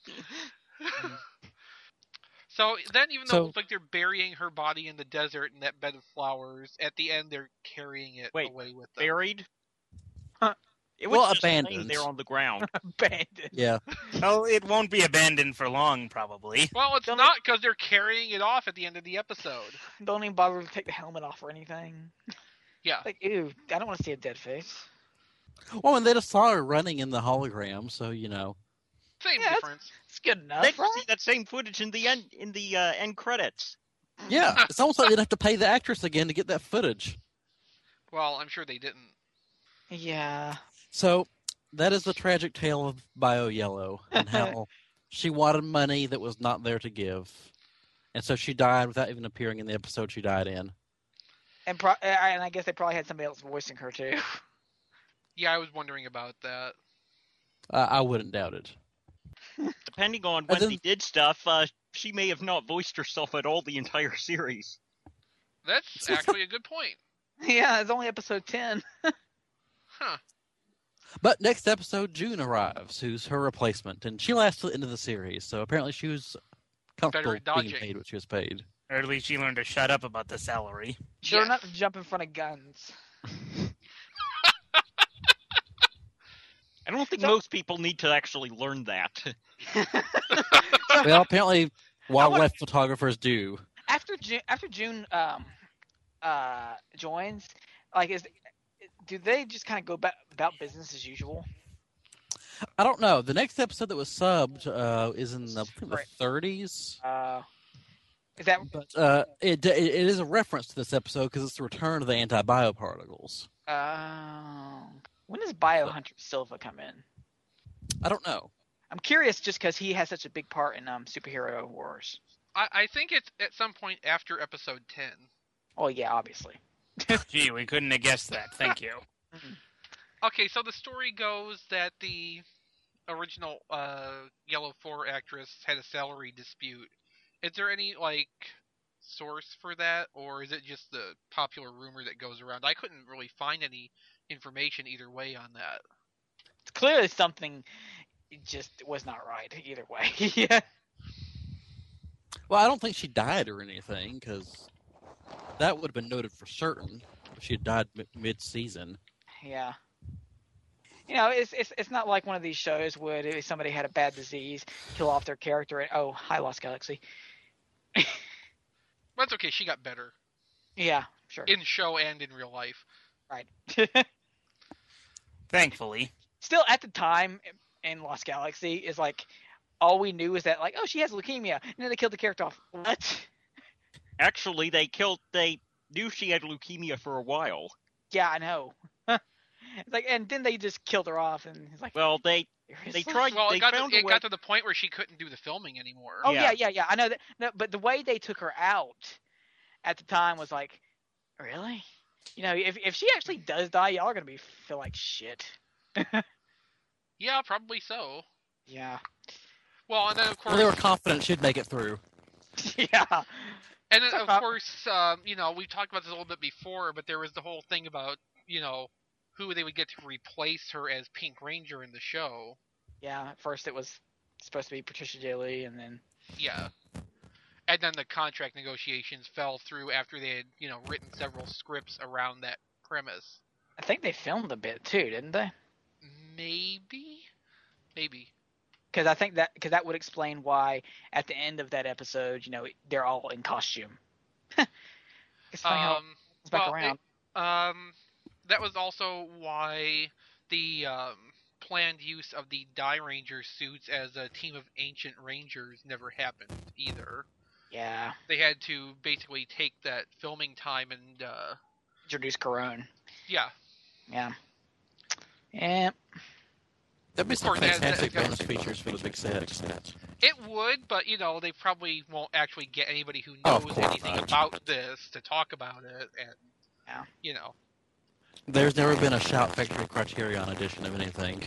So then, even though So- it looks like they're burying her body in the desert in that bed of flowers, at the end they're carrying it Wait, away with them. Buried? It Well, was just laying abandoned. there on the ground. Abandoned. Yeah. Well, it won't be abandoned for long, probably. Well, it's not because they're carrying it off at the end of the episode. Don't even bother to take the helmet off or anything. Yeah. Like, ew, I don't want to see a dead face. Well, and they just saw her running in the hologram, so you know. Same Yeah, difference. It's good enough, They can right? see that same footage in the end credits. Yeah, it's almost like they'd have to pay the actress again to get that footage. Well, I'm sure they didn't. Yeah. So that is the tragic tale of Bio Yellow and how she wanted money that was not there to give, and so she died without even appearing in the episode she died in. And I guess they probably had somebody else voicing her too. Yeah, I was wondering about that. I wouldn't doubt it. Depending on And when then- they did stuff, she may have not voiced herself at all the entire series. That's actually a good point. Yeah, it's only episode 10. Huh. But next episode, June arrives, who's her replacement, and she lasts to the end of the series. So apparently, she was comfortable Better at being dodging. paid what she was paid. Or at least she learned to shut up about the salary. Sure Yes. not to jump in front of guns. I don't think So- most people need to actually learn that. Well, apparently, want- wildlife photographers do. After June joins, like, do they just kind of go about business as usual? I don't know. The next episode that was subbed is in the, I think, the Right. 30s. Is that But it is a reference to this episode because it's the return of the antibioparticles. when does Biohunter Silva come in? I don't know. I'm curious just because he has such a big part in superhero wars. I think it's at some point after episode 10. Oh yeah, obviously. Gee, we couldn't have guessed that. Thank you. Okay, so the story goes that the original Yellow 4 actress had a salary dispute. Is there any, like, source for that, or is it just the popular rumor that goes around? I couldn't really find any information either way on that. It's clearly something just was not right either way. Yeah. Well, I don't think she died or anything because that would have been noted for certain if she had died mid-season. Yeah. You know, it's not like one of these shows would if somebody had a bad disease, kill off their character and hi Lost Galaxy. That's okay, she got better. Yeah, sure. In show and in real life. Right. Thankfully. Still, at the time in Lost Galaxy, is like all we knew is that like, oh, she has leukemia, and then they killed the character off. What? Actually, they knew she had leukemia for a while. Yeah, I know. It's like, and then they just killed her off, and it's like, Well, they seriously? tried. Well, they it got found a way. got to the point where she couldn't do the filming anymore. Oh Yeah. yeah. I know that. No, but the way they took her out at the time was like, really? You know, if she actually does die, y'all are gonna feel like shit. Yeah, probably so. Yeah. Well, and then of course, Well, they were confident she'd make it through. Yeah. and then of Uh, course, you know, we talked about this a little bit before, but there was the whole thing about, you know, who they would get to replace her as Pink Ranger in the show. Yeah. At first, it was supposed to be Patricia Daly, and then Yeah. And then the contract negotiations fell through after they had, you know, written several scripts around that premise. I think they filmed a bit too, didn't they? Maybe. Because I think that would explain why at the end of that episode, you know, they're all in costume. It's funny how it's back well, around. That was also why the planned use of the Die Ranger suits as a team of ancient rangers never happened either. Yeah. They had to basically take that filming time and Introduce Corone. yeah. Yeah. Yeah. That'd be Of some course, that- fantastic that- bonus features for the big set. It would, but you know, they probably won't actually get anybody who Oh, of knows course anything not. about this to talk about it, and Yeah. you know. There's never been a Shout Factory Criterion edition of anything.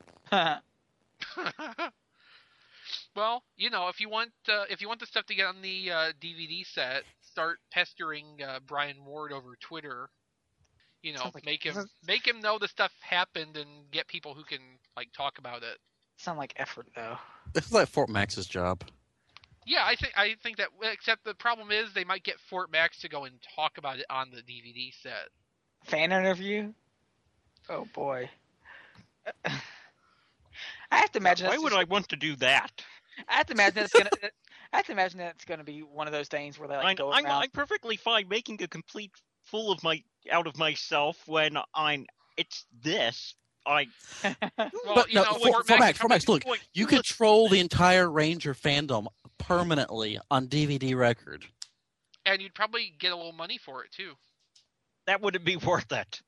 Well, you know, if you want the stuff to get on the DVD set, start pestering Brian Ward over Twitter. You know, Sounds like- make him know the stuff happened and get people who can like talk about it. Sound like effort though. This is like Fort Max's job. Yeah, I think that. Except the problem is they might get Fort Max to go and talk about it on the DVD set. Fan interview? Oh boy. I have to imagine. Why that's would just- I want to do that? I have to imagine it's gonna. I have to imagine that's gonna be one of those things where they like go I'm around. perfectly fine making a complete fool of myself when it's this. Well, But you no, know, Fort Max, look, Wait, you could troll the entire Ranger fandom permanently on DVD record. and you'd probably get a little money for it too. That wouldn't be worth it.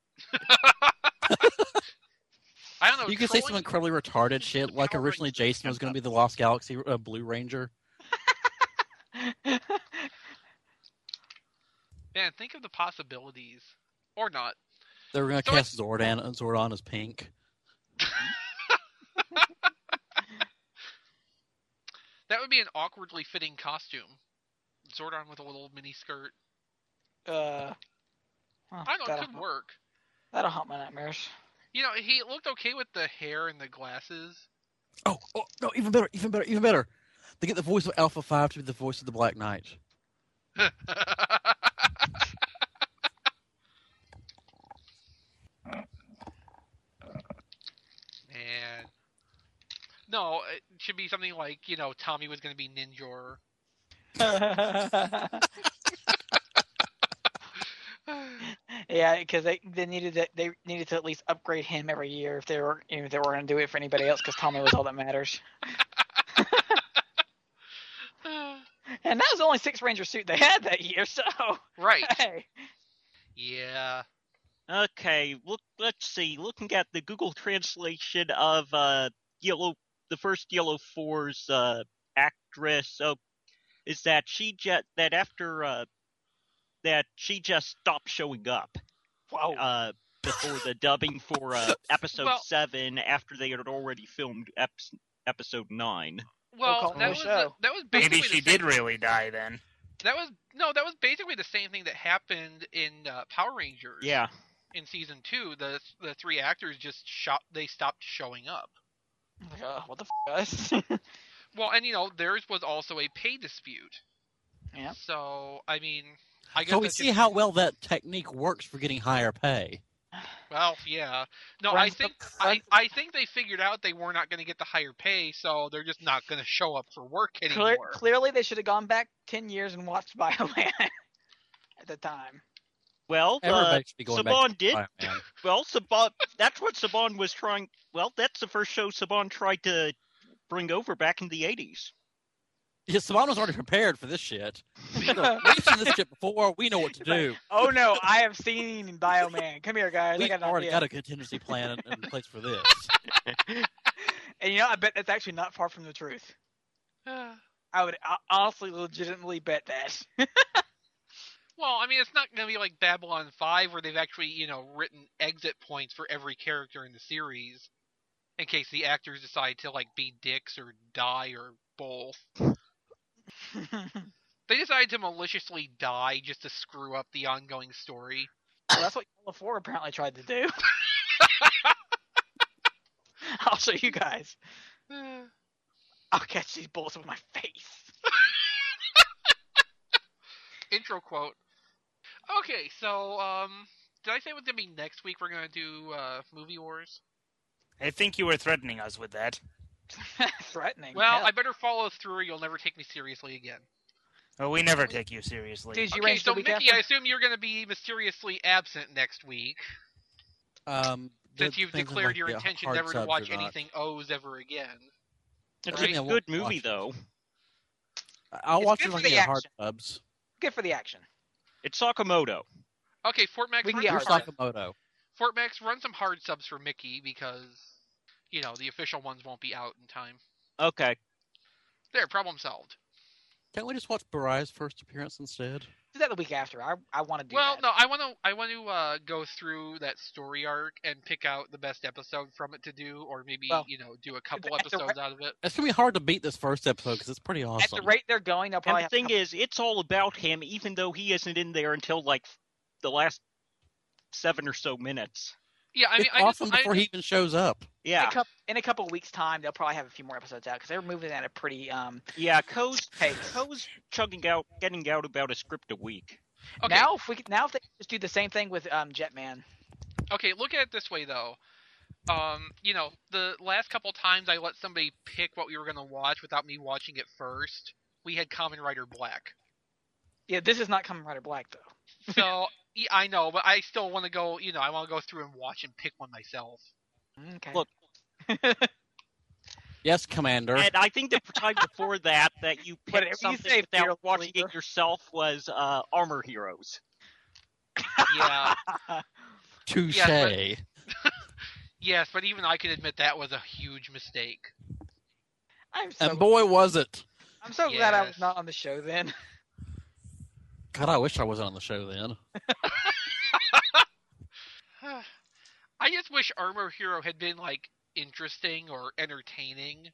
I don't know. You could say some trolling- incredibly retarded shit, like Power originally Rangers Jason was going to be the Lost Galaxy Blue Ranger. Man, think of the possibilities, or not. They were going to So cast Zordon as Pink. That would be an awkwardly fitting costume. Zordon with a little mini skirt. Well, I don't know, it could work. That'll haunt my nightmares. You know, he looked okay with the hair and the glasses. Oh no, even better. They get the voice of Alpha 5 to be the voice of the Black Knight. And no, it should be something like, you know, Tommy was going to be Ninjor. Yeah, because they needed to at least upgrade him every year if they were going to do it for anybody else, because Tommy was all that matters. And that was the only Six Ranger suit they had that year, so right. Hey. Yeah. Okay, let's see. Looking at the Google translation of the first Yellow 4's actress, is that she just stopped showing up. Wow. Before the dubbing for episode 7, after they had already filmed episode 9. Well, that was basically maybe she did really die then. That was basically the same thing that happened in Power Rangers. Yeah. In season 2, the 3 actors just stopped showing up. What the guys? Well, and you know, theirs was also a pay dispute. Yeah. So, I mean, I guess so we see how well that technique works for getting higher pay. Well, yeah. No, I think they figured out they were not going to get the higher pay, so they're just not going to show up for work anymore. Clearly, they should have gone back 10 years and watched BioMan at the time. Well, Saban did. BioMan. Well, Saban. That's what Saban was trying. Well, that's the first show Saban tried to bring over back in the 80s. Yeah, Saban was already prepared for this shit. We've seen this shit before. We know what to do. Oh no, I have seen BioMan. Come here, guys. We've already got a contingency plan in place for this. And you know, I bet that's actually not far from the truth. I would honestly, legitimately bet that. Well, I mean, it's not going to be like Babylon 5 where they've actually, you know, written exit points for every character in the series in case the actors decide to, like, be dicks or die or both. They decided to maliciously die just to screw up the ongoing story. Well, that's what Yellow 4 apparently tried to do. I'll show you guys. I'll catch these bullets with my face. Intro quote. Okay, so, did I say it was going to be next week we're going to do Movie Wars? I think you were threatening us with that. Threatening? Well, hell. I better follow through or you'll never take me seriously again. Oh, we never take you seriously. Did you Okay, range so the week Mickey, after? I assume you're going to be mysteriously absent next week. Since you've declared your intention never to watch anything O's ever again. It's Right? a good movie, though. I'll It's watch good it for on the the hard action. subs. Good for the action. It's Sakamoto. Okay, Fort Max, We can run get some hard hard, Sakamoto. Fort Max, run some hard subs for Mickey because, you know, the official ones won't be out in time. Okay. There, problem solved. Can't we just watch Barai's first appearance instead? Do that the week after. I want to do Well, that. no, I want to go through that story arc and pick out the best episode from it to do, or maybe do a couple at the episodes out of it. It's gonna be hard to beat this first episode because it's pretty At awesome. the rate they're going, they'll And probably the have thing is, it's all about him, even though he isn't in there until, like, the last 7 or so minutes. Yeah, I mean, it's awesome before he even shows up. Yeah. in a couple of weeks' time, they'll probably have a few more episodes out because they're moving at a pretty Yeah, Ko's pace. getting out about a script a week. Okay. Now if they just do the same thing with Jetman. Okay, look at it this way though. The last couple times I let somebody pick what we were going to watch without me watching it first, we had Kamen Rider Black. Yeah, this is not Kamen Rider Black though. So yeah, I know, but I still want to go. I want to go through and watch and pick one myself. Okay. Look. Yes, Commander. And I think the time before that you But picked if you something say without Fear watching Leader- it yourself was Armor Heroes. Yeah. Touche. Yes, Yes, but even I can admit that was a huge mistake. And boy, was it. I'm so glad I was not on the show then. God, I wish I wasn't on the show then. I just wish Armor Hero had been, like, interesting or entertaining.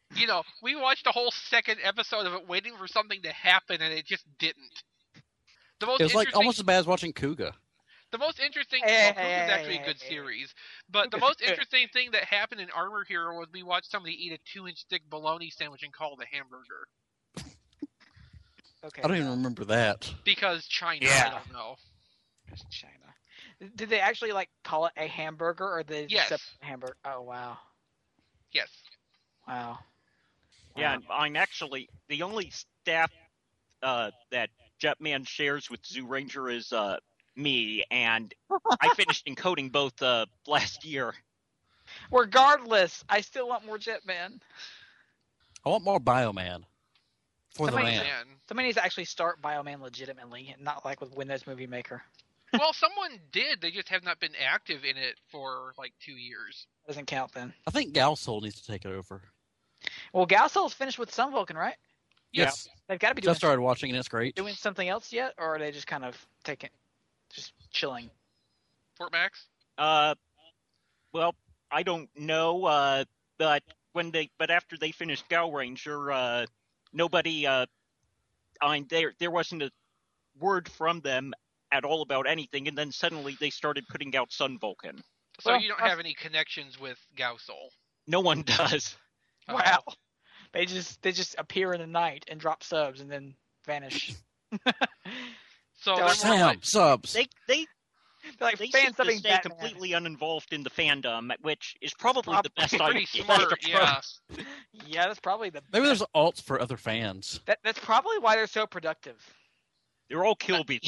We watched a whole second episode of it waiting for something to happen, and it just didn't. The most It was like interesting- almost as bad as watching Kuga. The most interesting Hey, well, Kuga's actually a good series. But the most interesting thing that happened in Armor Hero was we watched somebody eat a 2-inch thick bologna sandwich and call it a hamburger. Okay. I don't even remember that. Because China, Yeah. I don't know. It's China. Did they actually like call it a hamburger, or did they Yes. just say hamburger? Oh wow, Yes. wow. Yeah, and I'm actually the only staff that Jetman shares with Zoo Ranger is me, and I finished encoding both last year. Regardless, I still want more Jetman. I want more Bioman. For the Somebody- man. Somebody needs to actually start Bioman legitimately, and not like with Windows Movie Maker. Well, someone did. They just have not been active in it for like 2 years. Doesn't count then. I think Galsol needs to take it over. Well, Galsol's finished with Sun Vulcan, right? Yes. They've got to be doing Just started watching and it's great. doing something else yet, or are they just kind of just chilling? Fort Max? Well, I don't know, but after they finished Gal Ranger, nobody, there wasn't a word from them at all about anything, and then suddenly they started putting out Sun Vulcan. So Well, you don't have any connections with Gausol. No one does. Wow. They just appear in the night and drop subs and then vanish. So They're they're more Sam, like, subs. They They're like they fan seem to subbing stay Batman. completely uninvolved in the fandom, which is probably the best pretty idea. smart, yeah. Yeah, that's probably the. Maybe there's alts for other fans. That's probably why they're so productive. They're all Kilby.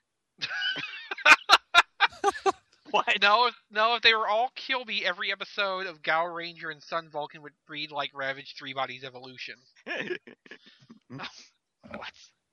What? No, if they were all Kilby, every episode of Gal Ranger and Sun Vulcan would read like Ravage 3 Bodies Evolution. What?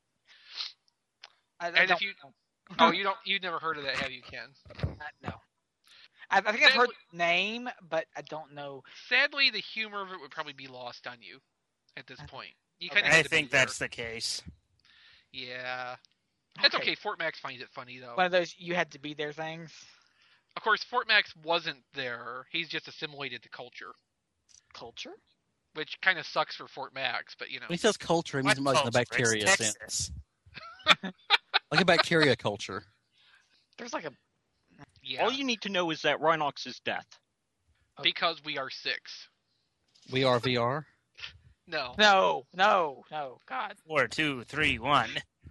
And don't if you, know. you've never heard of that, have you, Ken? No. I think I've heard the name, but I don't know. Sadly, the humor of it would probably be lost on you at this point. You Okay. kind of I think that's the case. Yeah. That's okay. Fort Max finds it funny though. One of those you had to be there things. Of course, Fort Max wasn't there. He's just assimilated to culture, Culture? which kind of sucks for Fort Max. But you know, When he says culture, he means What much in the culture? It's bacteria Texas. sense. Like a bacteria culture. There's like a. yeah, All you need to know is that Rhinox is death. because we are 6. We are VR. No. No. God. 4, 2, 3, 1.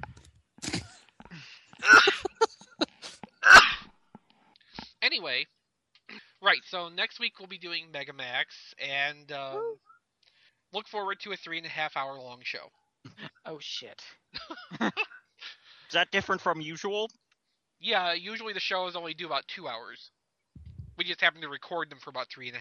Anyway, right. So next week we'll be doing Megamax, and look forward to a 3.5-hour long show. Oh shit. Is that different from usual? Yeah, usually the shows only do about 2 hours. We just happen to record them for about 3.5.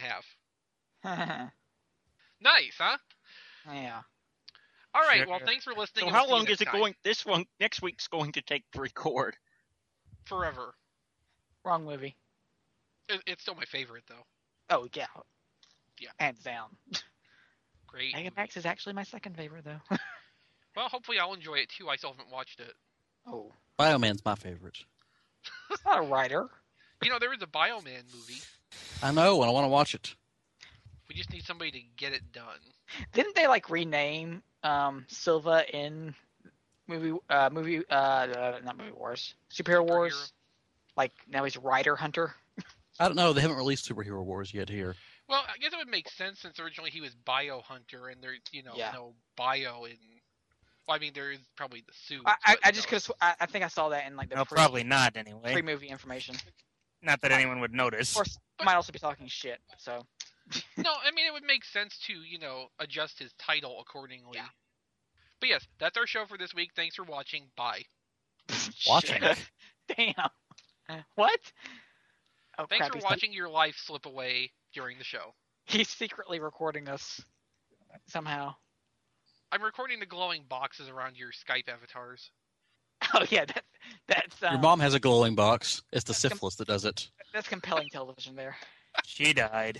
Nice, huh? Yeah. All right. Sure. Well, thanks for listening. So and how we'll see you long is next it time. going? This one next week's going to take to record. Forever. Wrong movie. It's still my favorite though. Oh yeah. Yeah. Hands down. Great. Megamax is actually my second favorite though. Well, hopefully I'll enjoy it too. I still haven't watched it. Oh. Bioman's my favorite. It's not a writer. You know, there is a Bioman movie. I know, and I want to watch it. We just need somebody to get it done. Didn't they like rename Silva in not Movie Wars, Superhero Wars? Like now he's Rider Hunter. I don't know. They haven't released Superhero Wars yet here. Well, I guess it would make sense since originally he was Bio Hunter, and there's no bio in. Well, I mean, there is probably the suit. I just could have. I think I saw that in like the No, probably not anyway. pre-movie information. Not that anyone would notice. Of course, I might also be talking shit. So No, I mean it would make sense to adjust his title accordingly. Yeah. But yes, that's our show for this week. Thanks for watching. Bye. Watching. Damn. What? Oh, Thanks crap, for he's watching your life slip away during the show. He's secretly recording us somehow. I'm recording the glowing boxes around your Skype avatars. Oh yeah, that's Your mom has a glowing box. It's the syphilis that does it. That's compelling television there. She died.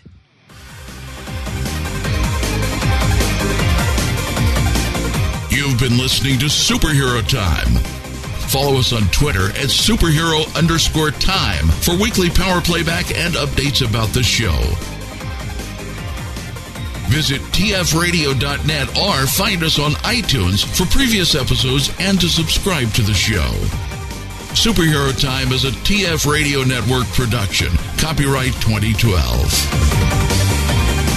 You've been listening to Superhero Time. Follow us on Twitter at superhero_time for weekly power playback and updates about the show. Visit tfradio.net or find us on iTunes for previous episodes and to subscribe to the show. Superhero Time is a TF Radio Network production. Copyright 2012.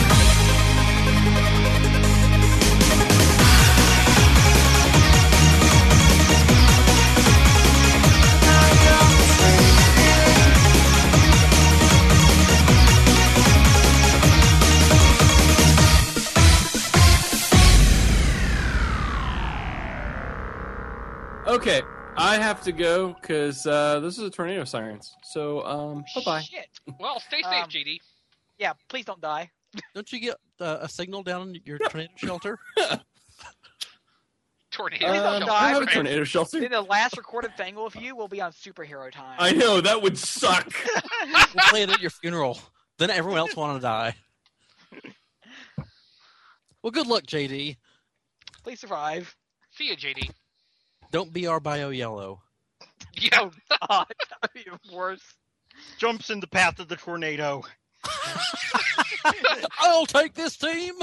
Okay, I have to go because this is a tornado sirens. So, bye-bye. Shit. Well, stay safe, JD. Yeah, please don't die. Don't you get a signal down in your tornado shelter? Tornado. don't I die. have a tornado shelter. Then the last recorded thing with you will be on Superhero Time. I know, that would suck. We'll play it at your funeral. Then everyone else want to die. Well, good luck, JD. Please survive. See ya, JD. Don't be our bio yellow. Yeah. Oh, God. That would be worse. Jumps in the path of the tornado. I'll take this team.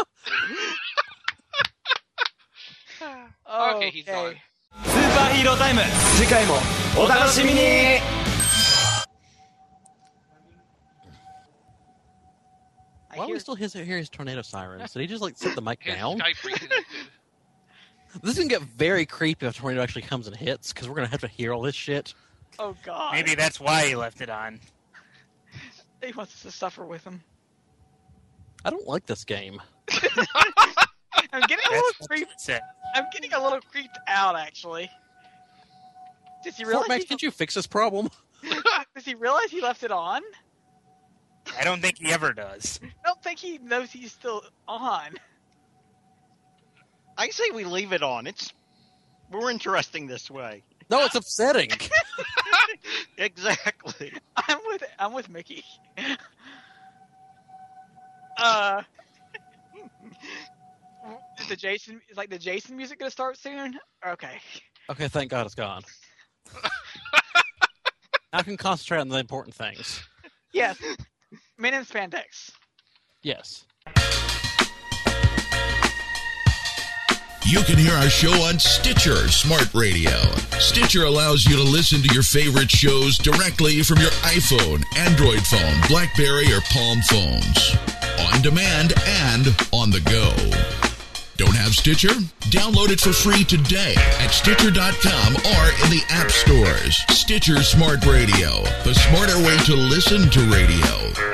Okay, he's gone. スーパーヒーロータイム次回もお楽しみに Why do we still hear his tornado sirens? Did he just set the mic His down? Skype reconnected. This is gonna get very creepy if a tornado actually comes and hits, because we're gonna have to hear all this shit. Oh, God. Maybe that's why he left it on. He wants us to suffer with him. I don't like this game. I'm getting a little That's creeped. it. I'm getting a little creeped out, actually. Does he realize? Fortmax, can't you fix this problem? Does he realize he left it on? I don't think he ever does. I don't think he knows he's still on. I say we leave it on. It's more interesting this way. No, it's upsetting. Exactly. I'm with Mickey. Is the Jason music gonna start soon? Okay. Okay, thank God it's gone. Now I can concentrate on the important things. Yes. Men in spandex. Yes. You can hear our show on Stitcher Smart Radio. Stitcher allows you to listen to your favorite shows directly from your iPhone, Android phone, BlackBerry, or Palm phones. On demand and on the go. Don't have Stitcher? Download it for free today at Stitcher.com or in the app stores. Stitcher Smart Radio, the smarter way to listen to radio.